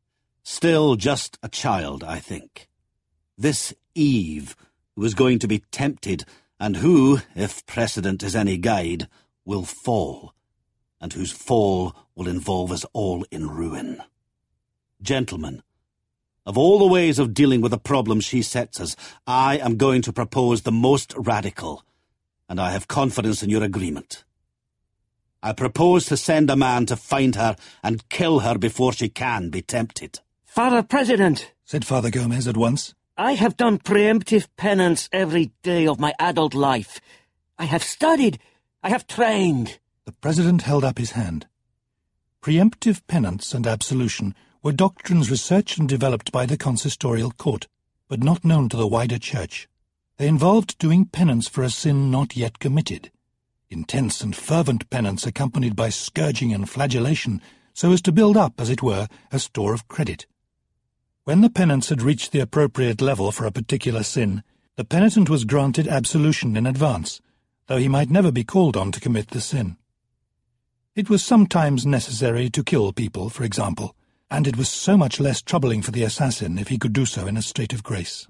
Still just a child, I think. This Eve, who is going to be tempted, and who, if precedent is any guide, will fall, and whose fall will involve us all in ruin. Gentlemen, of all the ways of dealing with the problem she sets us, I am going to propose the most radical, and I have confidence in your agreement. I propose to send a man to find her and kill her before she can be tempted. "Father President," said Father Gomez at once, "I have done preemptive penance every day of my adult life. I have studied. I have trained." The President held up his hand. Preemptive penance and absolution were doctrines researched and developed by the consistorial court, but not known to the wider church. They involved doing penance for a sin not yet committed. Intense and fervent penance accompanied by scourging and flagellation, so as to build up, as it were, a store of credit. When the penance had reached the appropriate level for a particular sin, the penitent was granted absolution in advance, though he might never be called on to commit the sin. It was sometimes necessary to kill people, for example, and it was so much less troubling for the assassin if he could do so in a state of grace.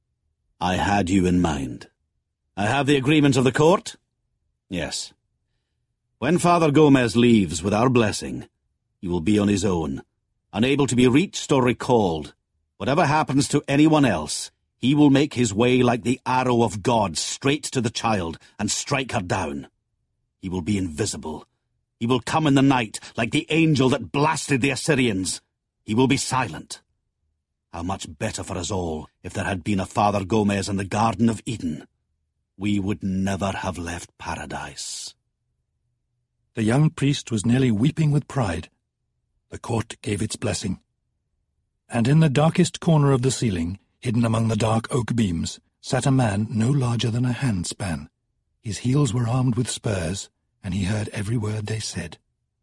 I had you in mind. I have the agreement of the court? Yes. When Father Gomez leaves with our blessing, he will be on his own, unable to be reached or recalled, Whatever happens to anyone else, he will make his way like the arrow of God straight to the child and strike her down. He will be invisible. He will come in the night like the angel that blasted the Assyrians. He will be silent. How much better for us all if there had been a Father Gomez in the Garden of Eden. We would never have left paradise. The young priest was nearly weeping with pride. The court gave its blessing. And in the darkest corner of the ceiling, hidden among the dark oak beams, sat a man no larger than a handspan. His heels were armed with spurs, and he heard every word they said.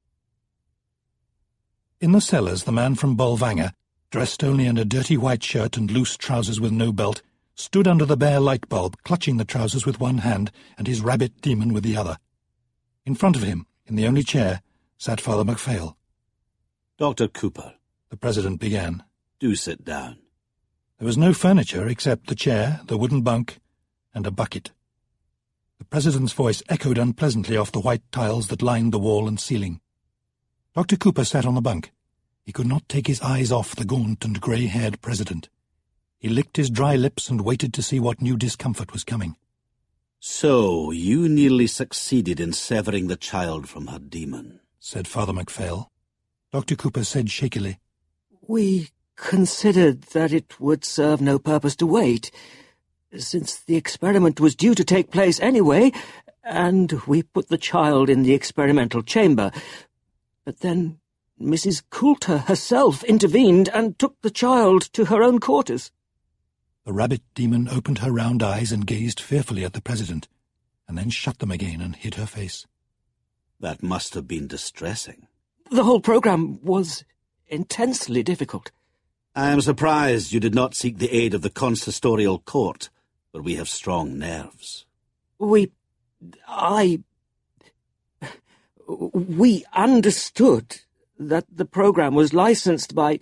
In the cellars, the man from Bolvangar, dressed only in a dirty white shirt and loose trousers with no belt, stood under the bare light bulb, clutching the trousers with one hand and his rabbit demon with the other. In front of him, in the only chair, sat Father MacPhail. Dr. Cooper, the President began. Do sit down. There was no furniture except the chair, the wooden bunk, and a bucket. The President's voice echoed unpleasantly off the white tiles that lined the wall and ceiling. Dr. Cooper sat on the bunk. He could not take his eyes off the gaunt and grey-haired President. He licked his dry lips and waited to see what new discomfort was coming. So, you nearly succeeded in severing the child from her demon, said Father MacPhail. Dr. Cooper said shakily, We considered that it would serve no purpose to wait, since the experiment was due to take place anyway, and we put the child in the experimental chamber. But then Mrs. Coulter herself intervened and took the child to her own quarters. The rabbit demon opened her round eyes and gazed fearfully at the President, and then shut them again and hid her face. That must have been distressing. The whole program was intensely difficult. I am surprised you did not seek the aid of the consistorial court, where we have strong nerves. We understood that the program was licensed by...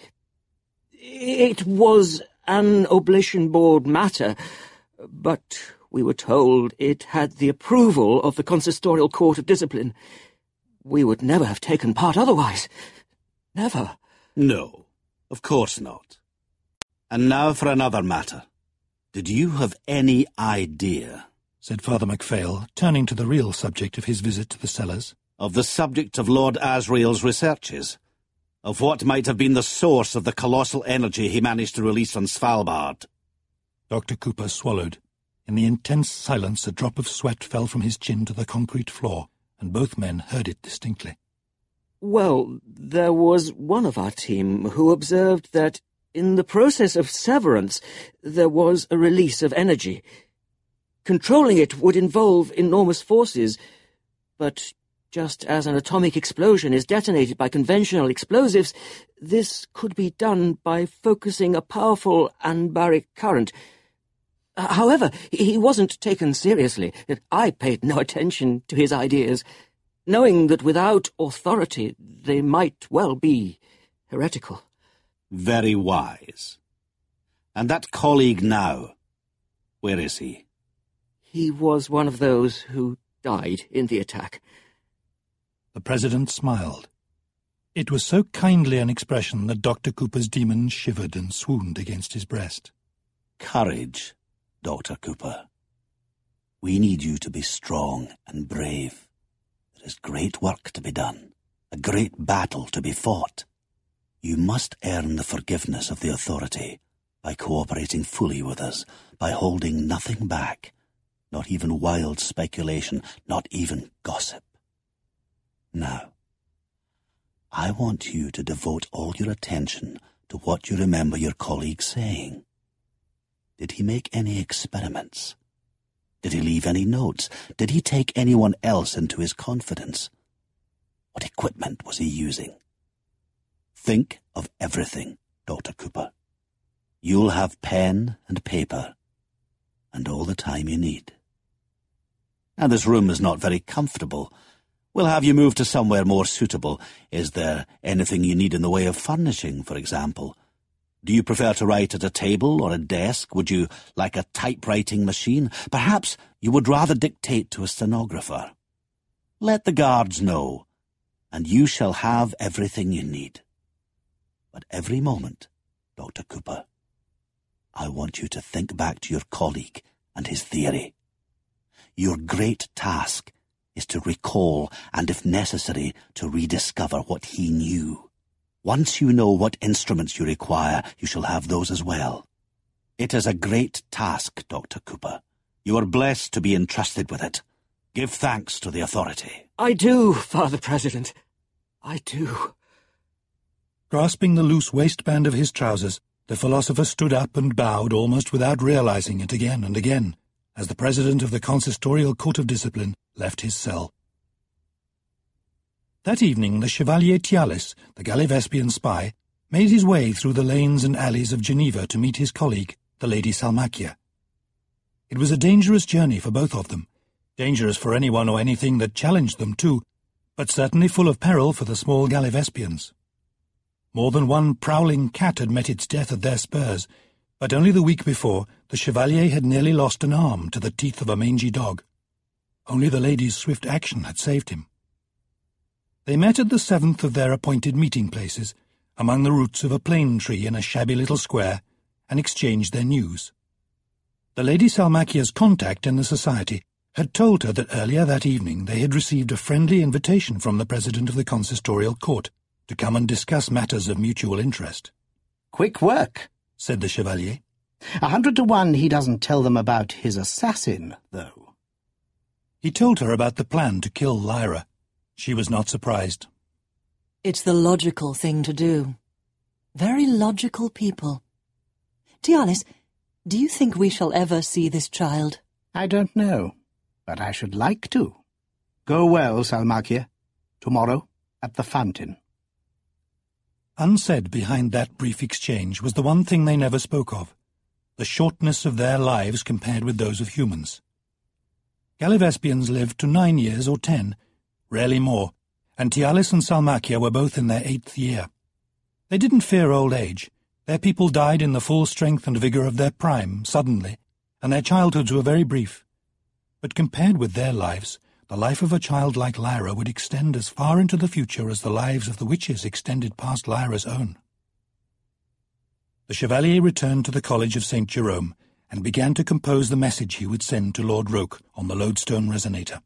It was an Oblation Board matter, but we were told it had the approval of the Consistorial Court of Discipline. We would never have taken part otherwise. Never. No, of course not. And now for another matter. Did you have any idea, said Father MacPhail, turning to the real subject of his visit to the cellars, of the subject of Lord Asriel's researches? Of what might have been the source of the colossal energy he managed to release on Svalbard? Dr. Cooper swallowed. In the intense silence, a drop of sweat fell from his chin to the concrete floor, and both men heard it distinctly. Well, there was one of our team who observed that in the process of severance there was a release of energy. Controlling it would involve enormous forces, but just as an atomic explosion is detonated by conventional explosives, this could be done by focusing a powerful anbaric current. However, he wasn't taken seriously. I paid no attention to his ideas, knowing that without authority they might well be heretical. Very wise. And that colleague now, where is he? He was one of those who died in the attack. The President smiled. It was so kindly an expression that Dr. Cooper's demon shivered and swooned against his breast. Courage, Dr. Cooper. We need you to be strong and brave. There is great work to be done, a great battle to be fought. You must earn the forgiveness of the authority by cooperating fully with us, by holding nothing back, not even wild speculation, not even gossip. Now, I want you to devote all your attention to what you remember your colleague saying. Did he make any experiments? Did he leave any notes? Did he take anyone else into his confidence? What equipment was he using? Think of everything, Dr. Cooper. You'll have pen and paper, and all the time you need. Now, this room is not very comfortable. We'll have you move to somewhere more suitable. Is there anything you need in the way of furnishing, for example? Do you prefer to write at a table or a desk? Would you like a typewriting machine? Perhaps you would rather dictate to a stenographer. Let the guards know, and you shall have everything you need. But every moment, Dr. Cooper, I want you to think back to your colleague and his theory. Your great task is to recall and, if necessary, to rediscover what he knew. Once you know what instruments you require, you shall have those as well. It is a great task, Dr. Cooper. You are blessed to be entrusted with it. Give thanks to the authority. I do, Father President. I do. Grasping the loose waistband of his trousers, the philosopher stood up and bowed almost without realizing it again and again, as the president of the Consistorial Court of Discipline left his cell. That evening the Chevalier Tialis, the Gallivespian spy, made his way through the lanes and alleys of Geneva to meet his colleague, the Lady Salmakia. It was a dangerous journey for both of them, dangerous for anyone or anything that challenged them too, but certainly full of peril for the small Gallivespians. More than one prowling cat had met its death at their spurs, but only the week before the Chevalier had nearly lost an arm to the teeth of a mangy dog. Only the lady's swift action had saved him. They met at the 7th of their appointed meeting places, among the roots of a plane tree in a shabby little square, and exchanged their news. The Lady Salmakia's contact in the society had told her that earlier that evening they had received a friendly invitation from the president of the Consistorial Court to come and discuss matters of mutual interest. "Quick work," said the Chevalier. 100 to 1 he doesn't tell them about his assassin, though. He told her about the plan to kill Lyra. She was not surprised. It's the logical thing to do. Very logical people. Tialis, do you think we shall ever see this child? I don't know, but I should like to. Go well, Salmakia. Tomorrow, at the fountain. Unsaid behind that brief exchange was the one thing they never spoke of, the shortness of their lives compared with those of humans. Gallivespians lived to 9 years or 10, rarely more, and Tialis and Salmakia were both in their 8th year. They didn't fear old age. Their people died in the full strength and vigour of their prime, suddenly, and their childhoods were very brief. But compared with their lives, the life of a child like Lyra would extend as far into the future as the lives of the witches extended past Lyra's own. The Chevalier returned to the College of St. Jerome and began to compose the message he would send to Lord Roke on the lodestone resonator.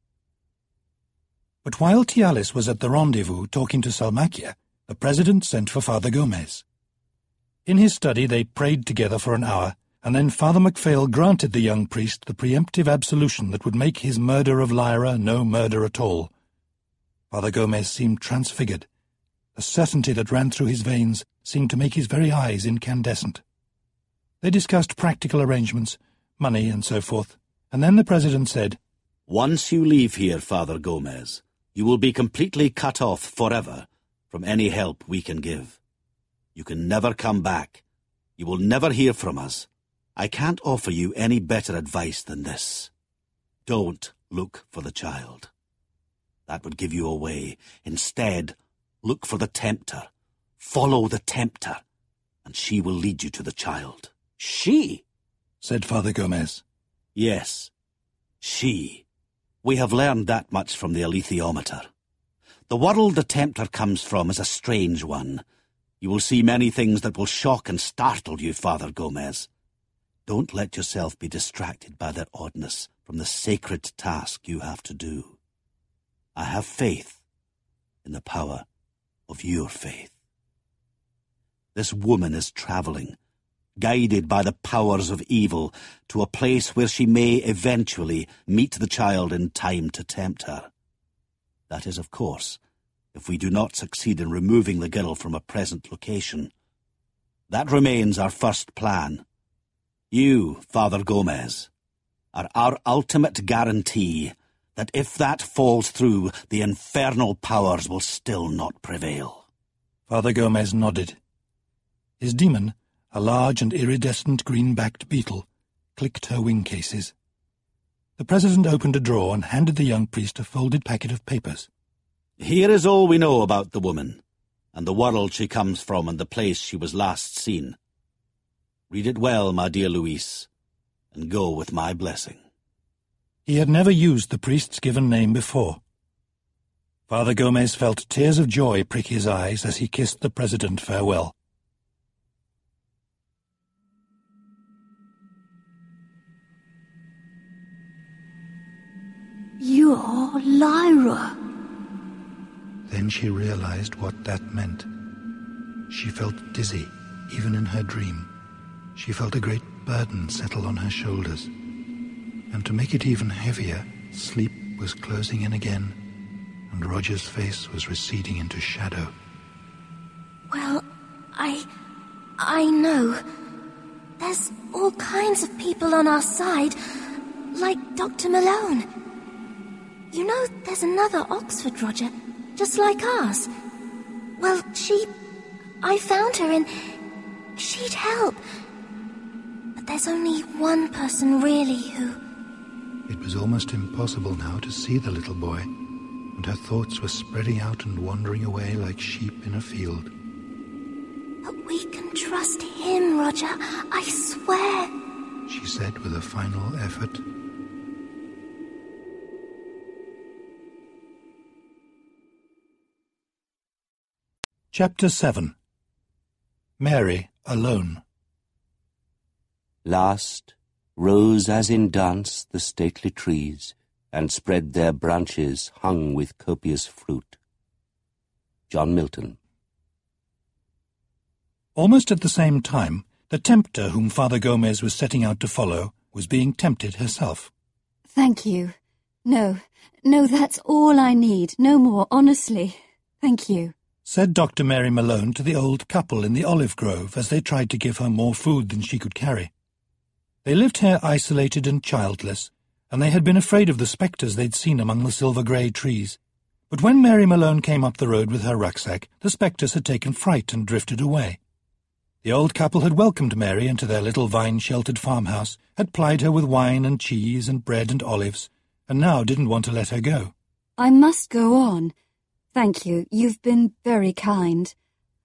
But while Tialis was at the rendezvous talking to Salmakia, the president sent for Father Gomez. In his study they prayed together for an hour, and then Father MacPhail granted the young priest the preemptive absolution that would make his murder of Lyra no murder at all. Father Gomez seemed transfigured. The certainty that ran through his veins seemed to make his very eyes incandescent. They discussed practical arrangements, money and so forth, and then the president said, "Once you leave here, Father Gomez, you will be completely cut off forever from any help we can give. You can never come back. You will never hear from us. I can't offer you any better advice than this. Don't look for the child. That would give you away. Instead, look for the tempter. Follow the tempter, and she will lead you to the child." "She?" said Father Gomez. "Yes, she. We have learned that much from the alethiometer. The world the tempter comes from is a strange one. You will see many things that will shock and startle you, Father Gomez. Don't let yourself be distracted by their oddness from the sacred task you have to do. I have faith in the power of your faith. This woman is travelling, guided by the powers of evil, to a place where she may eventually meet the child in time to tempt her. That is, of course, if we do not succeed in removing the girl from a present location. That remains our first plan. You, Father Gomez, are our ultimate guarantee that if that falls through, the infernal powers will still not prevail." Father Gomez nodded. His demon, a large and iridescent green-backed beetle, clicked her wing cases. The president opened a drawer and handed the young priest a folded packet of papers. "Here is all we know about the woman, and the world she comes from and the place she was last seen. Read it well, my dear Luis, and go with my blessing." He had never used the priest's given name before. Father Gomez felt tears of joy prick his eyes as he kissed the president farewell. You're Lyra. Then she realized what that meant. She felt dizzy, even in her dream. She felt a great burden settle on her shoulders. And to make it even heavier, sleep was closing in again, and Roger's face was receding into shadow. Well, I know. There's all kinds of people on our side, like Dr. Malone. You know, there's another Oxford, Roger, just like ours. Well, I found her and she'd help. But there's only one person really who... It was almost impossible now to see the little boy, and her thoughts were spreading out and wandering away like sheep in a field. But we can trust him, Roger, I swear, she said with a final effort. Chapter 7. Mary Alone. Last rose as in dance the stately trees, and spread their branches hung with copious fruit. John Milton. Almost at the same time, the tempter whom Father Gomez was setting out to follow was being tempted herself. Thank you. No, that's all I need. No more, honestly. Thank you, said Dr. Mary Malone to the old couple in the olive grove as they tried to give her more food than she could carry. They lived here isolated and childless, and they had been afraid of the spectres they'd seen among the silver-grey trees. But when Mary Malone came up the road with her rucksack, the spectres had taken fright and drifted away. The old couple had welcomed Mary into their little vine-sheltered farmhouse, had plied her with wine and cheese and bread and olives, and now didn't want to let her go. I must go on. Thank you. You've been very kind.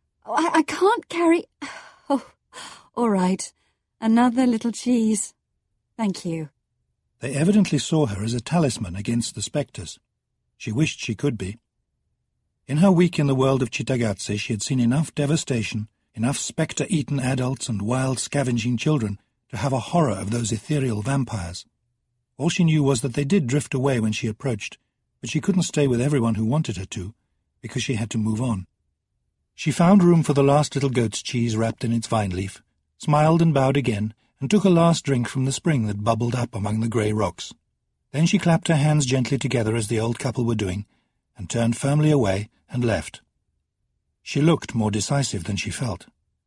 I can't carry... Oh, all right. Another little cheese. Thank you. They evidently saw her as a talisman against the spectres. She wished she could be. In her week in the world of Cittagazze, she had seen enough devastation, enough spectre-eaten adults and wild scavenging children to have a horror of those ethereal vampires. All she knew was that they did drift away when she approached, but she couldn't stay with everyone who wanted her to, because she had to move on. She found room for the last little goat's cheese wrapped in its vine leaf, smiled and bowed again, and took a last drink from the spring that bubbled up among the grey rocks. Then she clapped her hands gently together as the old couple were doing, and turned firmly away and left. She looked more decisive than she felt.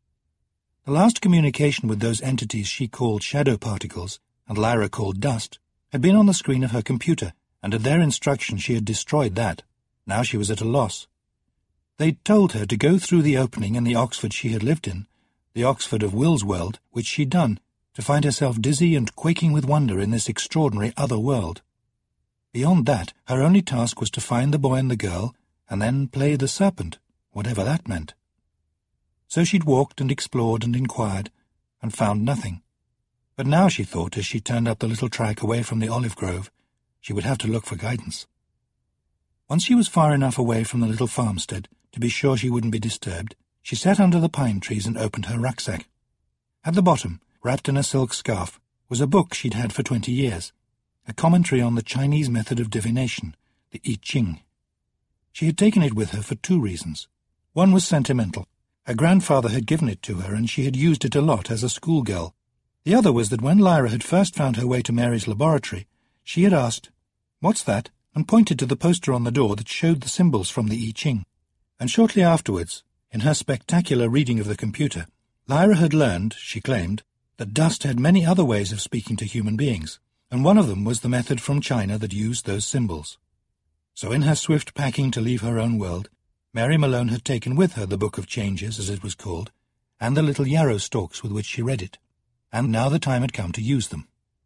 The last communication with those entities she called shadow particles, and Lyra called dust, had been on the screen of her computer, and at their instruction she had destroyed that. Now she was at a loss. They'd told her to go through the opening in the Oxford she had lived in, the Oxford of Will's world, which she'd done, to find herself dizzy and quaking with wonder in this extraordinary other world. Beyond that, her only task was to find the boy and the girl, and then play the serpent, whatever that meant. So she'd walked and explored and inquired, and found nothing. But now, she thought, as she turned up the little track away from the olive grove, she would have to look for guidance. Once she was far enough away from the little farmstead to be sure she wouldn't be disturbed, she sat under the pine trees and opened her rucksack. At the bottom, wrapped in a silk scarf, was a book she'd had for 20 years, a commentary on the Chinese method of divination, the I Ching. She had taken it with her for 2 reasons. One was sentimental. Her grandfather had given it to her, and she had used it a lot as a schoolgirl. The other was that when Lyra had first found her way to Mary's laboratory, she had asked, "What's that?" and pointed to the poster on the door that showed the symbols from the I Ching. And shortly afterwards, in her spectacular reading of the computer, Lyra had learned, she claimed, that dust had many other ways of speaking to human beings, and one of them was the method from China that used those symbols. So in her swift packing to leave her own world, Mary Malone had taken with her the Book of Changes, as it was called, and the little yarrow stalks with which she read it, and now the time had come to use them.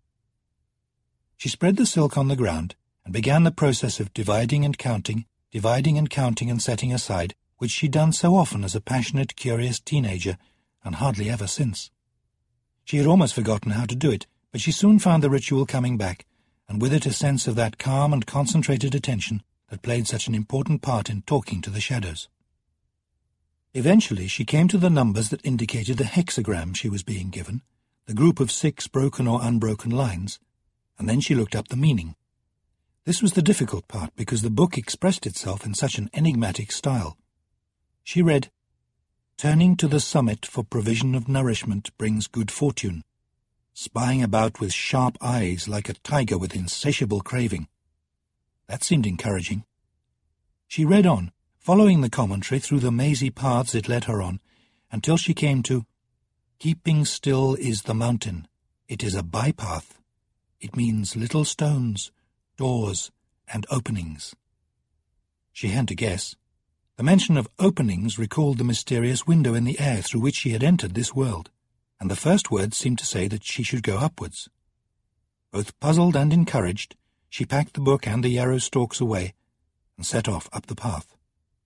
She spread the silk on the ground, and began the process of dividing and counting and setting aside, which she'd done so often as a passionate, curious teenager, and hardly ever since. She had almost forgotten how to do it, but she soon found the ritual coming back, and with it a sense of that calm and concentrated attention that played such an important part in talking to the shadows. Eventually she came to the numbers that indicated the hexagram she was being given, the group of 6 broken or unbroken lines, and then she looked up the meaning. This was the difficult part, because the book expressed itself in such an enigmatic style. She read, "Turning to the summit for provision of nourishment brings good fortune, spying about with sharp eyes like a tiger with insatiable craving." That seemed encouraging. She read on, following the commentary through the mazy paths it led her on, until she came to, "Keeping still is the mountain. It is a bypath. It means little stones, doors, and openings." She had to guess. The mention of openings recalled the mysterious window in the air through which she had entered this world, and the first words seemed to say that she should go upwards. Both puzzled and encouraged, she packed the book and the yarrow stalks away, and set off up the path.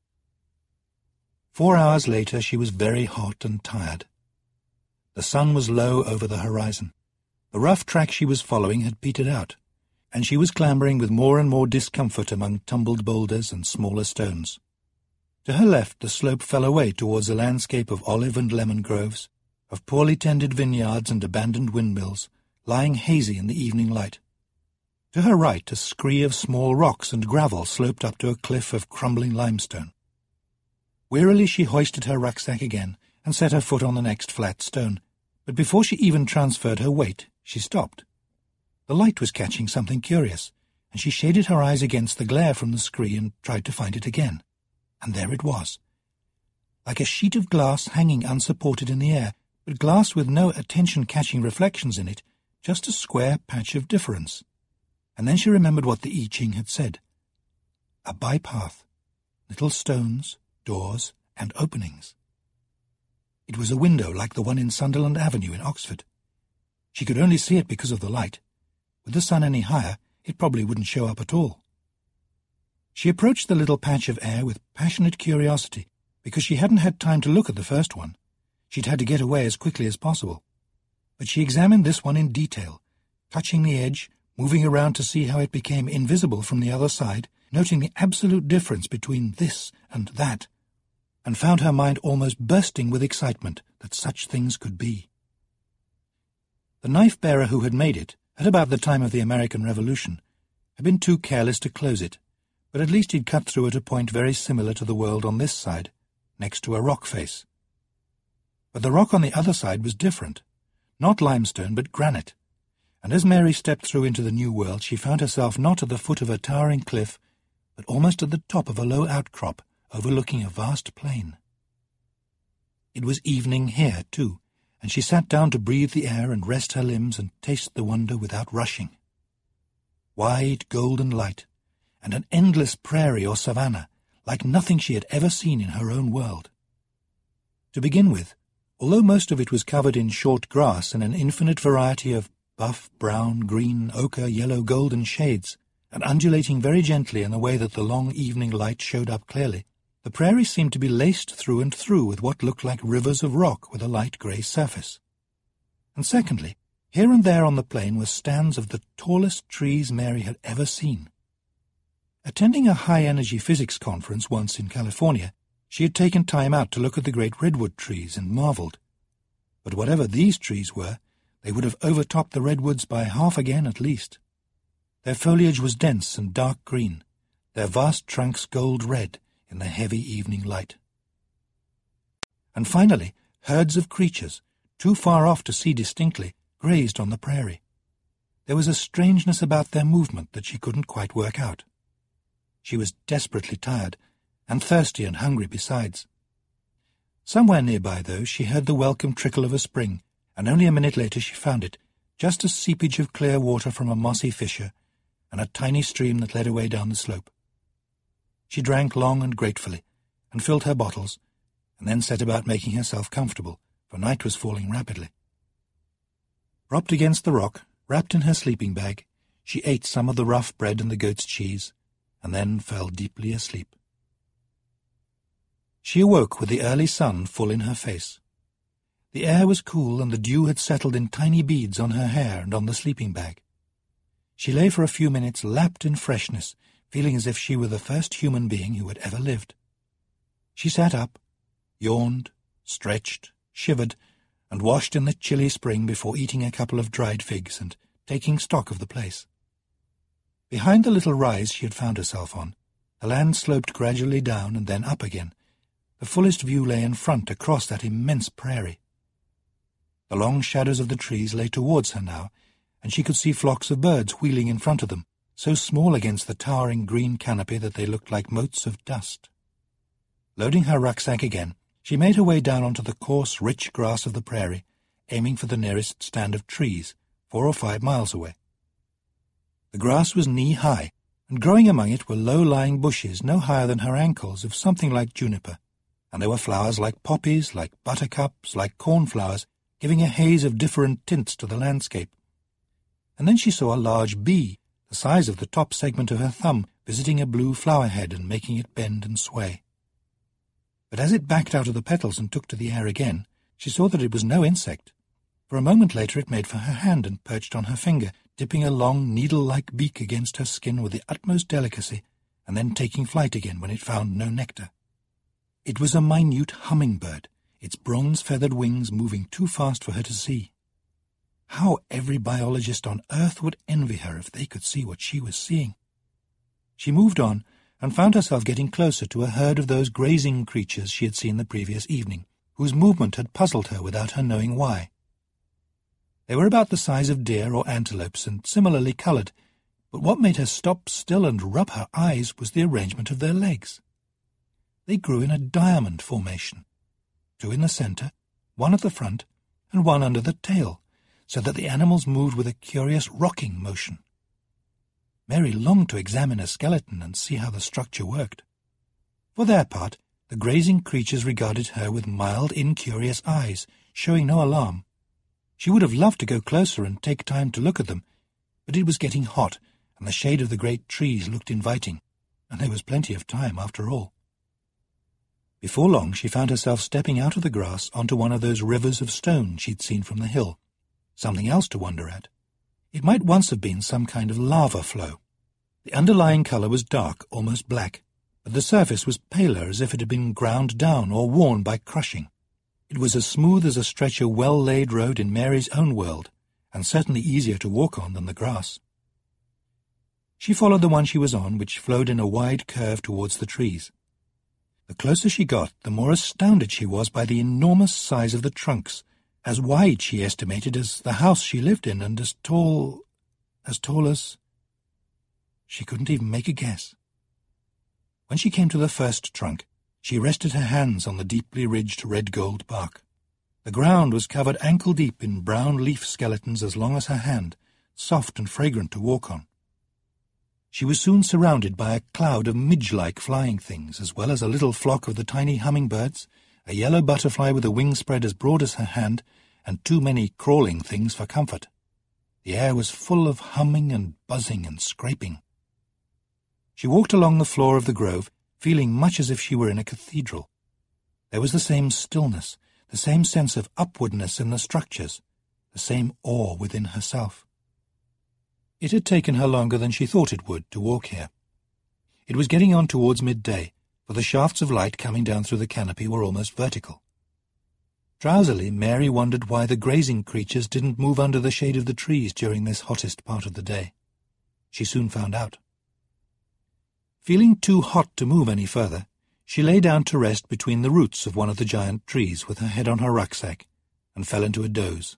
4 hours later she was very hot and tired. The sun was low over the horizon. The rough track she was following had petered out, and she was clambering with more and more discomfort among tumbled boulders and smaller stones. To her left the slope fell away towards a landscape of olive and lemon groves, of poorly tended vineyards and abandoned windmills, lying hazy in the evening light. To her right a scree of small rocks and gravel sloped up to a cliff of crumbling limestone. Wearily she hoisted her rucksack again and set her foot on the next flat stone, but before she even transferred her weight, she stopped. The light was catching something curious, and she shaded her eyes against the glare from the scree and tried to find it again. And there it was, like a sheet of glass hanging unsupported in the air, but glass with no attention-catching reflections in it, just a square patch of difference. And then she remembered what the I Ching had said. A bypath, little stones, doors, and openings. It was a window like the one in Sunderland Avenue in Oxford. She could only see it because of the light. With the sun any higher, it probably wouldn't show up at all. She approached the little patch of air with passionate curiosity, because she hadn't had time to look at the first one. She'd had to get away as quickly as possible. But she examined this one in detail, touching the edge, moving around to see how it became invisible from the other side, noting the absolute difference between this and that, and found her mind almost bursting with excitement that such things could be. The knife-bearer who had made it, at about the time of the American Revolution, had been too careless to close it, but at least he'd cut through at a point very similar to the world on this side, next to a rock face. But the rock on the other side was different, not limestone but granite, and as Mary stepped through into the new world she found herself not at the foot of a towering cliff, but almost at the top of a low outcrop overlooking a vast plain. It was evening here, too, and she sat down to breathe the air and rest her limbs and taste the wonder without rushing. Wide golden light, and an endless prairie or savanna, like nothing she had ever seen in her own world. To begin with, although most of it was covered in short grass and an infinite variety of buff, brown, green, ochre, yellow, golden shades, and undulating very gently in the way that the long evening light showed up clearly, the prairie seemed to be laced through and through with what looked like rivers of rock with a light grey surface. And secondly, here and there on the plain were stands of the tallest trees Mary had ever seen. Attending a high-energy physics conference once in California, she had taken time out to look at the great redwood trees and marvelled. But whatever these trees were, they would have overtopped the redwoods by half again at least. Their foliage was dense and dark green, their vast trunks gold red in the heavy evening light. And finally, herds of creatures, too far off to see distinctly, grazed on the prairie. There was a strangeness about their movement that she couldn't quite work out. She was desperately tired, and thirsty and hungry besides. Somewhere nearby, though, she heard the welcome trickle of a spring, and only a minute later she found it, just a seepage of clear water from a mossy fissure, and a tiny stream that led away down the slope. She drank long and gratefully, and filled her bottles, and then set about making herself comfortable, for night was falling rapidly. Propped against the rock, wrapped in her sleeping bag, she ate some of the rough bread and the goat's cheese, and then fell deeply asleep. She awoke with the early sun full in her face. The air was cool, and the dew had settled in tiny beads on her hair and on the sleeping bag. She lay for a few minutes lapped in freshness, feeling as if she were the first human being who had ever lived. She sat up, yawned, stretched, shivered, and washed in the chilly spring before eating a couple of dried figs and taking stock of the place. Behind the little rise she had found herself on, the land sloped gradually down and then up again. The fullest view lay in front across that immense prairie. The long shadows of the trees lay towards her now, and she could see flocks of birds wheeling in front of them, so small against the towering green canopy that they looked like motes of dust. Loading her rucksack again, she made her way down onto the coarse, rich grass of the prairie, aiming for the nearest stand of trees, 4 or 5 miles away. The grass was knee-high, and growing among it were low-lying bushes no higher than her ankles of something like juniper, and there were flowers like poppies, like buttercups, like cornflowers, giving a haze of different tints to the landscape. And then she saw a large bee, the size of the top segment of her thumb, visiting a blue flower head and making it bend and sway. But as it backed out of the petals and took to the air again, she saw that it was no insect. For a moment later it made for her hand and perched on her finger, dipping a long needle-like beak against her skin with the utmost delicacy, and then taking flight again when it found no nectar. It was a minute hummingbird, its bronze-feathered wings moving too fast for her to see. How every biologist on earth would envy her if they could see what she was seeing. She moved on, and found herself getting closer to a herd of those grazing creatures she had seen the previous evening, whose movement had puzzled her without her knowing why. They were about the size of deer or antelopes and similarly coloured, but what made her stop still and rub her eyes was the arrangement of their legs. They grew in a diamond formation, 2 in the centre, 1 at the front, and 1 under the tail, so that the animals moved with a curious rocking motion. Mary longed to examine a skeleton and see how the structure worked. For their part, the grazing creatures regarded her with mild, incurious eyes, showing no alarm. She would have loved to go closer and take time to look at them, but it was getting hot, and the shade of the great trees looked inviting, and there was plenty of time after all. Before long she found herself stepping out of the grass onto one of those rivers of stone she'd seen from the hill. Something else to wonder at. It might once have been some kind of lava flow. The underlying colour was dark, almost black, but the surface was paler as if it had been ground down or worn by crushing. It was as smooth as a stretch of well-laid road in Mary's own world, and certainly easier to walk on than the grass. She followed the one she was on, which flowed in a wide curve towards the trees. The closer she got, the more astounded she was by the enormous size of the trunks, as wide, she estimated, as the house she lived in, and as tall as... She couldn't even make a guess. When she came to the first trunk, she rested her hands on the deeply ridged red-gold bark. The ground was covered ankle-deep in brown leaf skeletons as long as her hand, soft and fragrant to walk on. She was soon surrounded by a cloud of midge-like flying things, as well as a little flock of the tiny hummingbirds, a yellow butterfly with a wing spread as broad as her hand, and too many crawling things for comfort. The air was full of humming and buzzing and scraping. She walked along the floor of the grove, feeling much as if she were in a cathedral. There was the same stillness, the same sense of upwardness in the structures, the same awe within herself. It had taken her longer than she thought it would to walk here. It was getting on towards midday, for the shafts of light coming down through the canopy were almost vertical. Drowsily, Mary wondered why the grazing creatures didn't move under the shade of the trees during this hottest part of the day. She soon found out. Feeling too hot to move any further, she lay down to rest between the roots of one of the giant trees with her head on her rucksack, and fell into a doze.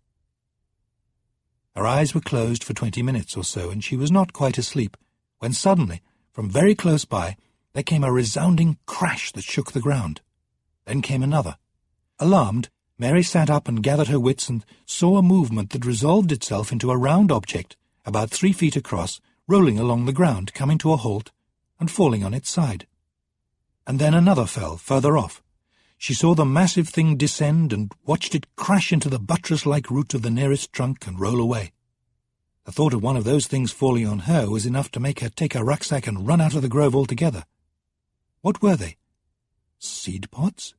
Her eyes were closed for 20 minutes or so, and she was not quite asleep, when suddenly, from very close by, there came a resounding crash that shook the ground. Then came another. Alarmed, Mary sat up and gathered her wits and saw a movement that resolved itself into a round object, about 3 feet across, rolling along the ground, coming to a halt, and falling on its side. And then another fell, further off. She saw the massive thing descend and watched it crash into the buttress-like root of the nearest trunk and roll away. The thought of one of those things falling on her was enough to make her take her rucksack and run out of the grove altogether. What were they? Seed pods?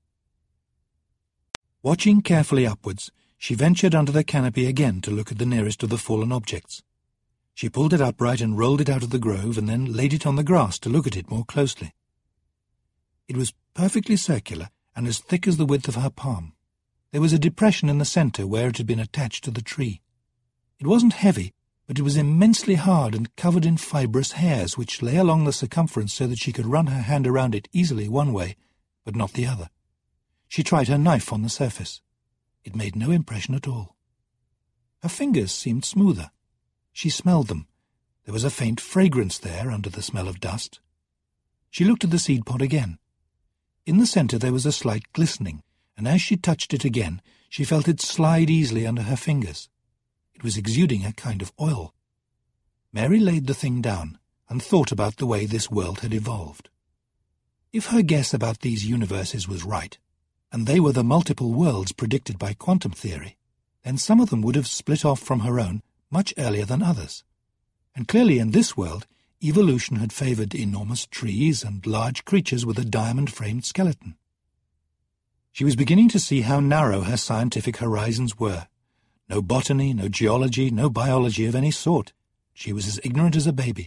Watching carefully upwards, she ventured under the canopy again to look at the nearest of the fallen objects. She pulled it upright and rolled it out of the grove, and then laid it on the grass to look at it more closely. It was perfectly circular, and as thick as the width of her palm. There was a depression in the centre where it had been attached to the tree. It wasn't heavy, but it was immensely hard and covered in fibrous hairs which lay along the circumference so that she could run her hand around it easily one way, but not the other. She tried her knife on the surface. It made no impression at all. Her fingers seemed smoother. She smelled them. There was a faint fragrance there under the smell of dust. She looked at the seed pod again. In the centre there was a slight glistening, and as she touched it again, she felt it slide easily under her fingers. It was exuding a kind of oil. Mary laid the thing down and thought about the way this world had evolved. If her guess about these universes was right, and they were the multiple worlds predicted by quantum theory, then some of them would have split off from her own much earlier than others. And clearly in this world, evolution had favoured enormous trees and large creatures with a diamond-framed skeleton. She was beginning to see how narrow her scientific horizons were. No botany, no geology, no biology of any sort. She was as ignorant as a baby.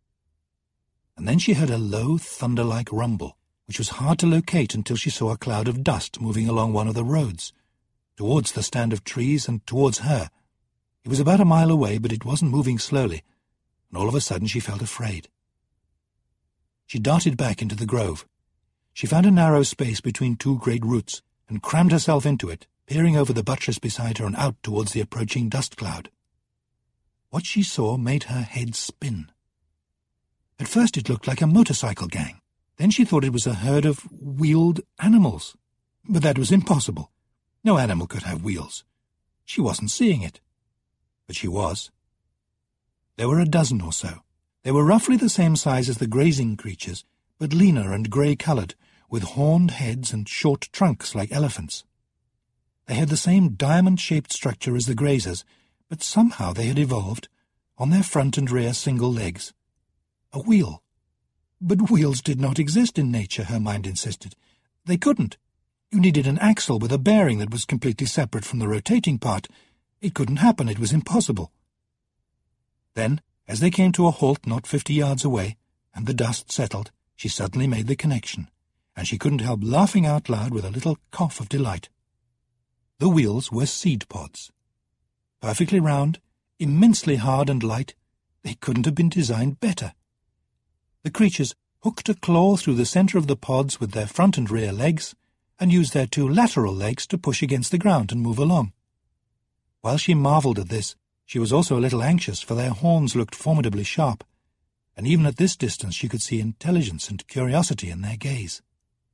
And then she heard a low, thunder-like rumble, which was hard to locate until she saw a cloud of dust moving along one of the roads, towards the stand of trees and towards her. It was about a mile away, but it wasn't moving slowly, and all of a sudden she felt afraid. She darted back into the grove. She found a narrow space between two great roots and crammed herself into it, peering over the buttress beside her and out towards the approaching dust cloud. What she saw made her head spin. At first it looked like a motorcycle gang. Then she thought it was a herd of wheeled animals. But that was impossible. No animal could have wheels. She wasn't seeing it. But she was. There were a dozen or so. They were roughly the same size as the grazing creatures, but leaner and grey-coloured, with horned heads and short trunks like elephants. They had the same diamond-shaped structure as the grazers, but somehow they had evolved, on their front and rear single legs, a wheel. But wheels did not exist in nature, her mind insisted. They couldn't. You needed an axle with a bearing that was completely separate from the rotating part. It couldn't happen. It was impossible. Then, as they came to a halt not 50 yards away, and the dust settled, she suddenly made the connection, and she couldn't help laughing out loud with a little cough of delight. The wheels were seed pods. Perfectly round, immensely hard and light, they couldn't have been designed better. The creatures hooked a claw through the centre of the pods with their front and rear legs, and used their two lateral legs to push against the ground and move along. While she marvelled at this, she was also a little anxious, for their horns looked formidably sharp, and even at this distance she could see intelligence and curiosity in their gaze.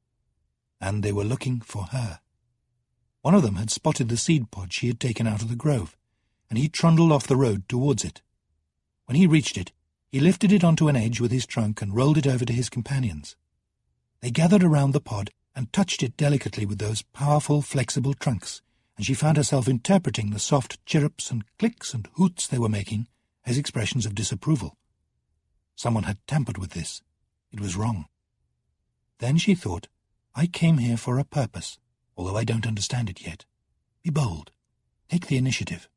And they were looking for her. One of them had spotted the seed pod she had taken out of the grove, and he trundled off the road towards it. When he reached it, he lifted it onto an edge with his trunk and rolled it over to his companions. They gathered around the pod and touched it delicately with those powerful, flexible trunks, and she found herself interpreting the soft chirrups and clicks and hoots they were making as expressions of disapproval. Someone had tampered with this. It was wrong. Then she thought, I came here for a purpose, although I don't understand it yet. Be bold. Take the initiative.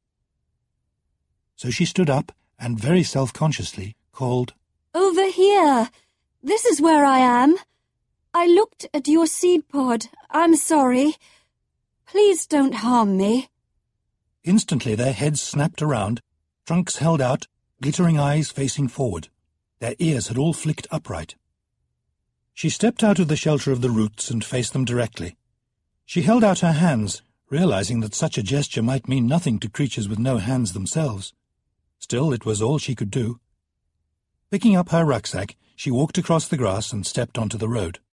So she stood up and, very self-consciously, called, Over here! This is where I am. I looked at your seed pod. I'm sorry. Please don't harm me. Instantly their heads snapped around, trunks held out, glittering eyes facing forward. Their ears had all flicked upright. She stepped out of the shelter of the roots and faced them directly. She held out her hands, realizing that such a gesture might mean nothing to creatures with no hands themselves. Still, it was all she could do. Picking up her rucksack, she walked across the grass and stepped onto the road.